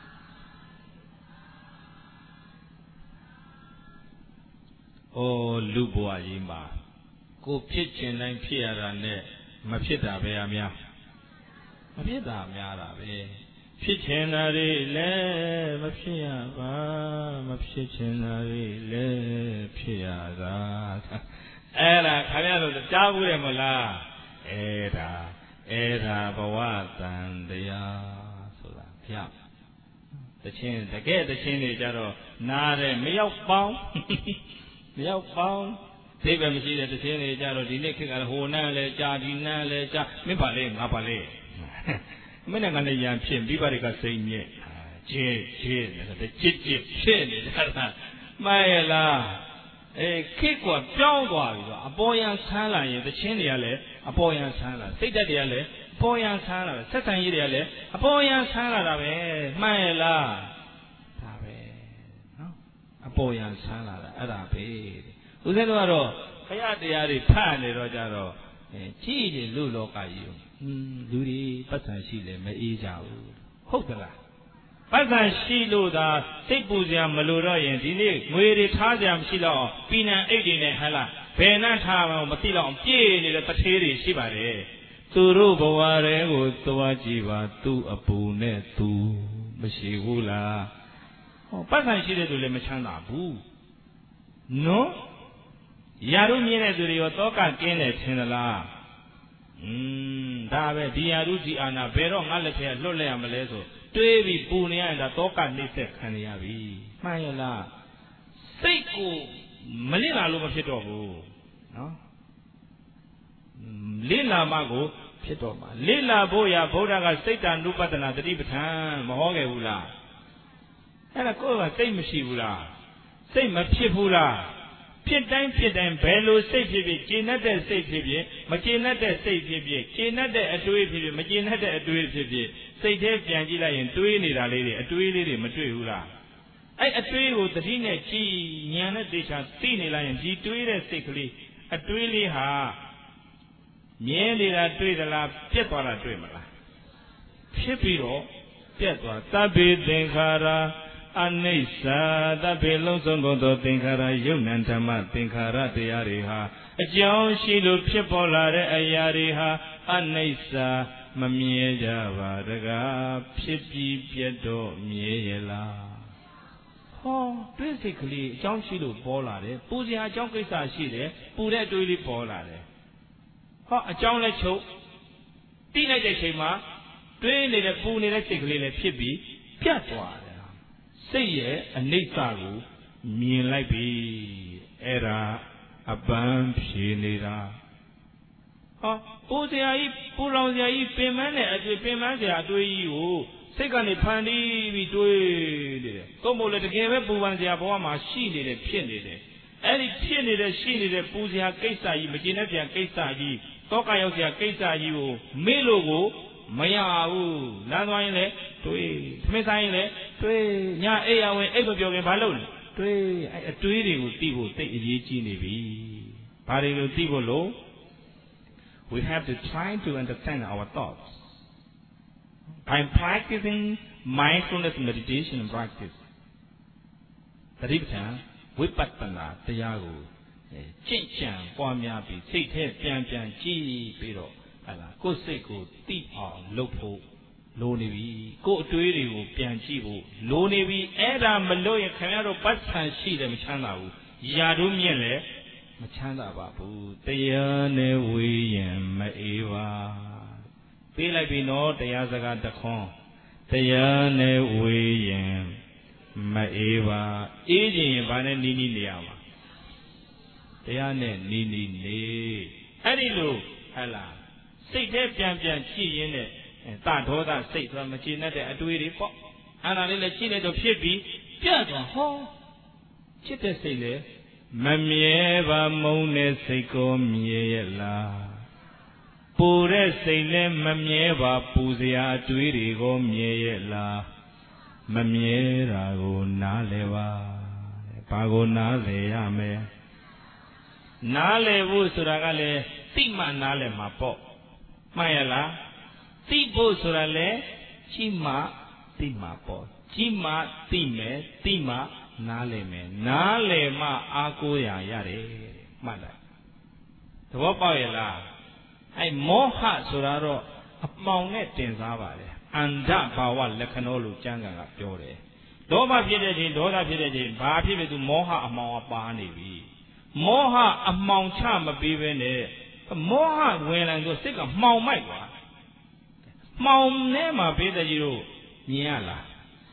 ဩလူဘဝကြီးမှာကိုဖြစ်ချင်တိုင်းဖြစ်ရတာနဲ့မဖြစ်တာပဲအများမဖြစ်တာများတာပဲဖြစ်ချင်တာတွေလည်းမဖြစ်ရပါမဖြစ်ချင်တာတွေလည်းဖြစ်ရတာအဲ့ဒါခင်ဗျားတို့ကြားဘူးတယ်မလားအဲ့ဒါအဲ့ဒါဘဝတန်တရားဆိုတာဖျက်တချင်းတကယ်တချင်းတွေကြတော့နားတယ်မရောက်ပေါင်းမရောက်ပေါင်းသိပဲမရှိတဲ့တချင်းတွေကြတော့ဒီနေ့ခေတ်ကဟိုနန်းလဲကြာဒီနန်းလဲကြာမင်းပါလေငါပါလေမင်းနဲ့ငါနဲ့ရန်ဖြစ်ပြီးပါတွေကစိတ်မြဲချစ်ချစ်တဲ့ချစ်ချစ်ဖြစ်နေတာမှန်ရဲ့လားအေးခေတ်ကပြောင်းသွားပြီဆိုအပေါ်ယံဆန်းလာရင်တချင်းတွေကလည်းအပေါ်ယံဆန်းလာစိတ်ဓာတ်တွေကလည်းအပေါ်ယံဆန်းလာဆက်ဆံရေးတွေကလည်းအပေါ်ယံဆန်းလာတာပဲမှန်ရဲ့လားဒါပဲနော်အပေါ်ယံဆန်းလာတာအဲ့ဒါပဲဦးဇင်းတို့ကတော့ခရတရားတွေဖတ်နေတော့ကြတော့အဲကြည့်ကြလူလောကကြီးကိုဟင်းလူတွေပတ်စံရှိလေမအေးကြဘူးဟုတ်သလားပတ်စံရှိလို့သာစိတ်ပူစရာမလိုတော့ရင်ဒီနေ့ငွေတွေထားစရာမရှိတော့ပြည်နံအိတ်တွေနဲ့ဟလားဘယ်နှထားမှမသိတော့ပြည့်နေတဲ့တထေးတွေရှိပါတယ်သူတို့ဘဝတွေကိုသွားကြည့်ပါသူ့အပူနဲ့သူမရှိဘူးလားဟောပတ်စံရှိတဲ့သူလည်းမချမ်းသာဘူးနော်ရာတို့မြင်တဲ့သူတွေရောတောကကင်းတယ်ထင်သလားอืมဒါပဲဒီရာတို့ဒီအာနာဘယ်တော့ငါလက်ထဲလွတ်လဲရမလဲဆိုတွေးပြီးပူနေရတာတောကနှိမ့်ဆက်ခံရပြီမှန်ရလားစိတ်ကိုမလစ်လာလို့မဖြစ်တော့ဘူးနော်လစ်လာမှကိုဖြစ်တော့မှာလစ်လာဖို့ရဗုဒ္ဓကစိတ်တ ानु ပတ္တနာတတိပဋ္ဌာန်မဟောခဲ့ဘူးလားအဲ့ဒါကိုယ်ကစိတ်မရှိဘူးလားစိတ်မဖြစ်ဘူးလားဖြစ်တိုင်းဖြစ်တိုင်းဘယ်လိုစိတ်ဖြစ်ဖြစ်ကျေနပ်တဲ့စိတ်ဖြစ်ဖြစ်မကျေနပ်တဲ့စိတ်ဖြစ်ဖြစ်ကျေနပ်တဲ့အတွေးဖြစ်ဖြစ်မကျေနပ်တဲ့အတွေးဖြစ်ဖြစ်စိတ်ထဲပြန်ကြည့်လိုက်ရင်တွေးနေတာလေးတွေအတွေးလေးတွေမတွေ့ဘူးလားအဲ့အတွေးကိုတတိနဲ့ကြည်ဉာဏ်နဲ့သိချာသိနေလိုက်ရင်ဒီတွေးတဲ့စိတ်ကလေးအတွေးလေးဟာမြဲနေတာတွေ့သလားပြက်သွားတာတွေ့မလားဖြစ်ပြီးတော့ပြက်သွားသဗ္ဗေသင်္ခါရအနိစ္စသဗ္ဗေလုံးစုံကုန်သောသင်္ခါရယုတ်နံဓမ္မသင်္ခါရတရားတွေဟာအကြောင်းရှိလို့ဖြစ်ပေါ်လာတဲ့အရာတွေဟာအနိစ္စမမြဲကြပါတကားဖြစ်ပြီးပြတ်တော့မြဲရလားဟောတွေးစိတ်ကလေးအကြောင်းရှိလို့ပေါ်လာတယ်ပူစရာအကြောင်းကိစ္စရှိတယ်ပူတဲ့အတွေးလေးပေါ်လာတယ်ဟောအကြောင်းလည်းချုပ်တိလိုက်တဲ့ချိန်မှာတွေးနေတဲ့ပူနေတဲ့စိတ်ကလေးလည်းဖြစ်ပြီးပြတ်သွားတယ်စိတ်ရဲ့အနိစ္စကိုမြင်လိုက်ပြီအဲ့ဒါအပန်းဖြေနေတာဟောပူစရာကြီးပူလောင်စရာကြီးပင်မနဲ့အတွေ့ပင်မစရာအတွေ့ကြီးကိုစိတ်ကနေဖန်တီးပြီးတွေးနေတယ်သို့မဟုတ်လေတကယ်ပဲပူပန်စရာဘဝမှာရှိနေတယ်ဖြစ်နေတယ်အဲ့ဒီဖြစ်နေတဲ့ရှိနေတဲ့ပူစရာကိစ္စကြီးမကျေနပ်စရာကိစ္စကြီးတောကရောက်စရာကိစ္စကြီးကိုမေ့လို့ကိုမရဘူးလမ်းသွားရင်လည်းတွေးသမင်းဆိုင်ရင်လည်းတွေးညအိပ်ရဝင်အိပ်မပြောခင်ဘာလုပ်လဲတွေးအဲအတွေးတွေကိုသိဖို့သိအရေးကြီးနေပြီဘာတွေကိုသိဖို့လို့ we have to try to understand our thoughts by practicing mindfulness meditation and practice တတိပဌာန်ဝိပဿနာတရားကိုကျင့်ကြံပွားများပြီးစိတ်ထဲပြန်ပြန်ကြည့်ပြီးတော့ဟာလားကိုယ်စိတ်ကိုသိအောင်လုပ်ဖို့လိုနေပြီကိုယ်အတွေးတွေကိုပြန်ကြည့်ဖို့လိုနေပြီအဲ့ဒါမလို့ရင်ခင်ဗျားတို့ပတ်ဆံရှိတယ်မချမ်းသာဘူးယာတို့မြင့်လည်းမချမ်းသာပါဘူးတရားနဲ့ဝေးရင်မအေးပါပေးလိုက်ပြီနော်တရားစကားတခွန်းတရားနဲ့ဝေးရင်မအေးပါအေးခြင်းရင်ဘာနဲ့နီးနီးနေရမှာတရားနဲ့နီးနီးနေအဲ့ဒီလိုဟဲ့လားစိတ်ထဲပြန်ပြန်ကြည့်ရင်းနဲ့တဒေါသစိတ်ဆိုတာမကျေနပ်တဲ့အတွေးတွေပေါ့အဲ့ဒါလေးလည်းရှိနေတော့ဖြစ်ပြီးပြတ်သွားဟောချစ်တဲ့စိတ်လေမမြဲပါမုန်းတဲ့စိတ်ကိုမြဲရလားပူတဲ့စိတ်လည်းမမြဲပါပူစရာအတွေးတွေကိုမြဲရလားမမြဲတာကိုနားလဲပါဘာကိုနားလဲရမယ်နားလဲဖို့ဆိုတာကလည်းသိမှနားလဲမှာပေါ့မှန်ရလားသိဖို့ဆိုတာလေကြီးမှသိမှာပေါ့ကြီးမှသိမယ်သိမှနားလည်မယ်နားလည်မှအားကိုးရရတယ်မှတ်လိုက်သဘောပေါက်ရဲ့လားအဲမောဟဆိုတာတော့အမှောင်နဲ့တင်စားပါတယ်အန္ဓဘာဝလက္ခဏာလို့ကျမ်းဂန်ကပြောတယ်ဒေါသဖြစ်တဲ့ချိန်ဒေါသဖြစ်တဲ့ချိန်ဘာဖြစ်ဖြစ်သူမောဟအမှောင်ကပါနေပြီမောဟအမှောင်ချမပေးဘဲနဲ့မောဟဝင်လာဆိုစိတ်ကမှောင်မိုက်သွားမှောင်ထဲမှာပေးတဲ့ကြီးတို့မြင်ရလား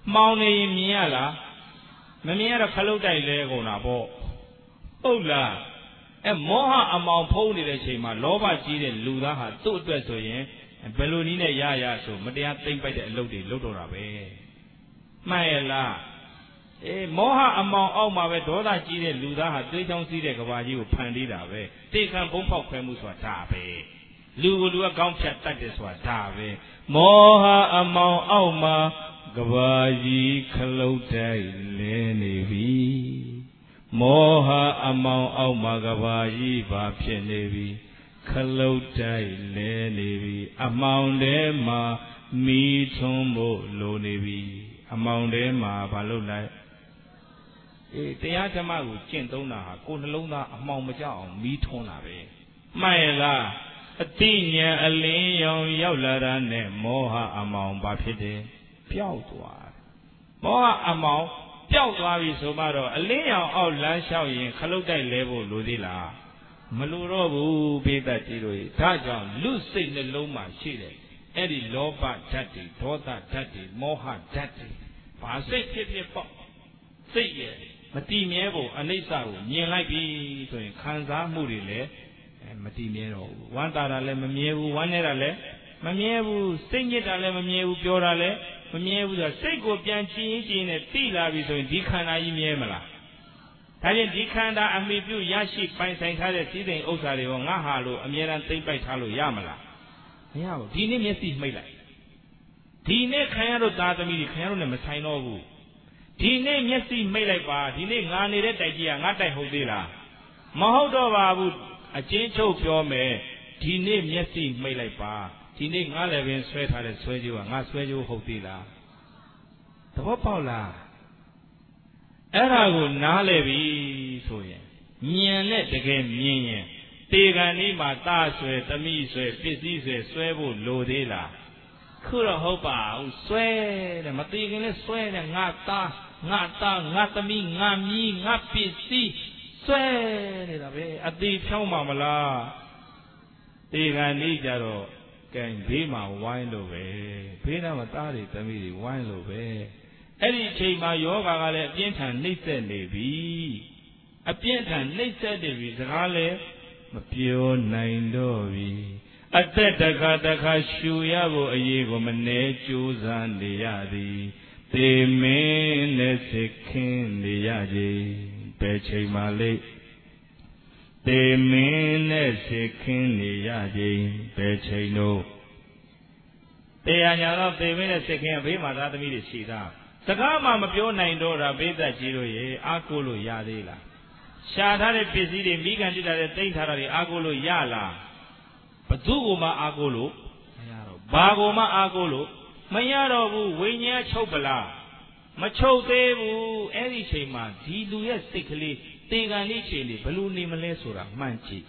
မောင်နေရင်မြင်ရလားမမြင်ရတော့ခလုတ်တိုက်လဲကုန်တာပေါ့ဟုတ်လားအဲမောဟအမောင်ဖုံးနေတဲ့ချိန်မှာလောဘကြီးတဲ့လူသားဟာသူ့အတွက်ဆိုရင်ဘယ်လိုနည်းနဲ့ရရဆိုမတရားသိမ့်ပိုက်တဲ့အလုပ်တွေလုပ်တော့တာပဲမှန်ရဲ့လားအေးမောဟအမောင်အောက်မှာပဲဒေါသကြီးတဲ့လူသားဟာသွေးချောင်းစီးတဲ့ကဘာကြီးကိုဖန်တီးတာပဲတေခံဘုံဖောက်ခွဲမှုဆိုတာဒါပဲလူကိုလူကကောင်းဖြတ်တတ်တယ်ဆိုတာဒါပဲမောဟအမောင်အောက်မှာကဘာကြီးခလုတ်တိုက်လဲနေပြီမောဟအမောင်အောက်မှာကဘာကြီးဘာဖြစ်နေပြီခလုတ်တိုက်လဲနေပြီအမောင်ထဲမှာမီးထွန်းဖို့လိုနေပြီအမောင်ထဲမှာဘာလုပ်လိုက်အေးတရားဓမ္မကိုကျင့်သုံးတာဟာကိုယ်နှလုံးသားအမှောင်မကြောက်အောင်မီးထွန်းတာပဲမှန်ရဲ့လားအတိညာအလင်းရောင်ရောက်လာတာနဲ့မောဟအမောင်ဘာဖြစ်တယ်ပျောက်သွားမောဟအမောင်ပျောက်သွားပြီဆိုမှတော့အလင်းရောင်အောက်လမ်းလျှောက်ရင်ခလုတ်တိုက်လဲဖို့လိုသေးလားမလိုတော့ဘူးပိဿကြီးတို့ဒါကြောင့်လူစိတ်နှလုံးမှာရှိတယ်အဲ့ဒီလောဘဓာတ်တွေဒေါသဓာတ်တွေမောဟဓာတ်တွေဘာစိတ်ဖြစ်ဖြစ်ပေါ့စိတ်ရဲ့မတည်မြဲဖို့အနိစ္စကိုမြင်လိုက်ပြီဆိုရင်ခံစားမှုတွေလည်းမတည်မြဲတော့ဘူးဝမ်းသာတာလည်းမမြဲဘူးဝမ်းနေတာလည်းမမြဲဘူးစိတ်ညစ်တာလည်းမမြဲဘူးပြောတာလည်းမမြဲဘူးဆိုတော့စိတ်ကိုပြန်ကြည့်ရင်ကြည့်နေတိလာပြီဆိုရင်ဒီခန္ဓာကြီးမြဲမလားဒါဖြင့်ဒီခန္ဓာအမိပြုရရှိပိုင်ဆိုင်ထားတဲ့စည်းစိမ်ဥစ္စာတွေရောငါဟာလို့အမြဲတမ်းသိမ့်ပိုက်ထားလို့ရမလားမရဘူးဒီနေ့မျက်စိမှိတ်လိုက်ဒီနေ့ခံရတော့သားသမီးတွေခံရတော့လည်းမဆိုင်တော့ဘူးဒီနေ့မျက်စိမိတ်လိုက်ပါဒီနေ့ငါနေတဲ့တိုက်ကြီးကငါတိုက်ဟုတ်သေးလားမဟုတ်တော့ပါဘူးအချင်းချုပ်ပြောမယ်ဒီနေ့မျက်စိမိတ်လိုက်ပါဒီနေ့ငါလည်းပင်ဆွဲထားတဲ့ဆွဲကြိုးကငါဆွဲကြိုးဟုတ်သေးလားသဘောပေါက်လားအဲ့ဒါကိုနားလဲပြီဆိုရင်ဉာဏ်နဲ့တကယ်မြင်ရင်တေဂန်ဒီမှာတာဆွဲသမီးဆွဲပစ္စည်းဆွဲဆွဲဖို့လိုသေးလားခုတော့ဟုတ်ပါဘူးဆွဲတယ်မတေခင်လဲဆွဲတယ်ငါသားငါသားငါသမီးငါမီးငါပစ္စည်းဆွဲနေတာပဲအသေးဖြောင်းပါမလားတေဂန်ဒီကြတော့ကဲဘေးမှာဝိုင်းလို့ပဲဘေးနားမှာသားတွေသမီးတွေဝိုင်းလို့ပဲအဲ့ဒီအချိန်မှာယောဂါကလည်းအပြင်းထန်နှိမ့်ဆက်နေပြီအပြင်းထန်နှိမ့်ဆက်နေပြီစကားလည်းမပြောနိုင်တော့ပြီအသက်တခါတခါရှူရဖို့အရေးကိုမနေကြိုးစားနေရသည်သေမင်းနဲ့စိတ်ခင်းနေရခြင်းဘယ်ချိန်မှလိသေမင်းနဲ့စိတ်ခင်းနေရခြင်းဘယ်ချိန်တော့တရားညာတော့သေမင်းနဲ့စိတ်ခင်းဘေးမှာသာသမီးတွေရှိသားစကားမှမပြောနိုင်တော့တာပိဿကြီးတို့ရေအားကိုးလို့ရသေးလားရှာထားတဲ့ပစ္စည်းတွေမိကန်တိတာတဲ့တိမ့်ထားတာတွေအားကိုးလို့ရလားဘသူ့ကိုမှအားကိုးလို့မရတော့ဘာကိုမှအားကိုးလို့မရတော့ဘူးဝိညာဉ်ချုပ်ပလားမချုပ်သေးဘူးအဲ့ဒီချိန်မှာဒီလူရဲ့စိတ်ကလေးတေကန်လေးချိန်လေးဘယ်လိုနေမလဲဆိုတာမှန်ကြည့်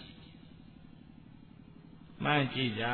မှန်ကြည့်ကြ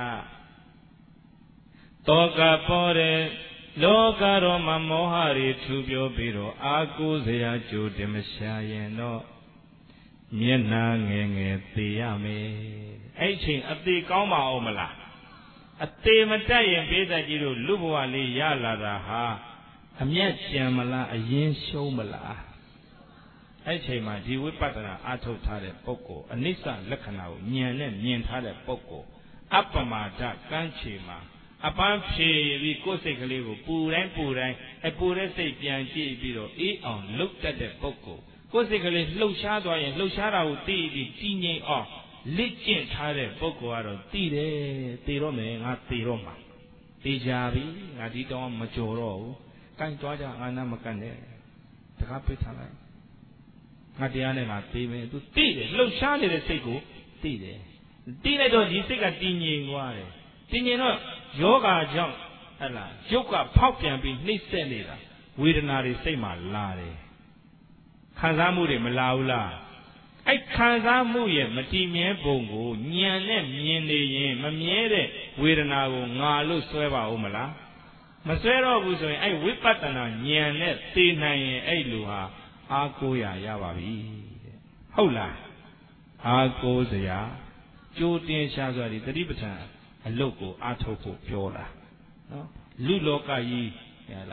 တောကပေါ်တဲ့လောကတော်မှာမောဟတွေထူပြောပြီးတော့အာကိုးစရာကြိုတင်မရှာရင်တော့မျက်နှာငယ်ငယ်သေရမယ်အဲ့ချိန်အသေးကောင်းပါအောင်မလားအသေးမတက်ရင်ပိဿကြီးတို့လူဘဝလေးရလာတာဟာအမျက်ကြံမလားအရင်ရှုံးမလားအဲ့ချိန်မှာဒီဝိပဿနာအားထုတ်ထားတဲ့ပုဂ္ဂိုလ်အနိစ္စလက္ခဏာကိုဉာဏ်နဲ့မြင်ထားတဲ့ပုဂ္ဂိုလ်အပ္ပမာဒကမ်းခြေမှာအပန်းဖြေပြီးကိုယ်စိတ်ကလေးကိုပူတိုင်းပူတိုင်းအပူတဲ့စိတ်ပြန်ကြည့်ပြီးတော့အေးအောင်လှုပ်တတ်တဲ့ပုဂ္ဂိုလ်ကိုယ်စိတ်ကလေးလှုပ်ရှားသွားရင်လှုပ်ရှားတာကိုသိပြီးတည်ငြိမ်အောင်လက်ကျင့်ထားတဲ့ပုဂ္ဂိုလ်ကတော့သိတယ်သိတော့မယ်ငါသိတော့မှာသိကြပြီငါဒီတောင်မကြော်တော့ဘူးကိုင်းသွားကြအာနာမကန့်နဲ့တကားပိတ်ထားလိုက်ငါတရားနဲ့ငါသိမယ်သူသိတယ်လှုပ်ရှားနေတဲ့စိတ်ကိုသိတယ်သိလိုက်တော့ဒီစိတ်ကတည်ငြိမ်သွားတယ်တည်ငြိမ်တော့ယောဂါကြောင့်ဟဲ့လားရုပ်ကဖောက်ပြန်ပြီးနှိမ့်ဆက်နေတာဝေဒနာတွေစိတ်မှာလာတယ်ခံစားမှုတွေမလာဘူးလားအဲ့ခံစားမှုရဲ့မတည်မြဲပုံကိုဉာဏ်နဲ့မြင်နေရင်မမြဲတဲ့ဝေဒနာကိုငါလို့ဆွဲပါဦးမလားမဆွဲတော့ဘူးဆိုရင်အဲ့ဝိပဿနာဉာဏ်နဲ့သိနိုင်ရင်အဲ့လူဟာအာကိုးရရပါပြီဟုတ်လားအာကိုးစရာကြိုးတင်ရှားစွာဒီတတိပဋ္ဌာန်အလုတ်ကိုအားထုတ်ဖို့ပြောတာနော်လူလောကကြီးဟဲ့လား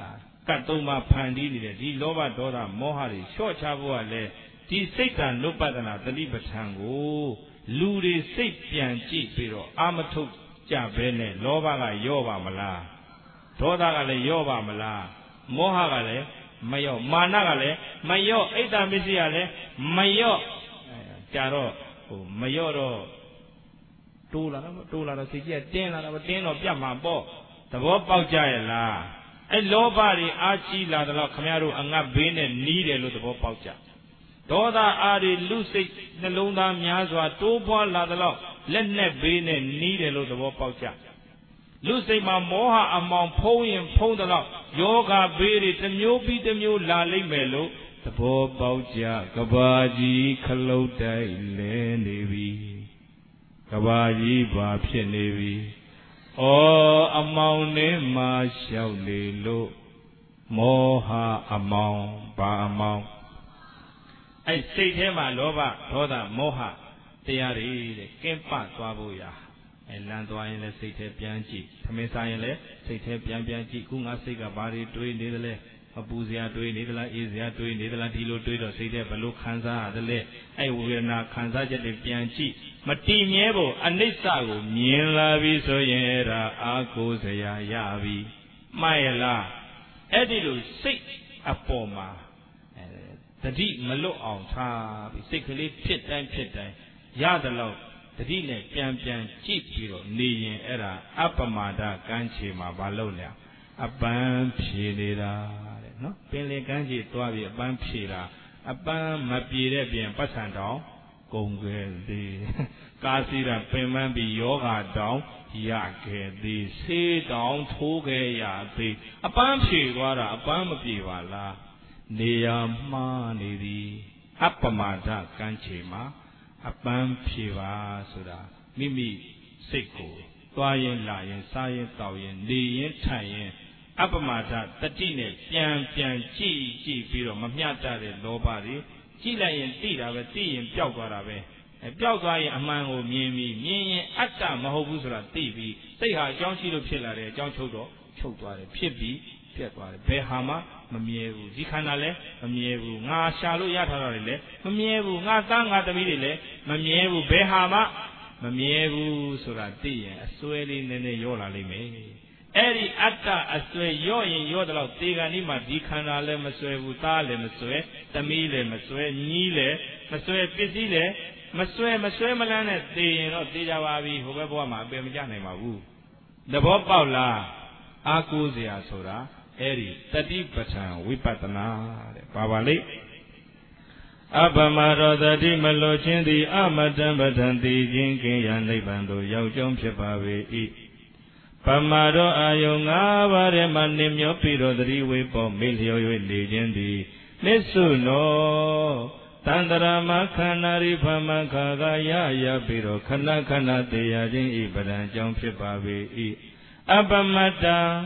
ကတ်သုံးပါးဖန်တီးနေတဲ့ဒီလောဘဒေါသမောဟတွေလျှော့ချဖို့ကလည်းဒီစိတ်တန်နုပဒနာတတိပဋ္ဌာန်ကိုလူတွေစိတ်ပြန်ကြည့်ပြီးတော့အာမထုတ်ကြပဲနဲ့လောဘကယော့ပါမလားဒေါသကလည်းယော့ပါမလားမောဟကလည်းမယော့မာနကလည်းမယော့အိတ်တမစ္စည်းကလည်းမယော့ကြတော့ဟိုမယော့တော့တိုးလာတော့တိုးလာတော့စိတ်ကြီးကတင်းလာတော့တင်းတော့ပြတ်မှာပေါ့သဘောပေါက်ကြရဲ့လားအဲလောဘတွေအားကြီးလာတော့ခမရတို့အငတ်ဘေးနဲ့နီးတယ်လို့သဘောပေါက်ကြဒေါသအားတွေလူစိတ်နှလုံးသားများစွာတိုးပွားလာတော့လက်နဲ့ဘေးနဲ့နီးတယ်လို့သဘောပေါက်ကြလူစိတ်မှာမောဟအမောင်ဖုံးရင်ဖုံးတော့ယောဂဘေးတွေတစ်မျိုးပြီးတစ်မျိုးလာလိမ့်မယ်လို့သဘောပေါက်ကြကဘာကြီးခလုတ်တိုက်လဲနေပြီကဘာကြီးဘာဖြစ်နေပြီဩအမောင်နဲ့မှလျှောက်လေလို့မောဟအမောင်ဘာအမောင်အဲ့စိတ်ထဲမှာလောဘဒေါသမောဟတရားတွေတဲ့ကင်းပသွားဖို့ရာအဲလမ်းသွားရင်လည်းစိတ်ထဲပြန်ကြည့်သမင်းစားရင်လည်းစိတ်ထဲပြန်ပြန်ကြည့်ခုငါစိတ်ကဘာတွေတွေးနေသလဲမပူစရာတွေးနေသလားအေးစရာတွေးနေသလားဒီလိုတွေးတော့စိတ်ထဲဘလို့ခံစားရတယ်လဲအဲ့ဝေဒနာခံစားချက်တွေပြန်ကြည့်မတည်မြဲဖို့အနိစ္စကိုမြင်လာပြီဆိုရင်အဲ့ဒါအာကိုစရာရပြီမှတ်ရလားအဲ့ဒီလိုစိတ်အပေါ်မှာတတိမလွတ်အောင်ထားပြီးစိတ်ကလေးဖြစ်တိုင်းဖြစ်တိုင်းရတယ်လို့တတိနဲ့ပြန်ပြန်ကြည့်ပြီးတော့နေရင်အဲ့ဒါအပမဒကမ်းခြေမှာမလုပ်လဲအပန်းဖြေနေတာတဲ့နော်ပင်လယ်ကမ်းခြေသွားပြီးအပန်းဖြေတာအပန်းမပြေတဲ့ပြင်ပတ်စံတောင်ကုန်ခဲ့သေးကာစီရပင်မန်းပြီးယောဂတောင်ရခဲ့သေးဆေးတောင်ထိုးခဲ့ရသေးအပန်းဖြေသွားတာအပန်းမပြေပါလားနေရာမှားနေသည်အပမဒကမ်းခြေမှာအပန်းဖြေပါဆိုတာမိမိစိတ်ကိုသွားရင်လာရင်စားရင်တောက်ရင်နေရင်ထိုင်ရင်အပမဒတတိနဲ့ပြန်ပြန်ကြည့်ကြည့်ပြီးတော့မမျှတတဲ့လောဘတွေကြည့်လိုက်ရင်သိတာပဲသိရင်ပျောက်သွားတာပဲအဲပျောက်သွားရင်အမှန်ကိုမြင်ပြီးမြင်ရင်အတ္တမဟုတ်ဘူးဆိုတာသိပြီးစိတ်ဟာအကြောင်းရှိလို့ဖြစ်လာတယ်အကြောင်းချုပ်တော့ချုပ်သွားတယ်ဖြစ်ပြီးပြတ်သွားတယ်ဘယ်ဟာမှမမြဲဘူးဒီခန္ဓာလည်းမမြဲဘူးငါရှာလို့ရထားတာတွေလည်းမမြဲဘူးငါသားငါသမီးတွေလည်းမမြဲဘူးဘယ်ဟာမှမမြဲဘူးဆိုတာသိရင်အစွဲလေးနည်းနည်းရောလာလိမ့်မယ်အဲ့ဒီအတ္တအစွဲရော့ရင်ရော့တော့သေကံဒီမှာဒီခန္ဓာလည်းမစွဲဘူးသားလည်းမစွဲသမီးလည်းမစွဲညီးလည်းမစွဲပစ္စည်းလည်းမစွဲမစွဲမလန်းနဲ့သေရင်တော့သေကြပါပြီဟိုဘက်ဘဝမှာအပယ်မကျနိုင်ပါဘူးသဘောပေါက်လားအာကိုးစရာဆိုတာအဲ့ဒီတတိပဋ္ဌာန်ဝိပဿနာတဲ့ပါပါလိအပမရောတတိမလို့ခြင်းသည်အမတံပဋ္ဌာန်သိခြင်းကင်းရာနိဗ္ဗာန်သို့ရောက်ကြောင်းဖြစ်ပါ၏ပမာရောအာယုံ၅ပါးထဲမှနှမျောပြီးတော့တတိဝေပေါ်မေ့လျော်၍နေခြင်းသည်မစ္ဆုနောတန္တရာမခန္ဓာရိဖမခါကရရပြီးတော့ခဏခဏတေရခြင်းဤပဒံကြောင့်ဖြစ်ပါ၏အပမတ္တ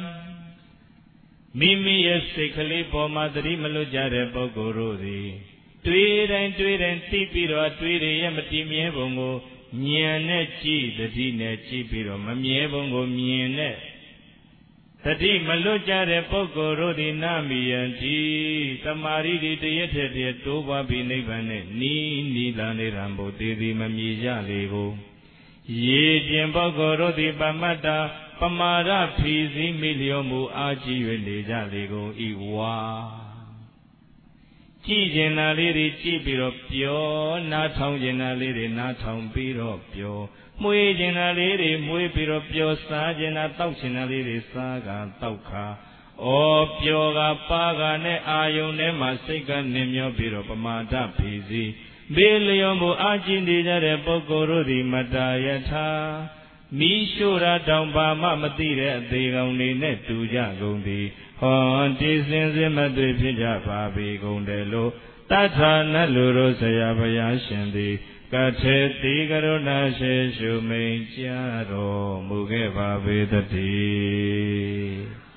မိမိရဲ့စိတ်ကလေးပေါ်မှာတတိမလွတ်ကြတဲ့ပုဂ္ဂိုလ်တို့သည်တွေးတိုင်းတွေးတိုင်းသိပြီးတော့တွေးရရဲ့မတည်မြဲပုံကိုဉာဏ်နဲ့ကြည့်တတိနဲ့ကြည့်ပြီးတော့မမြဲပုံကိုမြင်နဲ့တတိမလွတ်ကြတဲ့ပုဂ္ဂိုလ်တို့သည်နာမိယံတိတမာရီဒီတရက်ထက်တည်းတိုးပွားပြီးနိဗ္ဗာန်နဲ့နီးနီးလာနေတာဘုသေသည်မမြည်ကြလေကိုရေကျင်ပုဂ္ဂိုလ်တို့သည်ပမတ္တာပမာဒဖြီစည်းမိလျော်မှုအားကြီး၍နေကြလေကုန်ဤဝါကြည်ကျင်တာလေးတွေကြည်ပြီးတော့ပျော်နားထောင်ကျင်တာလေးတွေနားထောင်ပြီးတော့ပျော်မွေးကျင်တာလေးတွေမွေးပြီးတော့ပျော်စားကျင်တာတောက်ကျင်တာလေးတွေစားကတောက်ခါဩပျော်ကပါကနဲ့အာယုန်ထဲမှာစိတ်ကနှမျောပြီးတော့ပမာဒဖြီစည်းမိလျော်မှုအားကြီးနေကြတဲ့ပုဂ္ဂိုလ်တို့သည်မတယထာမိရှို့တာတောင်ပါမှမသိတဲ့အသေးကောင်တွေနဲ့တူကြကုန်သည်ဟောတိစင်စစ်မသွေဖြစ်ကြပါပေကုန်တယ်လို့တထာနလူတို့ဆရာဘုရားရှင်သည်ကထေတိကရုဏာရှိရှုမိန်ကြတော်မူခဲ့ပါပေတည်း